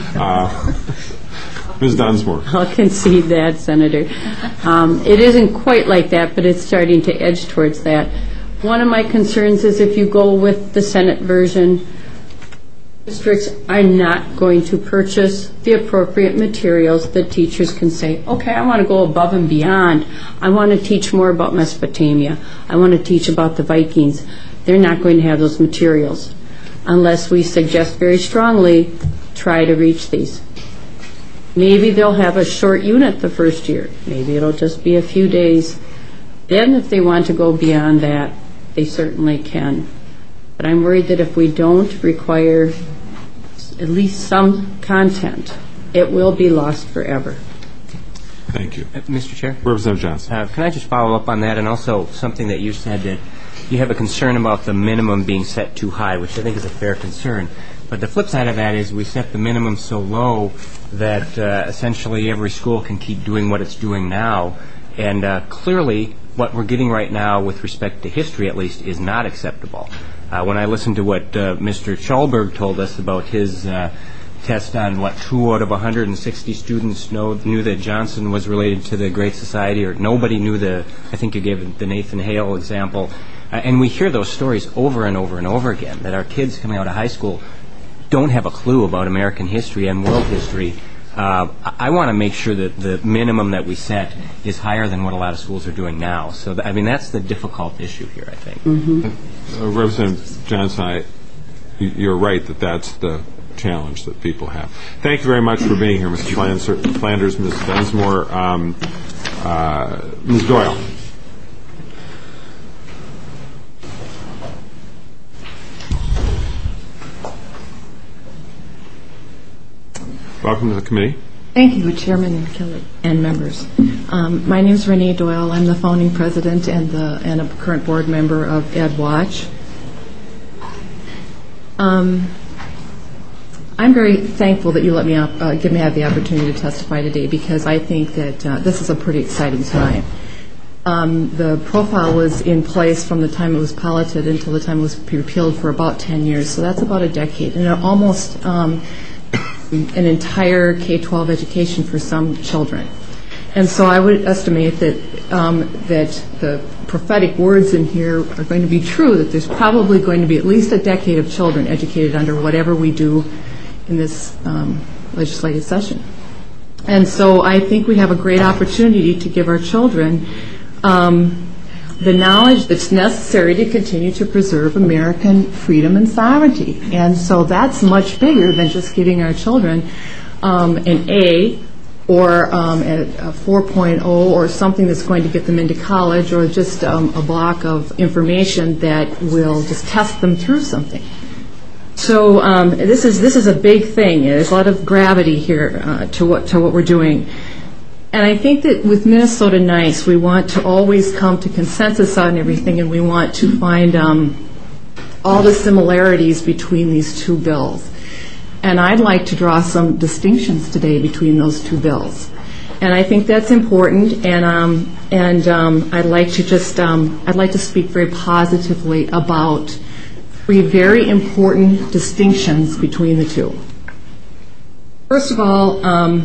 Ms. Dunsmore. I'll concede that, Senator. It isn't quite like that, but it's starting to edge towards that. One of my concerns is if you go with the Senate version, districts are not going to purchase the appropriate materials that teachers can say, okay, I want to go above and beyond. I want to teach more about Mesopotamia. I want to teach about the Vikings. They're not going to have those materials unless we suggest very strongly, try to reach these. Maybe they'll have a short unit the first year. Maybe it'll just be a few days. Then if they want to go beyond that, they certainly can. But I'm worried that if we don't require at least some content, it will be lost forever. Thank you. Mr. Chair? Representative Johnson. Can I just follow up on that, and also something that you said, that you have a concern about the minimum being set too high, which I think is a fair concern. But the flip side of that is we set the minimum so low that essentially every school can keep doing what it's doing now. And clearly what we're getting right now with respect to history, at least, is not acceptable. When I listened to what Mr. Chalberg told us about his test on 2 out of 160 students knew that Johnson was related to the Great Society, or nobody knew I think you gave the Nathan Hale example. And we hear those stories over and over and over again, that our kids coming out of high school don't have a clue about American history and world history. I want to make sure that the minimum that we set is higher than what a lot of schools are doing now. So, that's the difficult issue here, I think. Mm-hmm. Representative Johnson, you're right that that's the challenge that people have. Thank you very much for being here, Mr. Flanders, Ms. Dunsmore. Ms. Doyle. Welcome to the committee. Thank you, Chairman Kelly and members. My name is Renee Doyle. I'm the founding president and a current board member of EdWatch. I'm very thankful that you let me give me the opportunity to testify today, because I think that this is a pretty exciting time. The profile was in place from the time it was piloted until the time it was repealed for about 10 years, so that's about a decade, and almost an entire K-12 education for some children. And so I would estimate that the prophetic words in here are going to be true, that there's probably going to be at least a decade of children educated under whatever we do in this legislative session. And so I think we have a great opportunity to give our children the knowledge that's necessary to continue to preserve American freedom and sovereignty. And so that's much bigger than just giving our children an A or a 4.0 or something that's going to get them into college, or just a block of information that will just test them through something. So this is a big thing. There's a lot of gravity here to what we're doing. And I think that with Minnesota Nice, we want to always come to consensus on everything, and we want to find all the similarities between these two bills. And I'd like to draw some distinctions today between those two bills. And I think that's important, and I'd like to speak very positively about 3 very important distinctions between the two. First of all,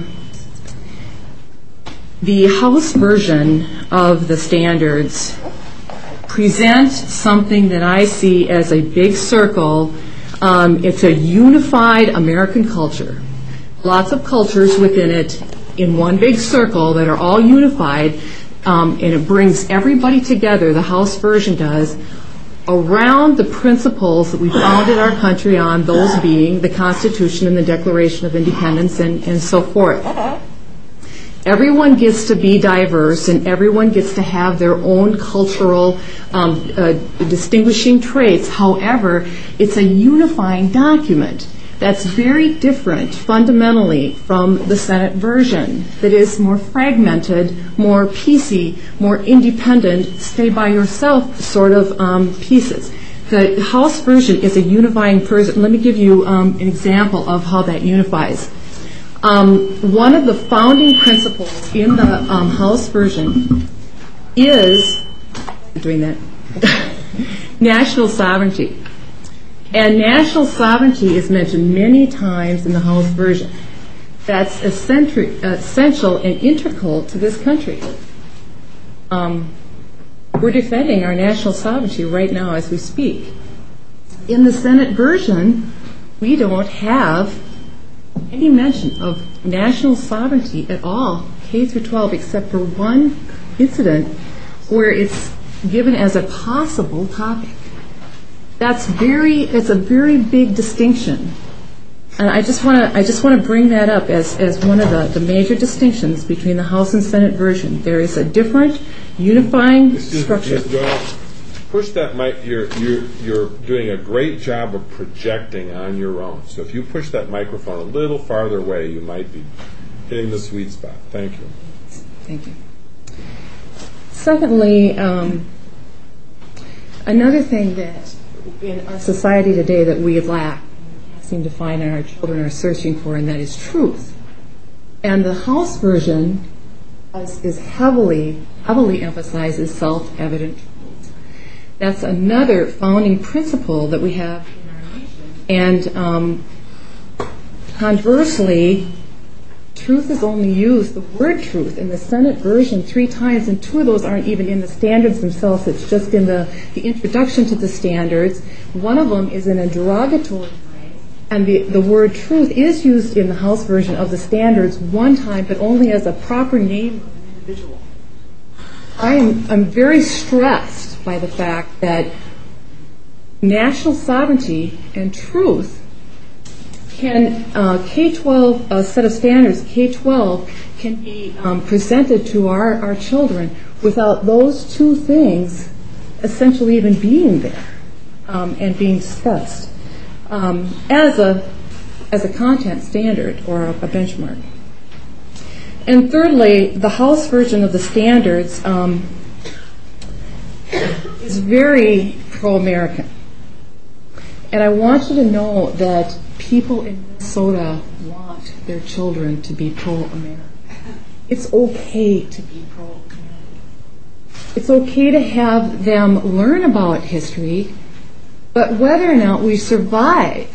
the House version of the standards presents something that I see as a big circle. It's a unified American culture. Lots of cultures within it in one big circle that are all unified, and it brings everybody together, the House version does, around the principles that we founded our country on, those being the Constitution and the Declaration of Independence and so forth. Everyone gets to be diverse, and everyone gets to have their own cultural distinguishing traits. However, it's a unifying document. That's very different fundamentally from the Senate version that is more fragmented, more piecey, more independent, stay by yourself sort of pieces. The House version is a unifying version. Let me give you an example of how that unifies. One of the founding principles in the House version is national sovereignty. And national sovereignty is mentioned many times in the House version. That's essential and integral to this country. We're defending our national sovereignty right now as we speak. In the Senate version, we don't have any mention of national sovereignty at all, K through 12, except for one incident where it's given as a possible topic. It's a very big distinction. And I just want to bring that up as one of the major distinctions between the House and Senate version. There is a different unifying structure. Ms. Doyle, push that mic. You're doing a great job of projecting on your own. So if you push that microphone a little farther away, you might be hitting the sweet spot. Thank you. Thank you. Secondly, another thing that in our society today that we lack, seem to find and our children are searching for, and that is truth. And the House version is heavily emphasizes self-evident truth. That's another founding principle that we have in our nation. And conversely, truth is only used, the word truth, in the Senate version 3 times, and 2 of those aren't even in the standards themselves. It's just in the introduction to the standards. One of them is in a derogatory phrase, and the word truth is used in the House version of the standards 1 time, but only as a proper name of an individual. I'm very stressed by the fact that national sovereignty and truth can, K-12 set of standards, K-12 can be presented to our children without those 2 things essentially even being there and being discussed as a content standard or a benchmark. And thirdly, the House version of the standards is very pro-American. And I want you to know that people in Minnesota want their children to be pro-American. It's okay to be pro-American. It's okay to have them learn about history, but whether or not we survive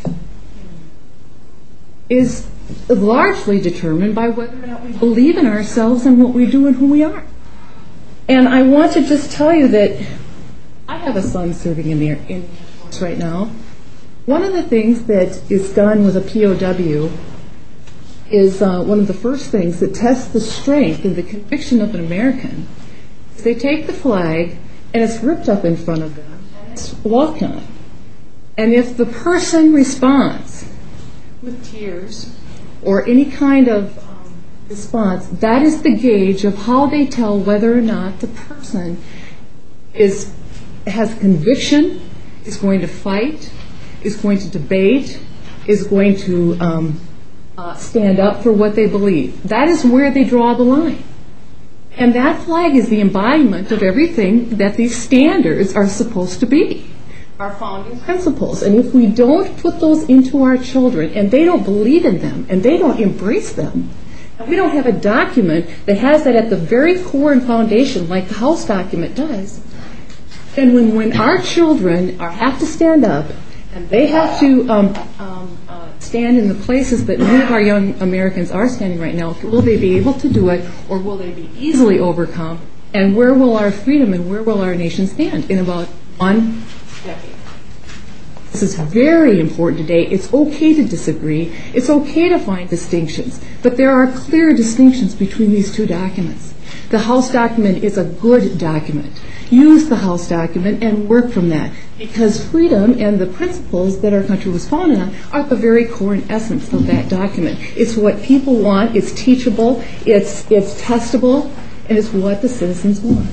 is largely determined by whether or not we believe in ourselves and what we do and who we are. And I want to just tell you that I have a son serving in the Air Force right now. One of the things that is done with a POW is one of the first things that tests the strength and the conviction of an American is they take the flag and it's ripped up in front of them and it's walked on. And if the person responds with tears or any kind of response, that is the gauge of how they tell whether or not the person has conviction, is going to fight, is going to debate, is going to stand up for what they believe. That is where they draw the line. And that flag is the embodiment of everything that these standards are supposed to be, our founding principles. And if we don't put those into our children, and they don't believe in them, and they don't embrace them, and we don't have a document that has that at the very core and foundation like the House document does, then when our children have to stand up and they have to stand in the places that many of our young Americans are standing right now, will they be able to do it, or will they be easily overcome? And where will our freedom and where will our nation stand in about 1 decade? This is very important today. It's okay to disagree. It's okay to find distinctions. But there are clear distinctions between these 2 documents. The House document is a good document. Use the House document and work from that, because freedom and the principles that our country was founded on are the very core and essence of that document. It's what people want, it's teachable, it's testable, and it's what the citizens want.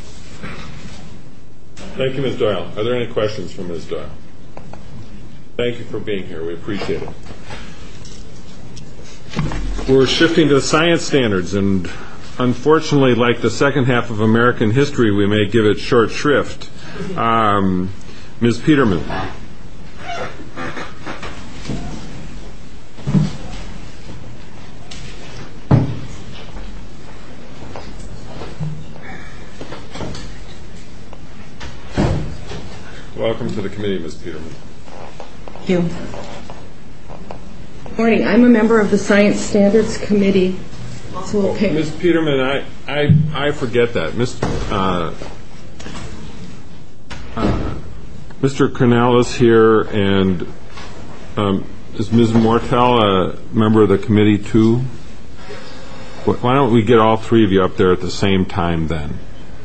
Thank you, Ms. Doyle. Are there any questions for Ms. Doyle? Thank you for being here. We appreciate it. We're shifting to the science standards, and unfortunately, like the second half of American history, we may give it short shrift. Ms. Peterman. Welcome to the committee, Ms. Peterman. Thank you. Good morning. I'm a member of the Science Standards Committee. Ms. Peterman, I forget that. Mr. Cornell is here, and is Ms. Mortel a member of the committee too? Why don't we get all three of you up there at the same time then?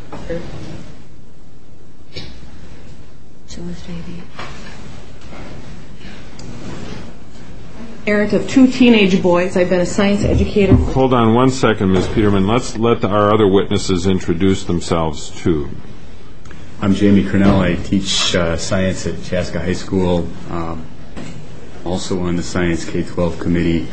Parent of two teenage boys. I've been a science educator. Hold on one second, Ms. Peterman. Let's let our other witnesses introduce themselves too. I'm Jamie Cornell. I teach science at Chaska High School. Also on the Science K-12 committee.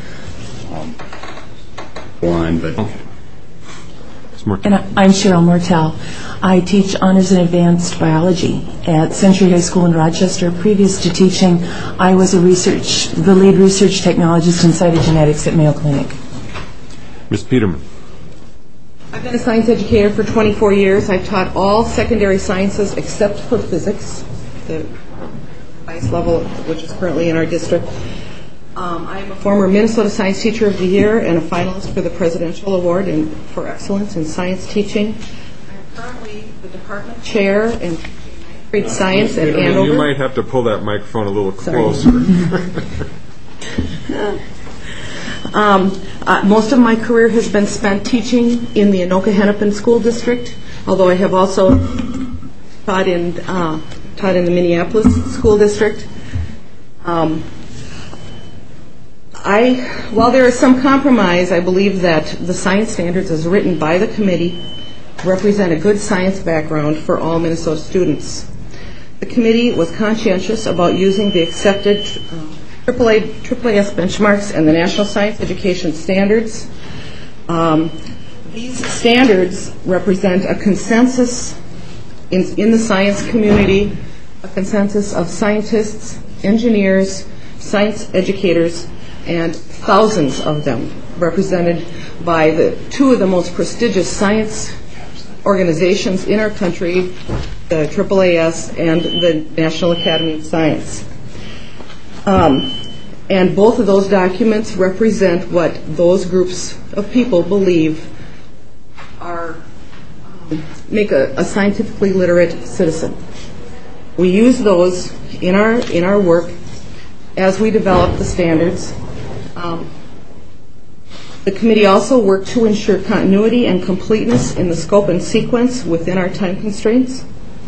And I'm Cheryl Mortel. I teach honors and advanced biology at Century High School in Rochester. Previous to teaching, I was the lead research technologist in cytogenetics at Mayo Clinic. Ms. Peterman. I've been a science educator for 24 years. I've taught all secondary sciences except for physics, the highest level which is currently in our district. I am a former Minnesota Science Teacher of the Year and a finalist for the Presidential Award for Excellence in Science Teaching. I'm currently the Department Chair in Grade Science at Andover. You might have to pull that microphone a little closer. Most of my career has been spent teaching in the Anoka-Hennepin School District, although I have also taught in the Minneapolis School District. While there is some compromise, I believe that the science standards as written by the committee represent a good science background for all Minnesota students. The committee was conscientious about using the accepted AAAS benchmarks and the National Science Education Standards. These standards represent a consensus in the science community, a consensus of scientists, engineers, science educators, and thousands of them represented by two of the most prestigious science organizations in our country, the AAAS and the National Academy of Science. And both of those documents represent what those groups of people believe make a scientifically literate citizen. We use those in our work as we develop the standards. The committee also worked to ensure continuity and completeness in the scope and sequence within our time constraints.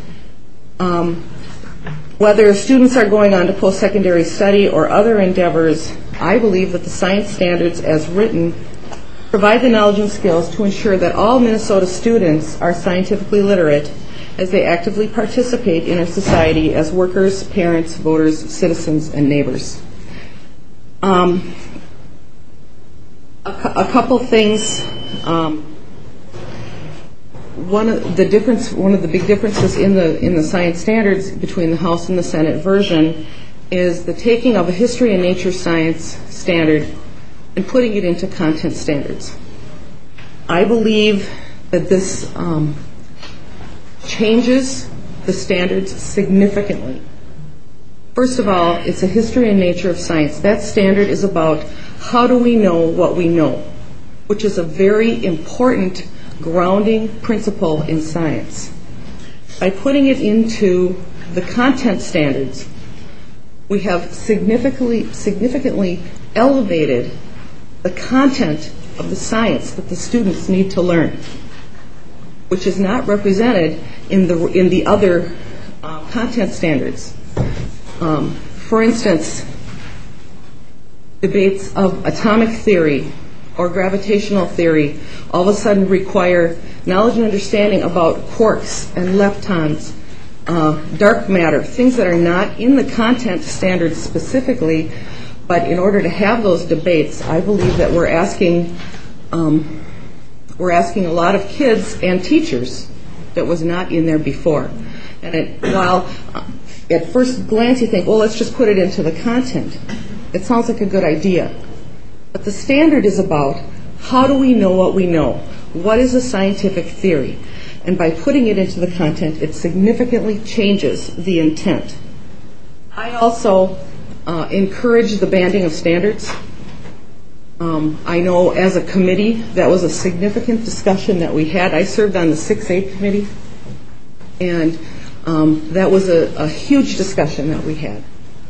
Whether students are going on to post-secondary study or other endeavors, I believe that the science standards as written provide the knowledge and skills to ensure that all Minnesota students are scientifically literate as they actively participate in our society as workers, parents, voters, citizens, and neighbors. A couple things. One of the big differences in the science standards between the House and the Senate version is the taking of a history and nature science standard and putting it into content standards. I believe that this changes the standards significantly. First of all, it's a history and nature of science. That standard is about how do we know what we know, which is a very important grounding principle in science. By putting it into the content standards, we have significantly elevated the content of the science that the students need to learn, which is not represented in the other content standards. For instance, debates of atomic theory or gravitational theory all of a sudden require knowledge and understanding about quarks and leptons, dark matter, things that are not in the content standards specifically, But in order to have those debates, I believe that we're asking a lot of kids and teachers that was not in there before. And while at first glance you think, well, let's just put it into the content, it sounds like a good idea. But the standard is about how do we know what we know? What is a scientific theory? And by putting it into the content, it significantly changes the intent. I also encourage the banding of standards. I know as a committee that was a significant discussion that we had. I served on the 6-8 committee, and that was a huge discussion that we had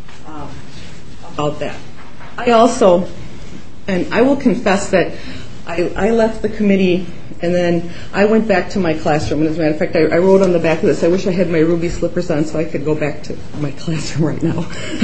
about that. I also, and I will confess that I left the committee and then I went back to my classroom. And as a matter of fact, I wrote on the back of this, I wish I had my ruby slippers on so I could go back to my classroom right now.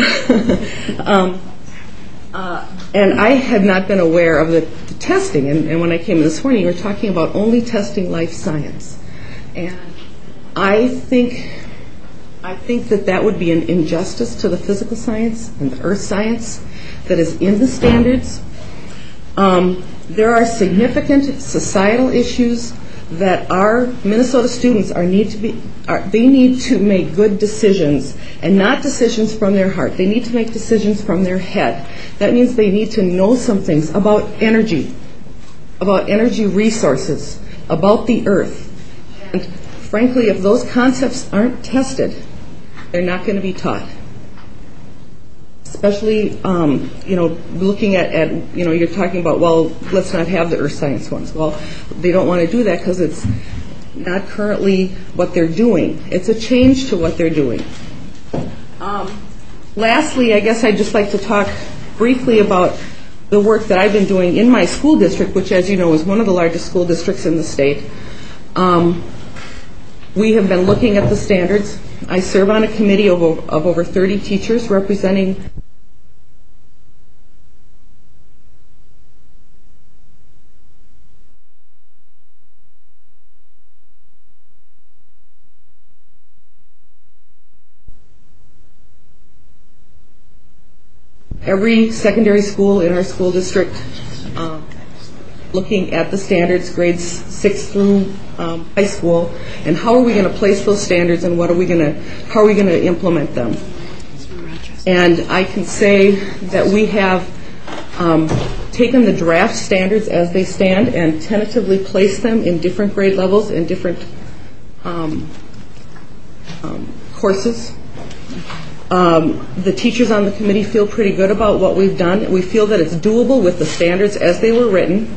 And I had not been aware of the testing. And when I came this morning, you were talking about only testing life science. And I think that would be an injustice to the physical science and the earth science that is in the standards. There are significant societal issues that our Minnesota students they need to make good decisions, and not decisions from their heart. They need to make decisions from their head. That means they need to know some things about energy resources, about the earth. And frankly, if those concepts aren't tested, they're not going to be taught. Especially, looking at you're talking about, well, let's not have the earth science ones. Well, they don't want to do that because it's not currently what they're doing. It's a change to what they're doing. Lastly, I guess I'd just like to talk briefly about the work that I've been doing in my school district, which, as you know, is one of the largest school districts in the state. We have been looking at the standards. I serve on a committee of over 30 teachers representing every secondary school in our school district, looking at the standards, grades 6 through high school, and how are we going to place those standards, and how are we going to implement them. And I can say that we have taken the draft standards as they stand and tentatively placed them in different grade levels and different courses. The teachers on the committee feel pretty good about what we've done. We feel that it's doable with the standards as they were written.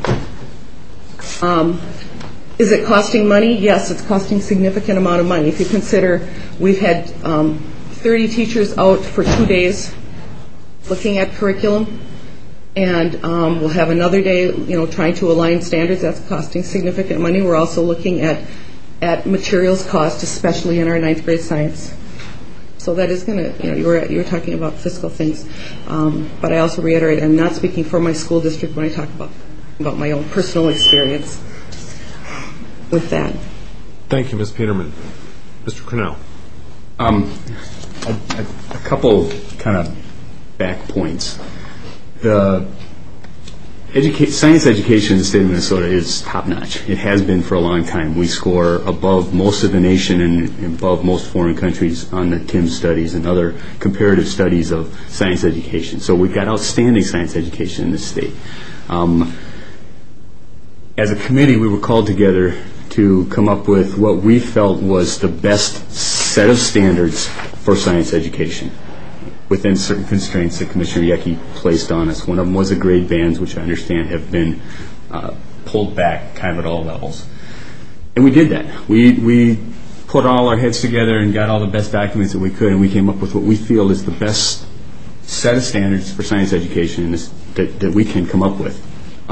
Is it costing money? Yes, it's costing a significant amount of money. If you consider we've had 30 teachers out for 2 days looking at curriculum, and we'll have another day, trying to align standards. That's costing significant money. We're also looking at materials cost, especially in our 9th grade science. So that is going to, you were talking about fiscal things. But I also reiterate, I'm not speaking for my school district when I talk about my own personal experience with that. Thank you, Ms. Peterman. Mr. Cornell. A couple kind of back points. The science education in the state of Minnesota is top-notch. It has been for a long time. We score above most of the nation and above most foreign countries on the TIMSS studies and other comparative studies of science education. So we've got outstanding science education in this state. As a committee, we were called together to come up with what we felt was the best set of standards for science education within certain constraints that Commissioner Yecke placed on us. One of them was the grade bands, which I understand have been pulled back kind of at all levels. And we did that. We put all our heads together and got all the best documents that we could, and we came up with what we feel is the best set of standards for science education that we can come up with.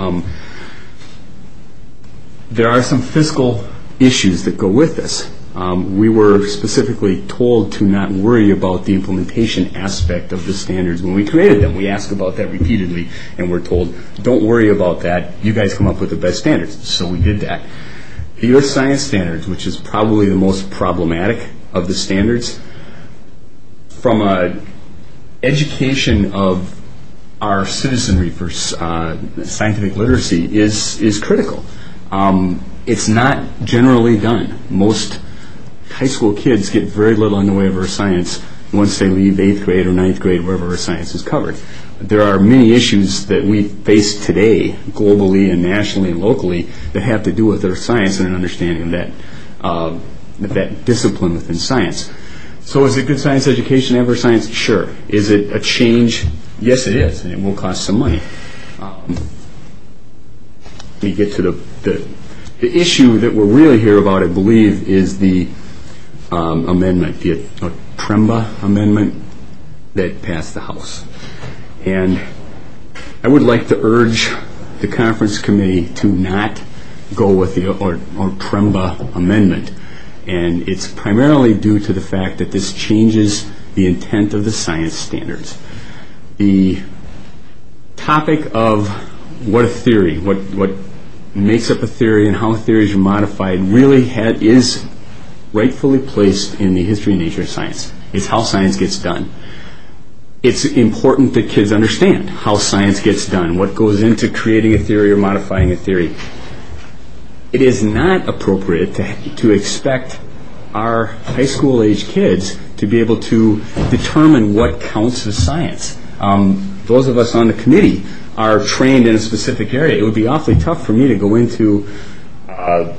There are some fiscal issues that go with this. We were specifically told to not worry about the implementation aspect of the standards when we created them. We asked about that repeatedly, and we're told, don't worry about that. You guys come up with the best standards. So we did that. The Earth Science Standards, which is probably the most problematic of the standards, from an education of our citizenry for scientific literacy is critical. It's not generally done. Most high school kids get very little in the way of earth science once they leave 8th grade or 9th grade, wherever earth science is covered. There are many issues that we face today, globally and nationally and locally, that have to do with earth science and an understanding of that discipline within science. So is it good science education to have earth science? Sure. Is it a change? Yes, it is, and it will cost some money. We get to the issue that we're really here about, I believe, is the amendment, the Tremba amendment that passed the House. And I would like to urge the conference committee to not go with the Tremba amendment. And it's primarily due to the fact that this changes the intent of the science standards. The topic of what a theory, what makes up a theory and how theories are modified really is rightfully placed in the history and nature of science. It's how science gets done. It's important that kids understand how science gets done, what goes into creating a theory or modifying a theory. It is not appropriate to expect our high school age kids to be able to determine what counts as science. Those of us on the committee are trained in a specific area. It would be awfully tough for me to go into an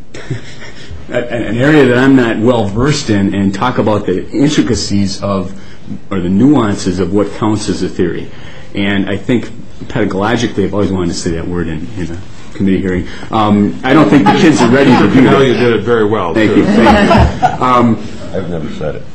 area that I'm not well versed in and talk about the intricacies of or the nuances of what counts as a theory. And I think pedagogically, I've always wanted to say that word in a committee hearing. I don't think the kids are ready to do that. You did it very well. Thank you. I've never said it.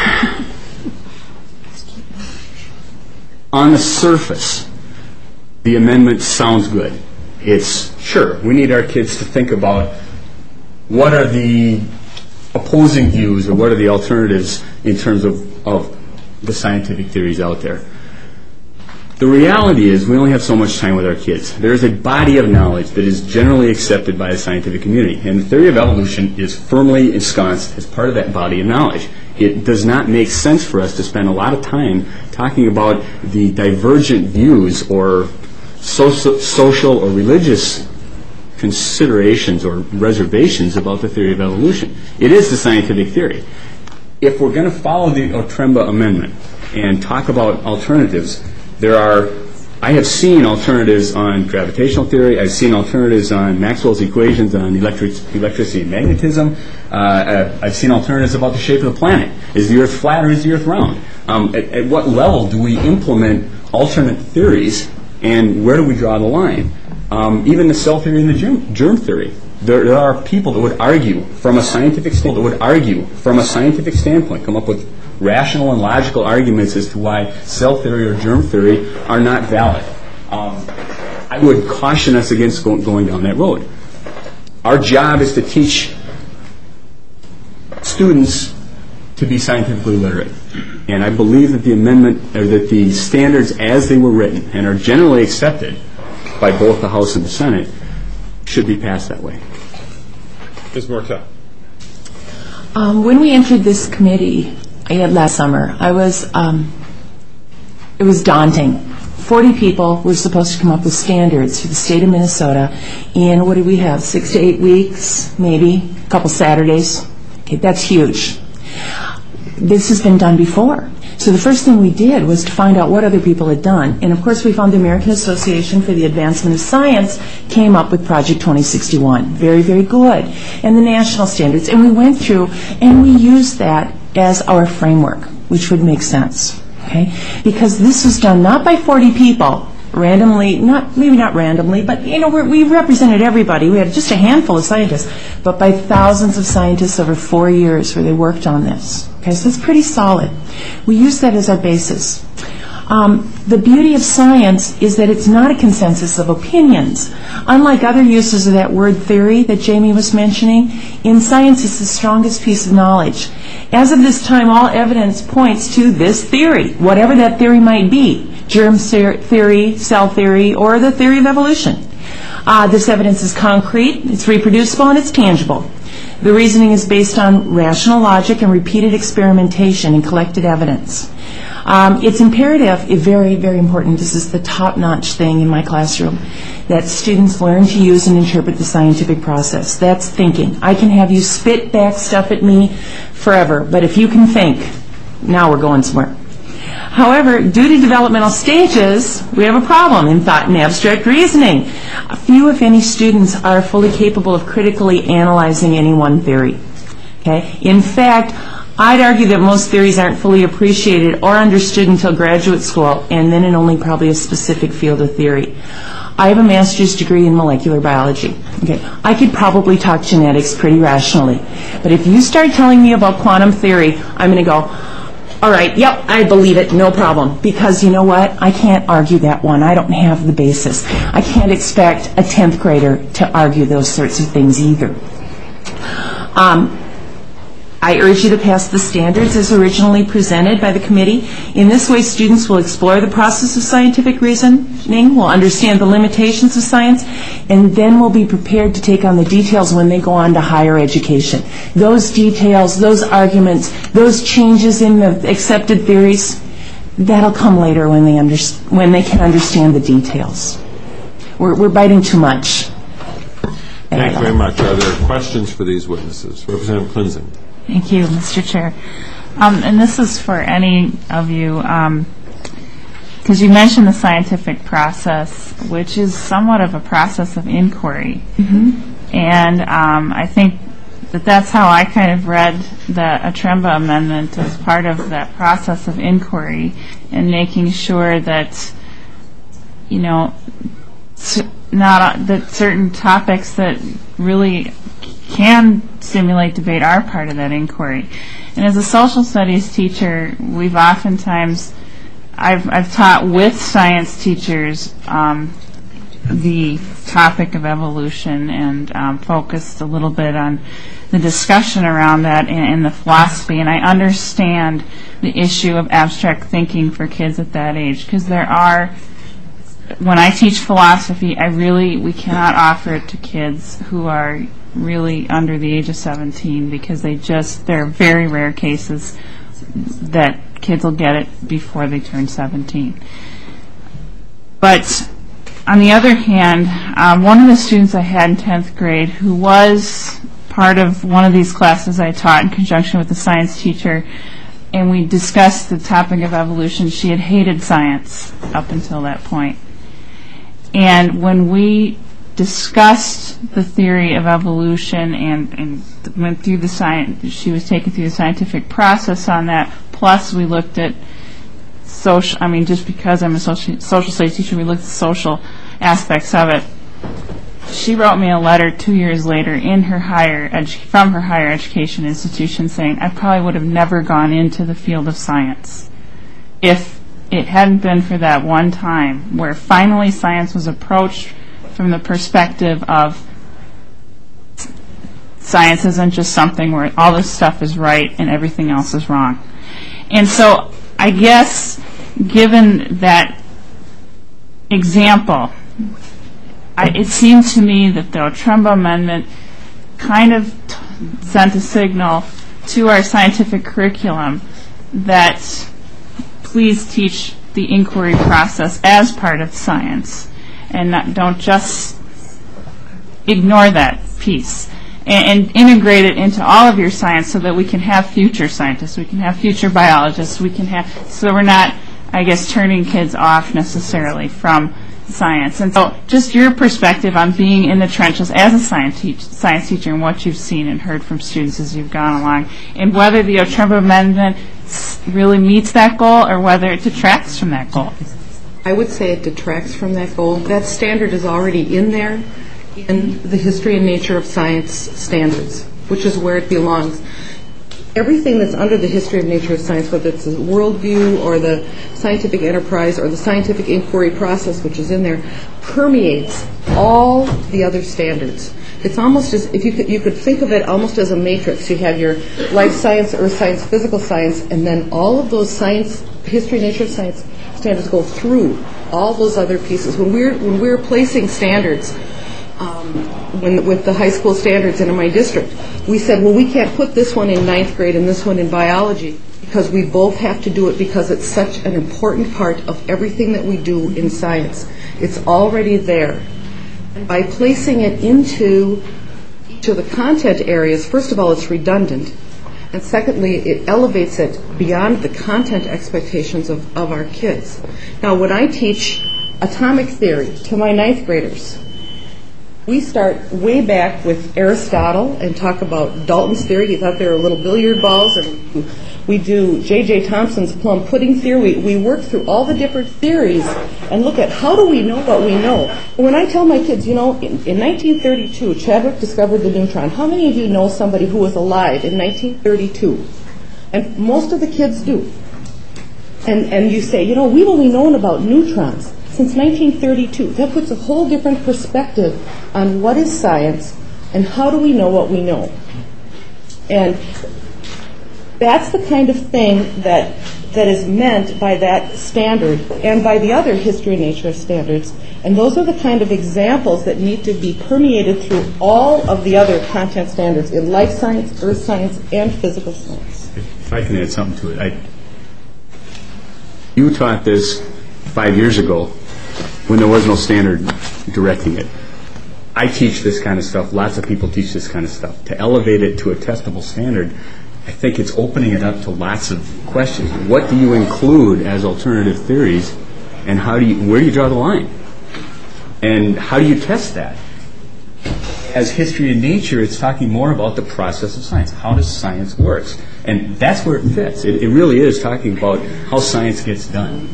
On the surface, the amendment sounds good. It's, sure, we need our kids to think about what are the opposing views or what are the alternatives in terms of the scientific theories out there. The reality is we only have so much time with our kids. There is a body of knowledge that is generally accepted by the scientific community, and the theory of evolution is firmly ensconced as part of that body of knowledge. It does not make sense for us to spend a lot of time talking about the divergent views or social or religious considerations or reservations about the theory of evolution. It is the scientific theory. If we're going to follow the Tremba amendment and talk about alternatives, I have seen alternatives on gravitational theory. I've seen alternatives on Maxwell's equations on electricity and magnetism. I've seen alternatives about the shape of the planet. Is the Earth flat or is the Earth round? At what level do we implement alternate theories, and where do we draw the line? Even the cell theory and the germ theory. There are people that would argue from a scientific standpoint, come up with rational and logical arguments as to why cell theory or germ theory are not valid. I would caution us against going down that road. Our job is to teach students to be scientifically literate. And I believe that the amendment, or that the standards as they were written and are generally accepted by both the House and the Senate, should be passed that way. Ms. Mortel. When we entered this committee last summer, it was daunting. 40 people were supposed to come up with standards for the state of Minnesota in, what did we have, 6 to 8 weeks, maybe, a couple Saturdays. Okay, that's huge. This has been done before. So the first thing we did was to find out what other people had done. And of course we found the American Association for the Advancement of Science came up with Project 2061. Very, very good. And the national standards. And we went through and we used that as our framework, which would make sense. Okay? Because this was done not by 40 people, randomly, maybe not randomly, but we represented everybody. We had just a handful of scientists, but by thousands of scientists over 4 years where they worked on this. Okay, so it's pretty solid. We use that as our basis. The beauty of science is that it's not a consensus of opinions. Unlike other uses of that word theory that Jamie was mentioning, in science it's the strongest piece of knowledge. As of this time, all evidence points to this theory, whatever that theory might be, germ theory, cell theory, or the theory of evolution. This evidence is concrete, it's reproducible, and it's tangible. The reasoning is based on rational logic and repeated experimentation and collected evidence. It's imperative, very, very important, this is the top-notch thing in my classroom, that students learn to use and interpret the scientific process. That's thinking. I can have you spit back stuff at me forever, but if you can think, now we're going somewhere. However, due to developmental stages, we have a problem in thought and abstract reasoning. Few, if any, students are fully capable of critically analyzing any one theory. Okay? In fact, I'd argue that most theories aren't fully appreciated or understood until graduate school, and then in only probably a specific field of theory. I have a master's degree in molecular biology. Okay, I could probably talk genetics pretty rationally. But if you start telling me about quantum theory, I'm going to go, all right, yep, I believe it, no problem. Because you know what? I can't argue that one. I don't have the basis. I can't expect a 10th grader to argue those sorts of things either. I urge you to pass the standards as originally presented by the committee. In this way, students will explore the process of scientific reasoning, will understand the limitations of science, and then will be prepared to take on the details when they go on to higher education. Those details, those arguments, those changes in the accepted theories, that'll come later when they can understand the details. We're biting too much. Thank you very much. Are there questions for these witnesses? Representative Klinzen. Thank you, Mr. Chair. And this is for any of you, because you mentioned the scientific process, which is somewhat of a process of inquiry. Mm-hmm. And I think that that's how I kind of read the Atremba Amendment as part of that process of inquiry and making sure that, you know, that certain topics that really can stimulate debate are part of that inquiry. And as a social studies teacher, we've oftentimes, I've taught with science teachers the topic of evolution and focused a little bit on the discussion around that and the philosophy. And I understand the issue of abstract thinking for kids at that age, because when I teach philosophy, we cannot offer it to kids who are really under the age of 17, because there are very rare cases that kids will get it before they turn 17. But on the other hand, one of the students I had in 10th grade who was part of one of these classes I taught in conjunction with the science teacher, and we discussed the topic of evolution, she had hated science up until that point. And when we discussed the theory of evolution and went through the science, she was taken through the scientific process on that, plus we looked at just because I'm a social studies teacher, we looked at social aspects of it. She wrote me a letter 2 years later from her higher education institution saying, I probably would have never gone into the field of science if it hadn't been for that one time where finally science was approached from the perspective of science isn't just something where all this stuff is right and everything else is wrong. And so I guess given that example, it seemed to me that the Atremba Amendment kind of sent a signal to our scientific curriculum that please teach the inquiry process as part of science, and don't just ignore that piece, and integrate it into all of your science so that we can have future scientists, we can have future biologists, so we're not, I guess, turning kids off necessarily from science. And so just your perspective on being in the trenches as a science teacher and what you've seen and heard from students as you've gone along, and whether the Atremba Amendment really meets that goal or whether it detracts from that goal. I would say it detracts from that goal. That standard is already in there in the history and nature of science standards, which is where it belongs. Everything that's under the history of nature of science, whether it's the worldview or the scientific enterprise or the scientific inquiry process, which is in there, permeates all the other standards. It's almost as if you could think of it almost as a matrix. You have your life science, earth science, physical science, and then all of those science, history, nature of science standards go through all those other pieces. When we're placing standards, with the high school standards in my district, we said, well, we can't put this one in 9th grade and this one in biology because we both have to do it because it's such an important part of everything that we do in science. It's already there. And by placing it into each of the content areas, first of all, it's redundant. And secondly, it elevates it beyond the content expectations of our kids. Now, when I teach atomic theory to my 9th graders, we start way back with Aristotle and talk about Dalton's theory. He thought they were little billiard balls. And we do J.J. Thomson's plum pudding theory. We work through all the different theories and look at how do we know what we know. When I tell my kids, in 1932, Chadwick discovered the neutron. How many of you know somebody who was alive in 1932? And most of the kids do. And you say, we've only known about neutrons since 1932. That puts a whole different perspective on what is science and how do we know what we know. And that's the kind of thing that is meant by that standard and by the other history and nature standards. And those are the kind of examples that need to be permeated through all of the other content standards in life science, earth science, and physical science. If I can add something to it. You taught this 5 years ago when there was no standard directing it. I teach this kind of stuff. Lots of people teach this kind of stuff. To elevate it to a testable standard, I think it's opening it up to lots of questions. What do you include as alternative theories, and where do you draw the line? And how do you test that? As history and nature, it's talking more about the process of science. How does science work? And that's where it fits. It really is talking about how science gets done.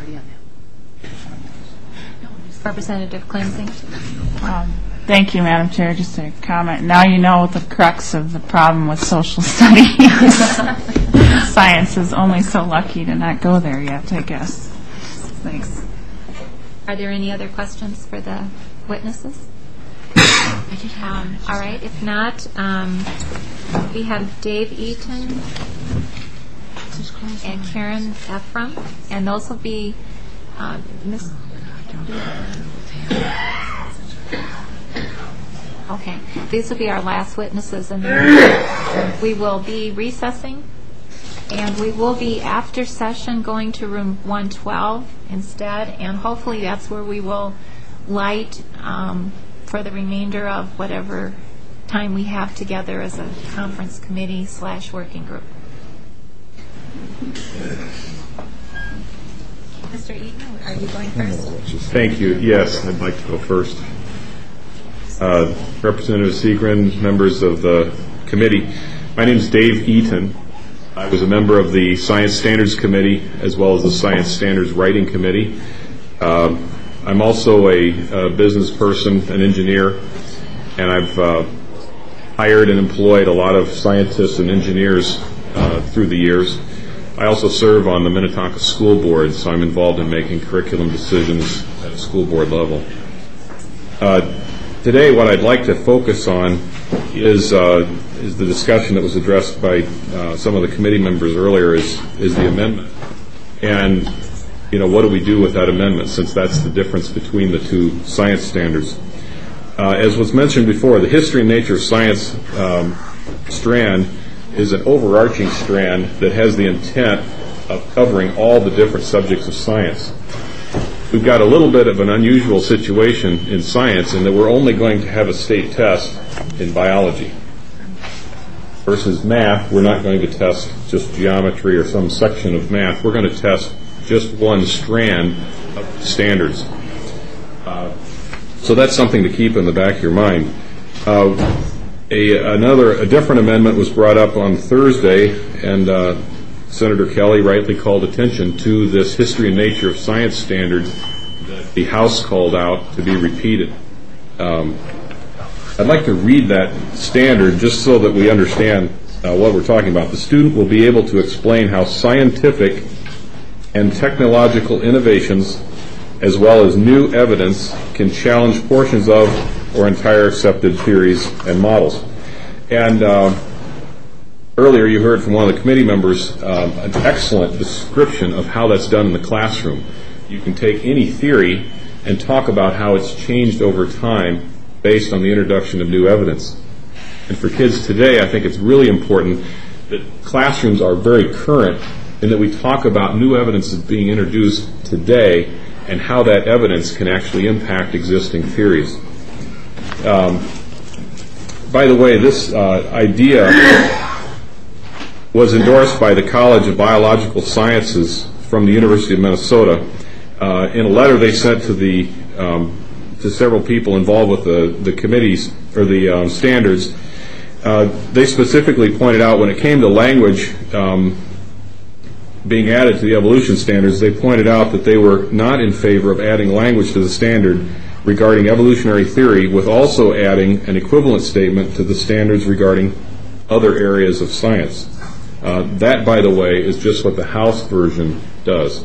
Representative Clancy. Thank you, Madam Chair. Just a comment. Now you know the crux of the problem with social studies. Science is only so lucky to not go there yet, I guess. Thanks. Are there any other questions for the witnesses? All right. If not, we have Dave Eaton and Karen Ephraim, and those will be Miss. Okay, these will be our last witnesses, and then we will be recessing, and we will be after session going to room 112 instead, and hopefully that's where we will light for the remainder of whatever time we have together as a conference committee / working group. Mr. Eaton, are you going first? Thank you. Yes, I'd like to go first. Representative Segrin, members of the committee, my name is Dave Eaton. I was a member of the Science Standards Committee as well as the Science Standards Writing Committee. I'm also a business person, an engineer, and I've hired and employed a lot of scientists and engineers through the years. I also serve on the Minnetonka School Board, so I'm involved in making curriculum decisions at a school board level. Today, what I'd like to focus on is the discussion that was addressed by some of the committee members earlier is the amendment. And, what do we do with that amendment, since that's the difference between the two science standards? As was mentioned before, the history and nature of science strand is an overarching strand that has the intent of covering all the different subjects of science. We've got a little bit of an unusual situation in science in that we're only going to have a state test in biology. Versus math, we're not going to test just geometry or some section of math. We're going to test just one strand of standards. So that's something to keep in the back of your mind. A different amendment was brought up on Thursday, and Senator Kelly rightly called attention to this history and nature of science standard that the House called out to be repeated. I'd like to read that standard just so that we understand what we're talking about. The student will be able to explain how scientific and technological innovations, as well as new evidence, can challenge portions of or entire accepted theories and models. And earlier you heard from one of the committee members an excellent description of how that's done in the classroom. You can take any theory and talk about how it's changed over time based on the introduction of new evidence. And for kids today, I think it's really important that classrooms are very current and that we talk about new evidence that's being introduced today and how that evidence can actually impact existing theories. By the way, this idea was endorsed by the College of Biological Sciences from the University of Minnesota. In a letter they sent to several people involved with the committees or the standards, they specifically pointed out when it came to language being added to the evolution standards, they pointed out that they were not in favor of adding language to the standard regarding evolutionary theory with also adding an equivalent statement to the standards regarding other areas of science. That, by the way, is just what the House version does.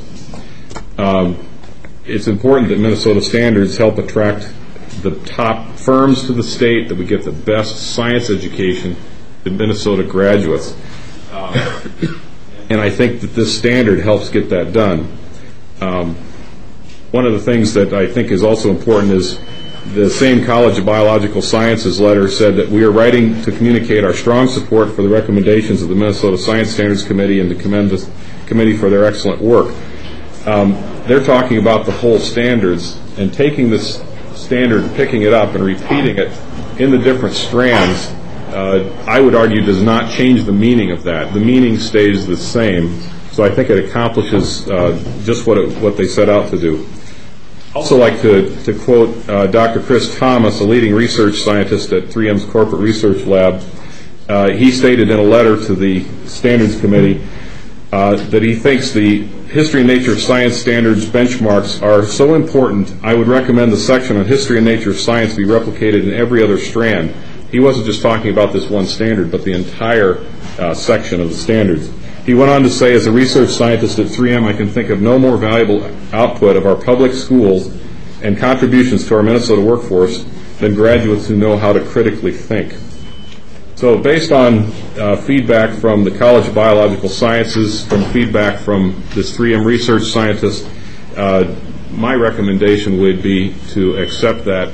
It's important that Minnesota standards help attract the top firms to the state, that we get the best science education to Minnesota graduates. And I think that this standard helps get that done. One of the things that I think is also important is the same College of Biological Sciences letter said that we are writing to communicate our strong support for the recommendations of the Minnesota Science Standards Committee and to commend the committee for their excellent work. They're talking about the whole standards, and taking this standard, picking it up and repeating it in the different strands, I would argue does not change the meaning of that. The meaning stays the same, so I think it accomplishes just what they set out to do. I'd also like to quote Dr. Chris Thomas, a leading research scientist at 3M's Corporate Research Lab. He stated in a letter to the Standards Committee that he thinks the history and nature of science standards benchmarks are so important, I would recommend the section on history and nature of science be replicated in every other strand. He wasn't just talking about this one standard, but the entire section of the standards. He went on to say, as a research scientist at 3M, I can think of no more valuable output of our public schools and contributions to our Minnesota workforce than graduates who know how to critically think. So based on feedback from the College of Biological Sciences, from feedback from this 3M research scientist, my recommendation would be to accept that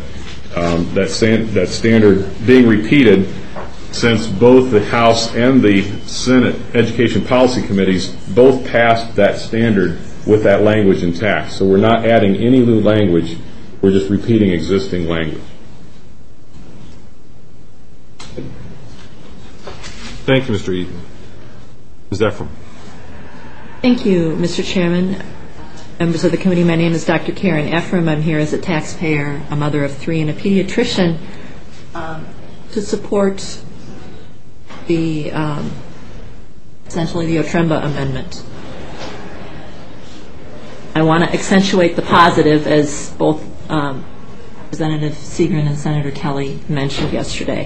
standard being repeated, since both the House and the Senate Education Policy Committees both passed that standard with that language intact. So we're not adding any new language, we're just repeating existing language. Thank you, Mr. Eaton. Ms. Ephraim. Thank you, Mr. Chairman. Members of the committee, my name is Dr. Karen Ephraim. I'm here as a taxpayer, a mother of three, and a pediatrician to support the essentially the Otremba amendment. I want to accentuate the positive, as both Representative Seagren and Senator Kelly mentioned yesterday.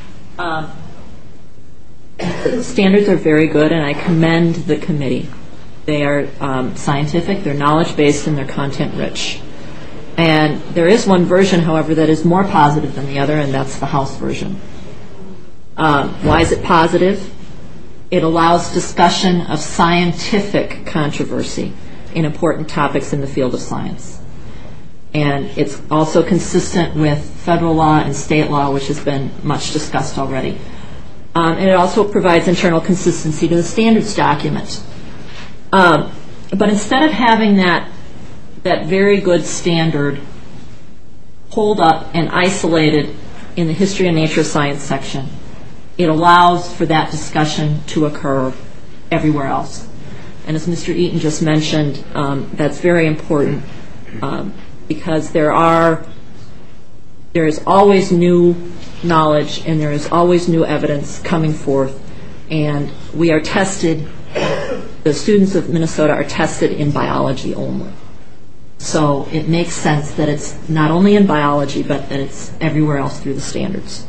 Standards are very good, and I commend the committee. They are scientific, they're knowledge-based, and they're content-rich. And there is one version, however, that is more positive than the other, and that's the House version. Why is it positive? It allows discussion of scientific controversy in important topics in the field of science. And it's also consistent with federal law and state law, which has been much discussed already. And it also provides internal consistency to the standards document. But instead of having that very good standard pulled up and isolated in the history and nature of science section, it allows for that discussion to occur everywhere else. And as Mr. Eaton just mentioned, that's very important because there is always new knowledge and there is always new evidence coming forth, and we are tested, the students of Minnesota are tested in biology only. So it makes sense that it's not only in biology, but that it's everywhere else through the standards.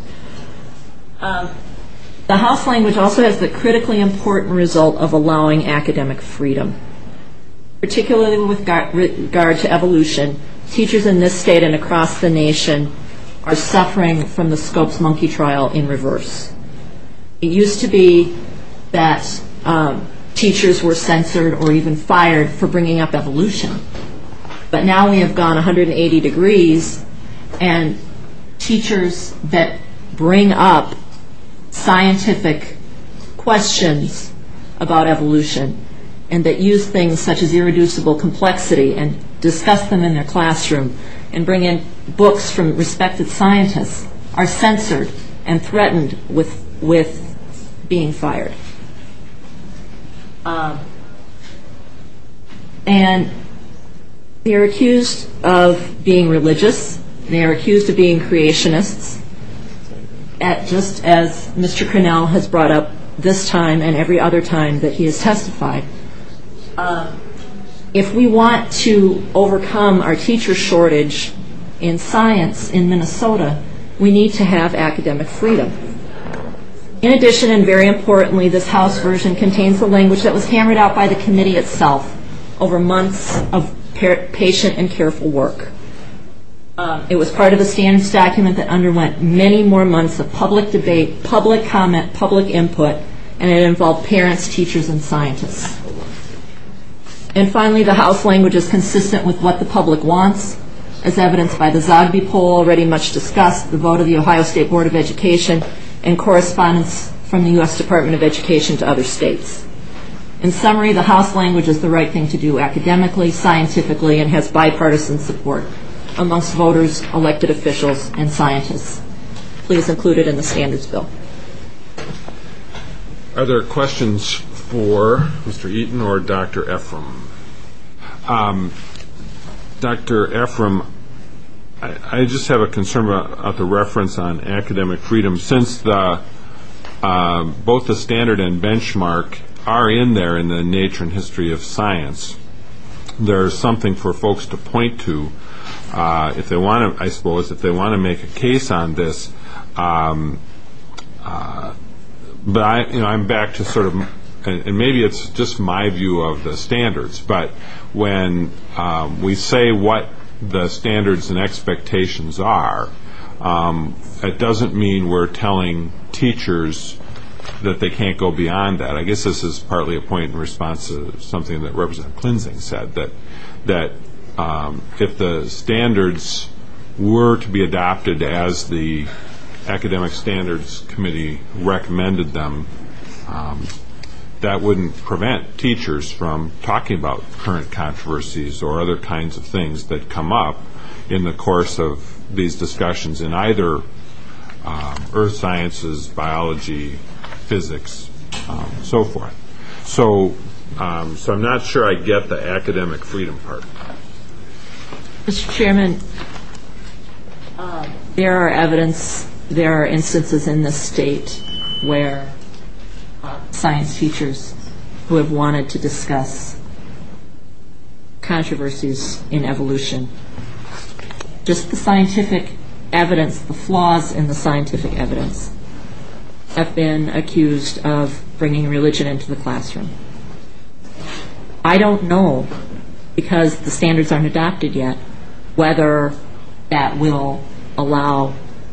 The House language also has the critically important result of allowing academic freedom. Particularly with regard to evolution, teachers in this state and across the nation are suffering from the Scopes monkey trial in reverse. It used to be that teachers were censored or even fired for bringing up evolution. But now we have gone 180 degrees, and teachers that bring up scientific questions about evolution and that use things such as irreducible complexity and discuss them in their classroom and bring in books from respected scientists are censored and threatened with being fired. And they are accused of being religious. They are accused of being creationists, just as Mr. Cornell has brought up this time and every other time that he has testified. If we want to overcome our teacher shortage in science in Minnesota, we need to have academic freedom. In addition, and very importantly, this House version contains the language that was hammered out by the committee itself over months of patient and careful work. It was part of a standards document that underwent many more months of public debate, public comment, public input, and it involved parents, teachers, and scientists. And finally, the House language is consistent with what the public wants, as evidenced by the Zogby poll, already much discussed, the vote of the Ohio State Board of Education, and correspondence from the U.S. Department of Education to other states. In summary, the House language is the right thing to do academically, scientifically, and has bipartisan support amongst voters, elected officials, and scientists. Please include it in the standards bill. Are there questions for Mr. Eaton or Dr. Ephraim? Dr. Ephraim, I just have a concern about the reference on academic freedom. Since both the standard and benchmark are in there in the nature and history of science, there's something for folks to point to if they want to, I suppose, if they want to make a case on this. But I'm back to sort of, and maybe it's just my view of the standards, but when we say what the standards and expectations are, it doesn't mean we're telling teachers that they can't go beyond that. I guess this is partly a point in response to something that Representative Klinzing said, that if the standards were to be adopted as the Academic Standards Committee recommended them, that wouldn't prevent teachers from talking about current controversies or other kinds of things that come up in the course of these discussions in either earth sciences, biology, physics, so forth. So I'm not sure I get the academic freedom part. Mr. Chairman, there are instances in this state where science teachers who have wanted to discuss controversies in evolution, just the scientific evidence, the flaws in the scientific evidence, have been accused of bringing religion into the classroom. I don't know, because the standards aren't adopted yet, whether that will allow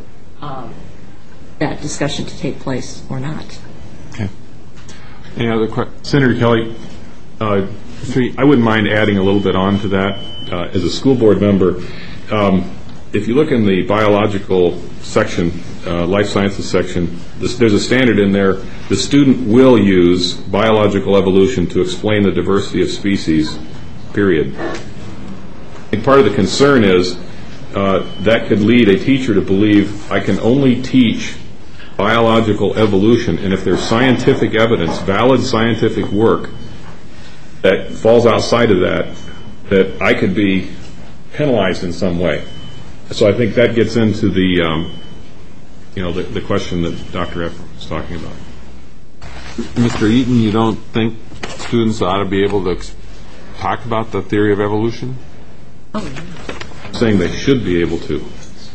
that discussion to take place or not. Okay. Any other questions? Senator Kelly, I wouldn't mind adding a little bit on to that. As a school board member, if you look in the biological section, life sciences section, there's a standard in there. The student will use biological evolution to explain the diversity of species, period. I think part of the concern is that could lead a teacher to believe I can only teach biological evolution, and if there's scientific evidence, valid scientific work that falls outside of that I could be penalized in some way. So I think that gets into the question that Dr. Ephraim was talking about. Mr. Eaton, you don't think students ought to be able to talk about the theory of evolution? Oh, yeah. I'm saying they should be able to.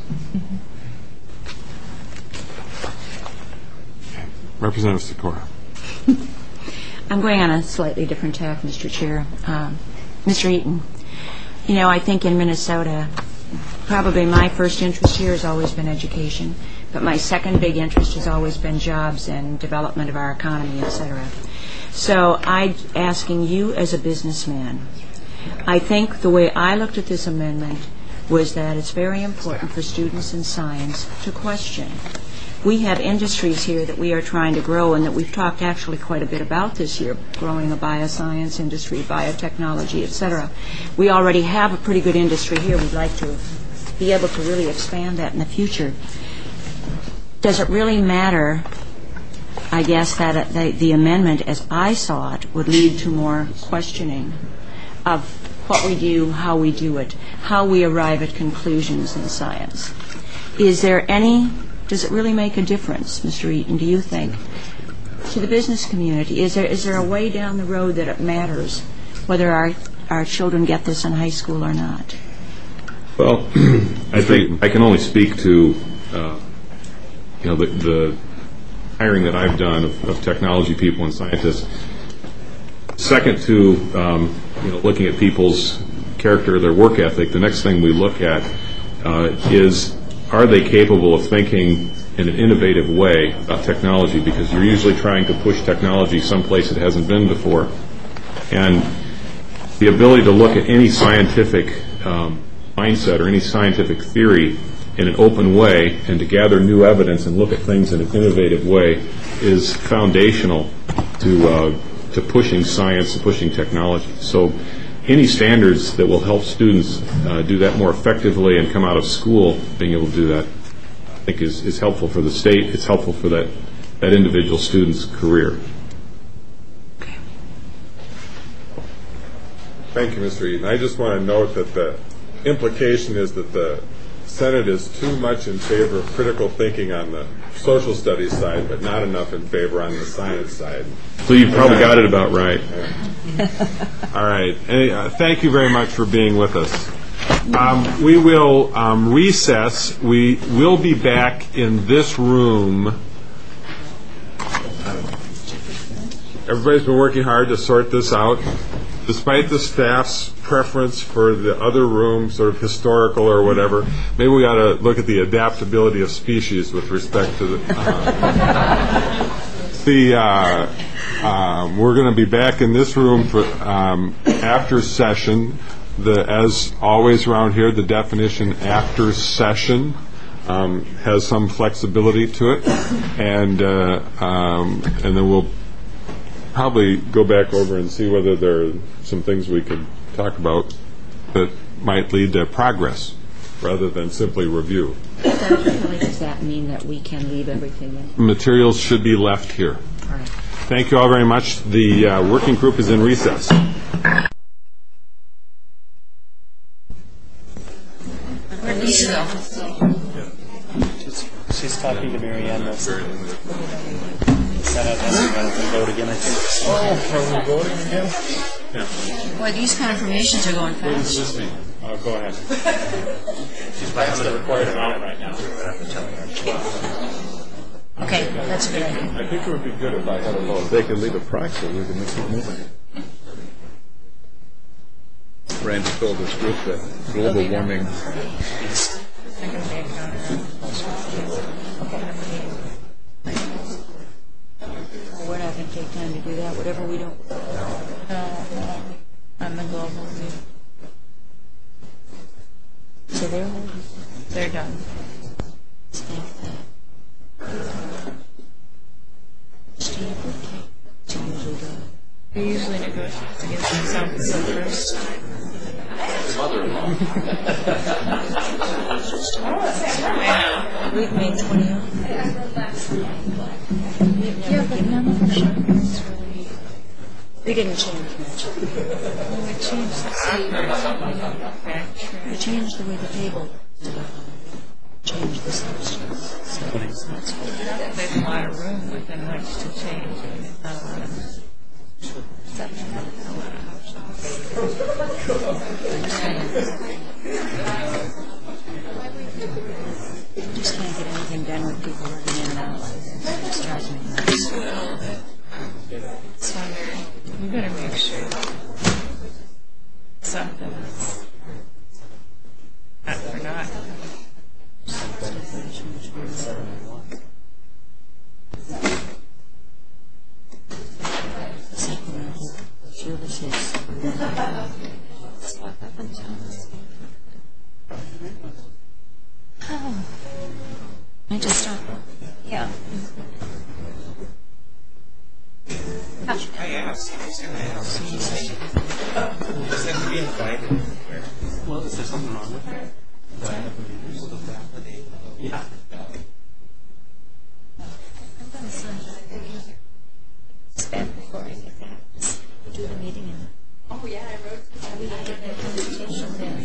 Representative Sikora. I'm going on a slightly different tack, Mr. Chair. Mr. Eaton, I think in Minnesota, probably my first interest here has always been education, but my second big interest has always been jobs and development of our economy, et cetera. So I'm asking you as a businessman, I think the way I looked at this amendment was that it's very important for students in science to question. we have industries here that we are trying to grow and that we've talked actually quite a bit about this year, growing a bioscience industry, biotechnology, et cetera. We already have a pretty good industry here. We'd like to be able to really expand that in the future. Does it really matter, I guess, that the amendment, as I saw it, would lead to more questioning of what we do, how we do it, how we arrive at conclusions in science? Does it really make a difference, Mr. Eaton, do you think, to the business community? Is there a way down the road that it matters whether our children get this in high school or not? Well, I think I can only speak to the hiring that I've done of technology people and scientists. Second to looking at people's character, their work ethic, the next thing we look at is, are they capable of thinking in an innovative way about technology? Because you're usually trying to push technology someplace it hasn't been before. And the ability to look at any scientific mindset or any scientific theory in an open way and to gather new evidence and look at things in an innovative way is foundational to pushing science and pushing technology. So any standards that will help students do that more effectively and come out of school being able to do that, I think is helpful for the state. It's helpful for that individual student's career. Thank you, Mr. Eaton. I just want to note that the implication is that the Senate is too much in favor of critical thinking on the social studies side, but not enough in favor on the science side. So you probably got it about right. All right. Thank you very much for being with us. We will recess. We will be back in this room. Everybody's been working hard to sort this out. Despite the staff's preference for the other room, sort of historical or whatever, maybe we ought to look at the adaptability of species with respect to we're going to be back in this room for after session. As always around here, the definition after session has some flexibility to it, and then we'll probably go back over and see whether there are some things we could talk about that might lead to progress rather than simply review. Does that mean that we can leave everything in? Materials should be left here. All right. Thank you all very much. The working group is in recess. Where'd Lisa go? She's talking to Mary Ann. Vote again, I think. Oh, are we voting again? Yeah. Boy, these confirmations are going fast. Who's listening? Go ahead. She's passing the required amount right now. Okay, that's a good idea. I think it would be good if I had a vote. They could leave a proxy. We can keep moving. Randy told this group that global warming. We're not going to take time to do that, whatever we don't. No, on the global view. So they're done. They usually negotiate against themselves first. Mother-in-law. We've made 20 of them. Yeah, but none of the shotguns really. We didn't change much. We changed the We changed the way the table. Changed the substance. There's a lot of room within which to change. Not a lot of Just can't get anything done with people running in and out like this. It just drives me nuts. So you better make sure something's not forgotten. Services. I just don't. Yeah. Well, is there something wrong with it? Yeah. I'm going to send you back before I get that. Do the meeting. Oh, yeah, I wrote. We didn't get that presentation there.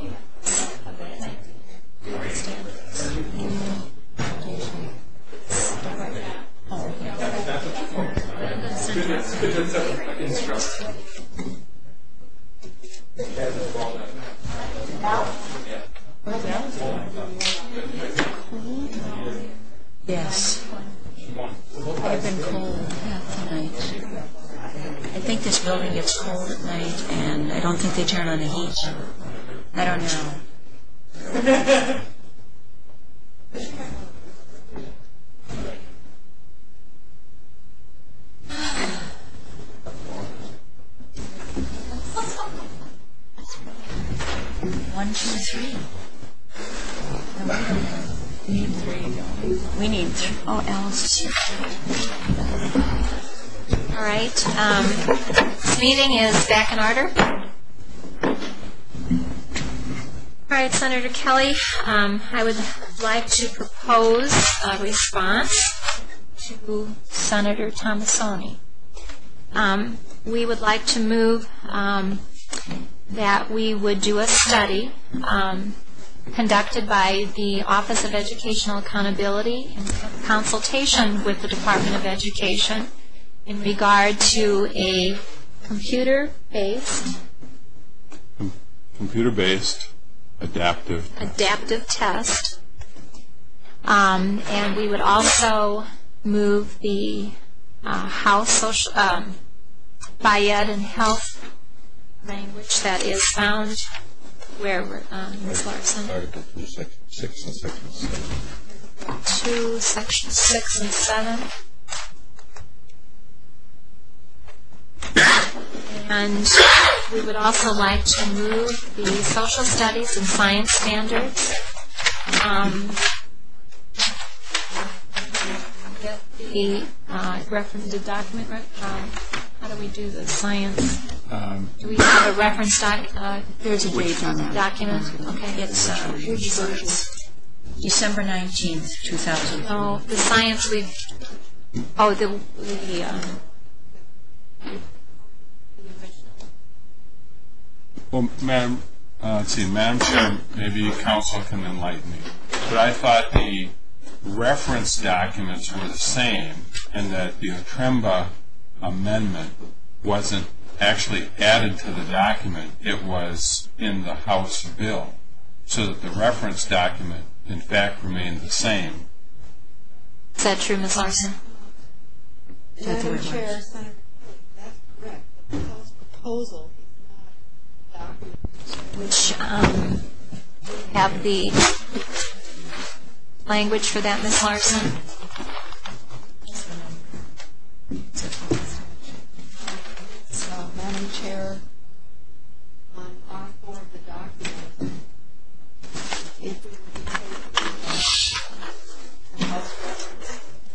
Yes. I've been cold tonight. I think this building gets cold at night, and I don't think they turn on the heat. I don't know. One, two, three. We need three, don't we? We need three. Oh, Alice. All right. This meeting is back in order. All right, Senator Kelly, I would like to propose a response to Senator Tomassoni. We would like to move that we would do a study conducted by the Office of Educational Accountability in consultation with the Department of Education in regard to a computer-based adaptive test. And we would also move the House social Bayed and Health language that is found where, Ms. Larson? Article 2, Section 6 and Section 7. 2, Section 6 and 7. And we would also like to move the social studies and science standards. Get the reference document. How do we do the science? Do we have a reference document? There's a date on that document. Okay, it's December 19th, 2000. No, the science we've. Oh, the Well, Madam Chair, maybe Council can enlighten me. But I thought the reference documents were the same, and that the Otremba amendment wasn't actually added to the document. It was in the House bill, so that the reference document, in fact, remained the same. Is that true, Ms. Larson? Madam Chair, Senator, that's correct. The House proposal is not a document. Which have the language for that, Ms. Larson? So, Madam Chair, on R4 of the document, if we were to take the House reference,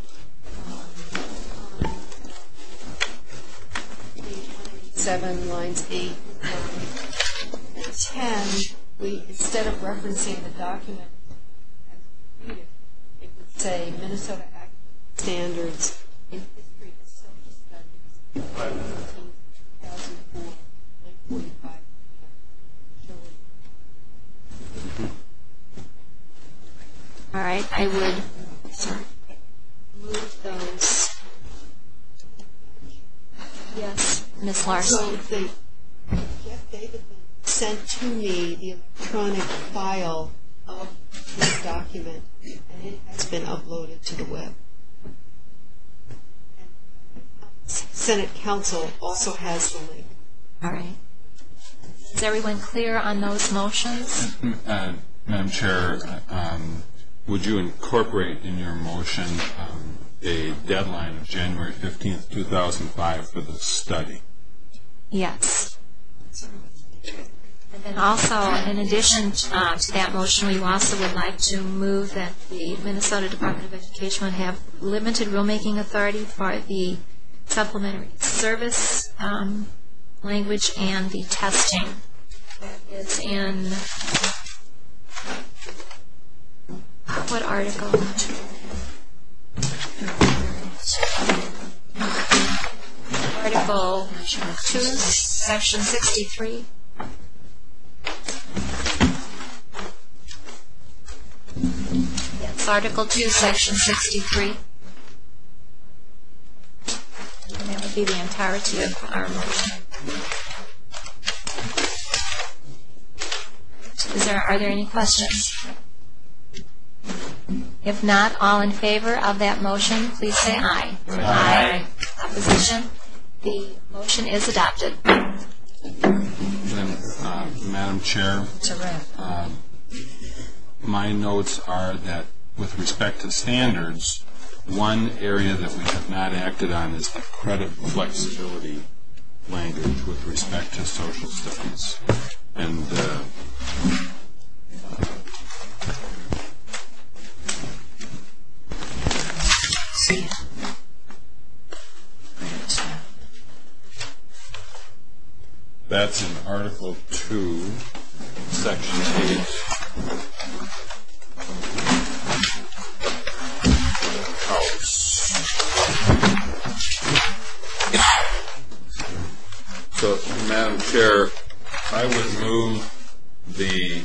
page 187, lines 8, 9, and 10, we, instead of referencing the document as completed, it would say Minnesota Academic Standards in History and Social Studies, 2004, like 45. All right, I would move those. Yes, Ms. Larson. So Jeff Davidman sent to me the electronic file of this document, and it has been uploaded to the web. Senate Council also has the link. All right. Is everyone clear on those motions? Madam Chair, would you incorporate in your motion a deadline of January 15th, 2005 for the study? Yes. And then also, in addition to that motion, we also would like to move that the Minnesota Department of Education would have limited rulemaking authority for the supplementary service language and the testing. It's in what article? Article 2, Section 63. Yes, Article 2, Section 63. And that would be the entirety of our motion. Are there any questions? If not, all in favor of that motion, please say aye. Aye. Opposition? The motion is adopted. Then, Madam Chair, my notes are that with respect to standards, one area that we have not acted on is the credit flexibility language with respect to social studies. And that's in Article 2, Section 8. So, Madam Chair, I would move the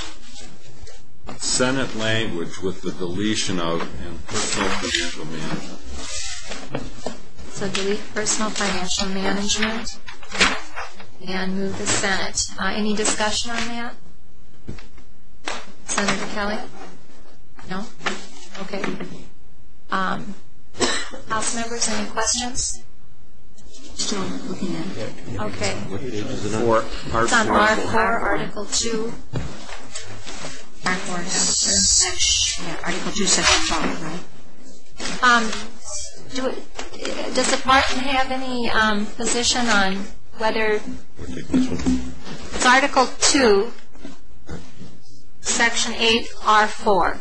Senate language with the deletion of and personal financial management. So delete personal financial management and move the Senate. Any discussion on that? Senator Kelly? No? Okay. House members, any questions? Still looking at it. Okay. What page is it on? It's on R4, Article 2. R4, Article 2, Section 5, right? Does the department have any position on whether it's Article 2, Section 8, R4?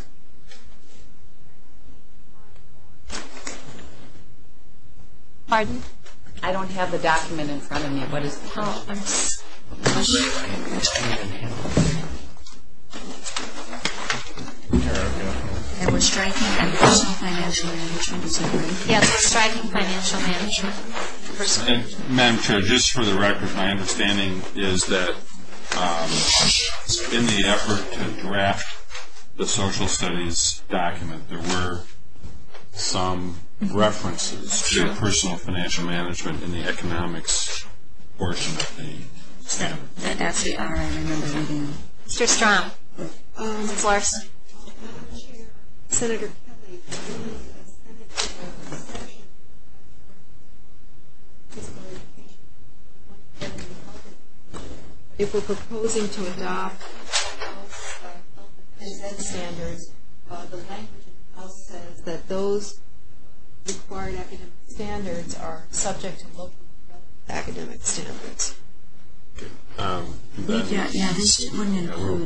Pardon? I don't have the document in front of me. What is it? Oh, And we're striking personal financial management, is that right? Yes, we're striking financial management. And, Madam Chair, just for the record, my understanding is that in the effort to draft the social studies document, there were some references to personal financial management in the economics portion of the standard. That's the R I remember reading. Mr. Strom. Ms. Larson. Senator Kelly. If we're proposing to adopt standards, the language in the House says that those required academic standards are subject to local academic standards. This wouldn't include.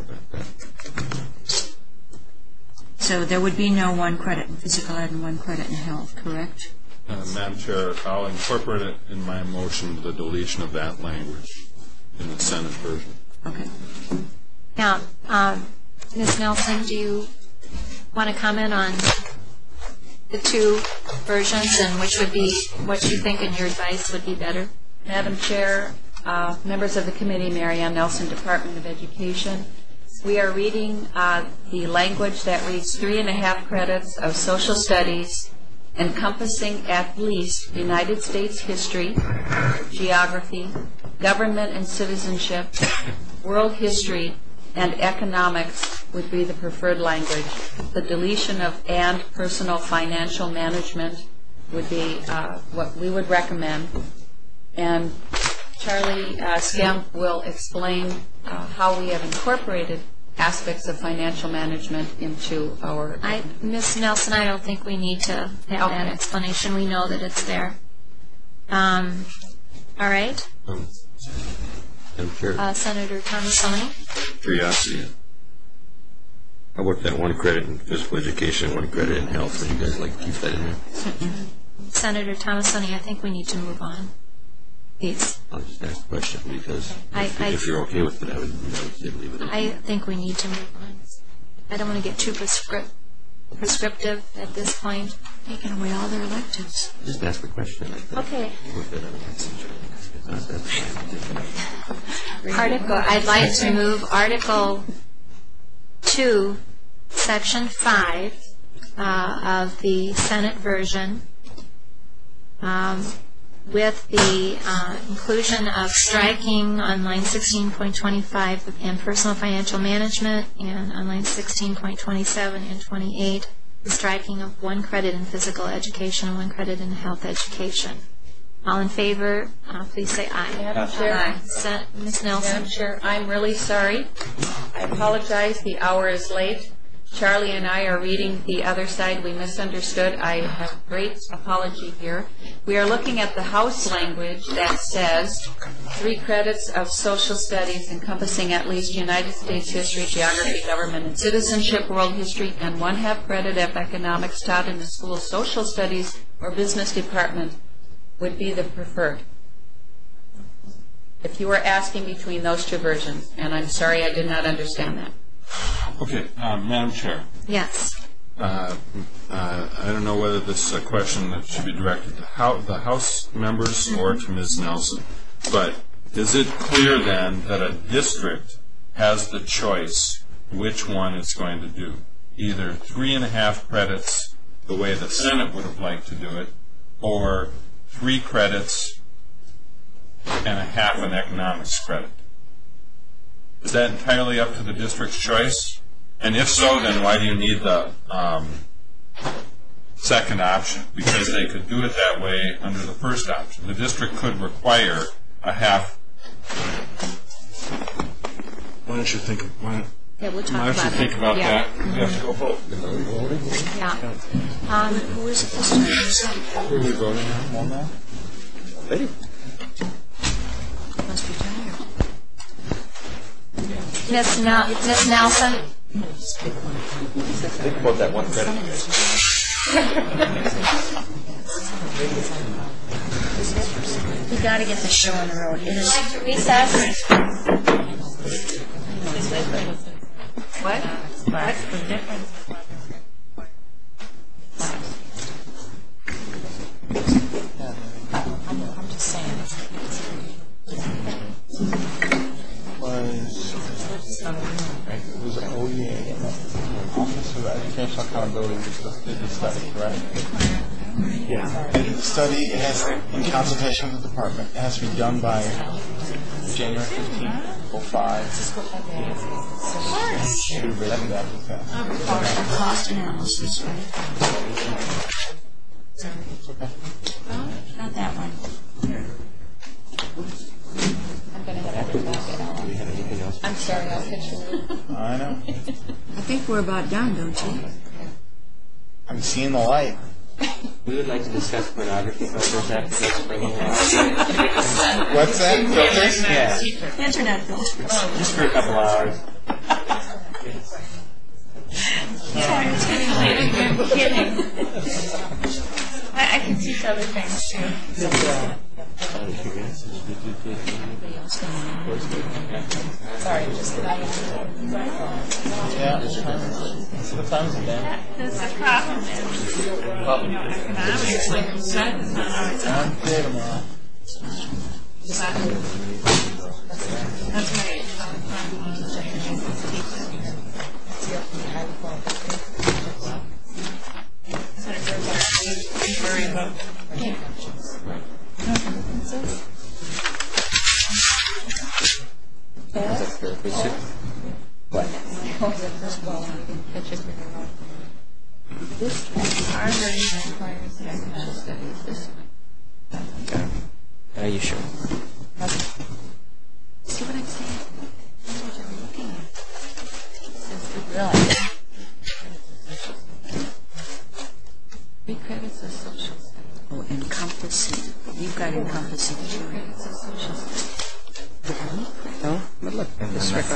So there would be no one credit in physical ed and one credit in health, correct? Madam Chair, I'll incorporate it in my motion, the deletion of that language in the Senate version. Okay. Now, Ms. Nelson, do you want to comment on the two versions and which would be what you think in your advice would be better? Madam Chair, members of the committee, Mary Ann Nelson, Department of Education. We are reading the language that reads 3.5 credits of social studies encompassing at least United States history, geography, government and citizenship, world history, and economics would be the preferred language. The deletion of and personal financial management would be what we would recommend. And Charlie Scamp will explain how we have incorporated aspects of financial management into our... Ms. Nelson, I don't think we need to have that explanation. We know that it's there. All right. Senator Tomassoni. Curiosity. How about that one credit in physical education, one credit in health? Would you guys like to keep that in there? Senator Tomassoni, I think we need to move on. Please. I'll just ask a question because if you're okay with it, I would leave it. I think we need to move on. I don't want to get too prescriptive at this point. Taking away all their electives. Just ask the question. Okay. I'd like to move Article 2, Section 5 of the Senate version with the inclusion of striking on line 16.25 and personal financial management, and on line 16.27 and 28, the striking of 1 credit in physical education and 1 credit in health education. All in favor, please say aye. Madam Chair. Ms. Nelson. Madam Chair, I'm really sorry. I apologize. The hour is late. Charlie and I are reading the other side. We misunderstood. I have great apology here. We are looking at the House language that says 3 credits of social studies encompassing at least United States history, geography, government, and citizenship, world history, and 1/2 credit of economics taught in the school social studies or business department would be the preferred. If you were asking between those 2 versions, and I'm sorry I did not understand that. Okay, Madam Chair. Yes. I don't know whether this is a question that should be directed to the House members or to Ms. Nelson, but is it clear then that a district has the choice which one it's going to do? Either 3.5 credits, the way the Senate would have liked to do it, or 3 credits and 1/2 an economics credit. Is that entirely up to the district's choice? And if so, then why do you need the second option? Because they could do it that way under the first option. The district could require 1/2. Why don't you think about that? You have to go vote. Yeah. Who is it this time? Who are we voting on now? Betty. Must be tired. Ms. Nelson? Think about that 1 credit. We got to get the show on the road. It is recess. What? What's the difference? I'm just saying. Was OEA, Office of Educational Accountability, did the study, correct? Yeah. And the study has, in consultation with the department, it has to be done by January 15th, 2005. Should have written that with that. Cost analysis, right? It's okay. Well, not that one. I'm going to have to back it out. Do we have anything else? I'm sorry, I'll pitch you. I know. I think we're about done, don't you? I'm seeing the light. We would like to discuss pornography filters after this spring. What's that? Filters? Yeah. Internet filters. Just for a couple hours. I'm kidding. I can teach other things too. Sorry, just that I Yeah. What's the time of the day? That's the problem is, economics, like you said, is not always I'm clear tomorrow. That's right. Worry about. What? This Harvard requires economic studies. This one. Are you sure? See what I'm saying? That's what you're looking at. Really? 3 credits of social studies. Oh, encompassing. You've got encompassing. 3 credits of social studies. No, but look. No, it's half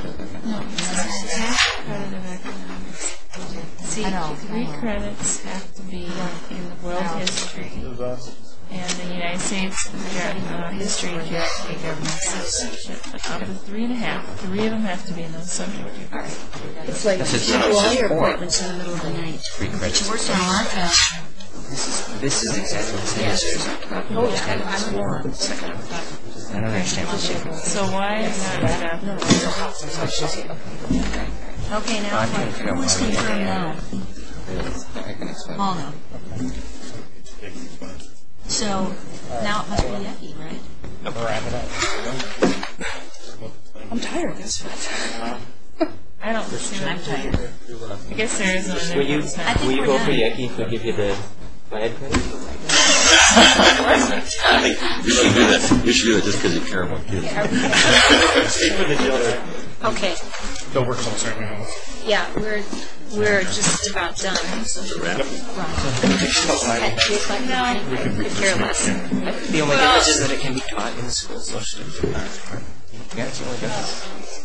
credit of economics. See, 3 credits have to be in the world history and the United States History of Geography Government Citizenship. Out of the 3.5, 3 of them have to be in those subject areas. It's like you do all your appointments in the middle of the night. But you work on our classroom. This is exactly the same as I don't understand what you're doing. So why not? Okay, now what's confirmed now? Hold on. So now it must be yucky, right? I'm tired, that's what. I don't see I'm tired. I guess there is another. Will you vote for Yeki if we give you the bad credit? I think we should do that. We should do that just because you care about kids. Okay. They'll work closer now. Yeah, we're just about done. No, could care less. The only difference is that it can be taught in the school social studies. Yeah, it's the only difference.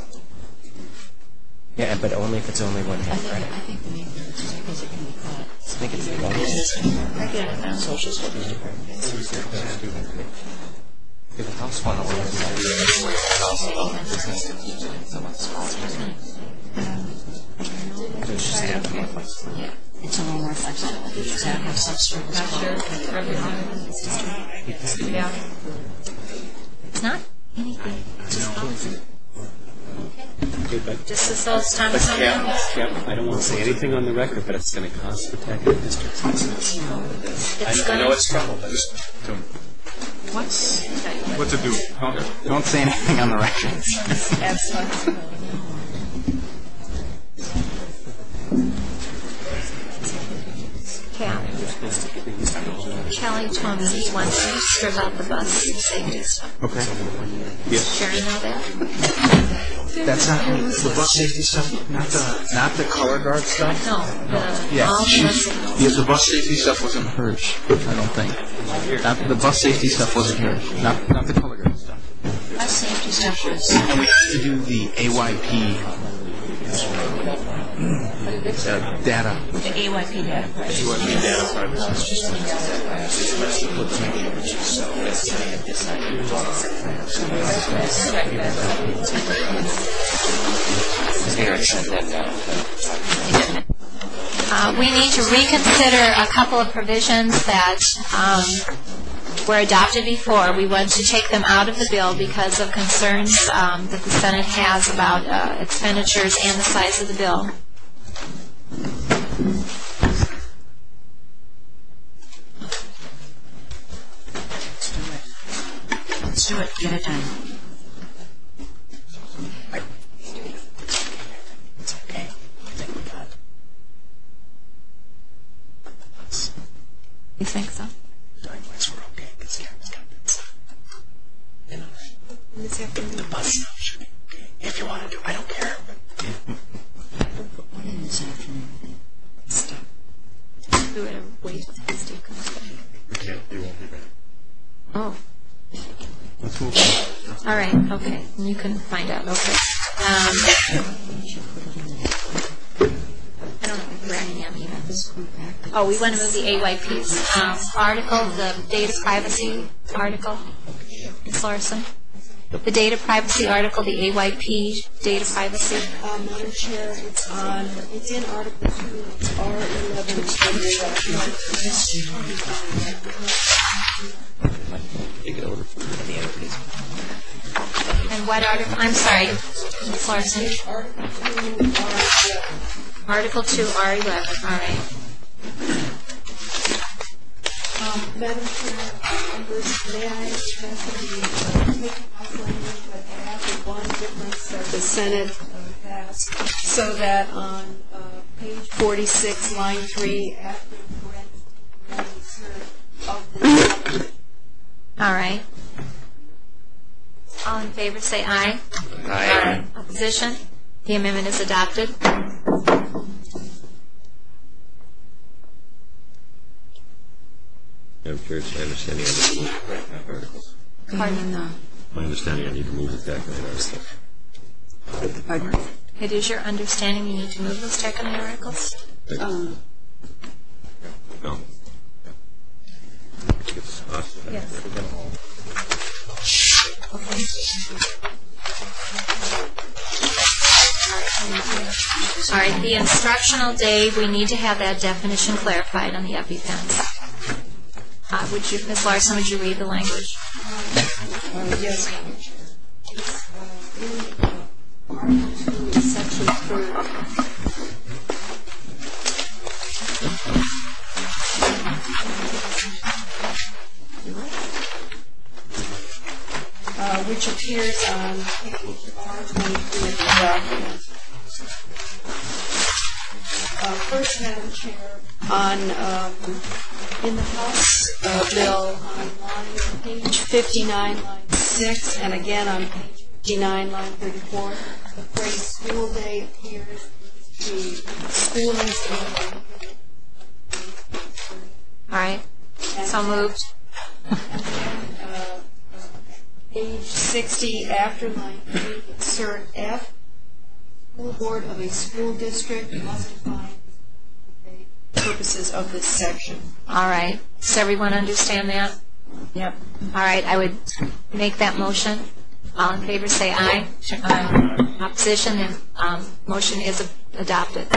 Yeah, but only if it's only one half credit. I think the main difference is because it can be taught. I think it's the only I get it now. social studies department. The house one will It's a little more flexible. Does that have some sort of Yeah. It's not anything. Just as though it's time to come down. I don't want to say anything on the record, but it's going to cost the tax district. I know it's trouble, but What's it do? don't say anything on the record. Kelly told me he wants to strip out the bus safety stuff. Okay. Yes. Sure, you know that? That's not the bus safety stuff, not the color guard stuff. No, all the bus. The bus safety stuff wasn't hers. I don't think. The bus safety stuff wasn't hers. Not the color guard stuff. Bus safety stuff was. And we have to do the AYP data. The AYP data. AYP data We need to reconsider a couple of provisions that were adopted before. We want to take them out of the bill because of concerns that the Senate has about expenditures and the size of the bill. Let's do it. Get it done. It's okay. I think we got it. You think so? Otherwise, we're okay because Karen's got that. You know, the bus stuff should be okay. If you want to do, I don't care. What is this afternoon? Stop. We would have waited until Steve comes back. We can't. He won't be back. Oh. Let's move on. All right. Okay. You can find out. Okay. I don't know where I am even. Oh, we want to move the AYPs. Article, the data privacy article. Ms. Larson. The data privacy article, the AYP data privacy. Madam Chair, it's in Article 2, it's R11. And what article? I'm sorry, Ms. Larson. Article 2, R11. All right. Madam Chair, members, may I ask that we take off language but add the one difference that the Senate passed, so that on page 46, line 3, after of the All right. All in favor, say aye. Aye. Opposition? The amendment is adopted. I'm curious, my understanding I need to move the articles. Pardon? My understanding I need to move the calculator articles. Pardon? It is your understanding you need to move those calculator articles? No. It's awesome. Yes. All right, the instructional day, we need to have that definition clarified on the EpiPens. Ms. Larson, would you read the language? Yes. Section 3. Which appears on page R23 of the document. First, Madam Chair, in the House bill on page 59, line 6, and again on page 59, line 34, the phrase school day appears to be schooling. All right, so moved. Page 60, after line 3, insert F. School board of a school district must define the purposes of this section. All right. Does everyone understand that? Yep. All right. I would make that motion. All in favor say aye. Aye. Opposition, and motion is adopted.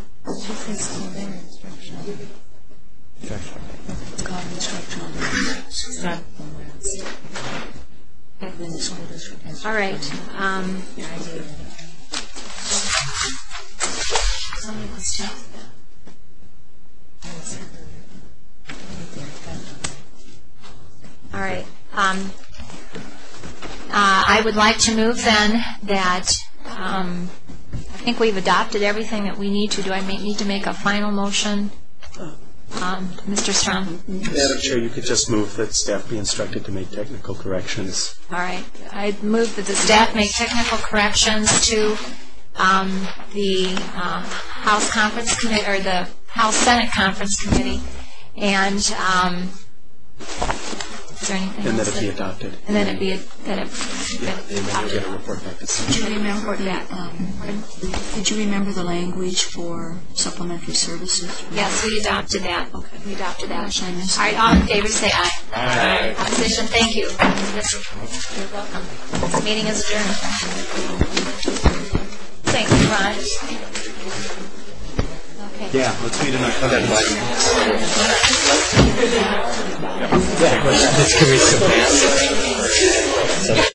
It's called instructional. All right. All right. I would like to move then that I think we've adopted everything that we need to. Do I need to make a final motion? Mr. Strong? Madam Chair, you could just move that staff be instructed to make technical corrections. All right. I move that the staff make technical corrections to the House Conference Committee, or the House Senate Conference Committee, and is there anything and else? that it be adopted. And then it be adopted. Get a report back to Did you remember that? Did you remember the language for supplementary services? Yes, we adopted that. Okay. We adopted that. All right, all in favor say aye. Aye. Opposition, thank you. You're welcome. This meeting is adjourned. Thank you, Raj. Okay. Yeah, let's meet another time. Let's give me some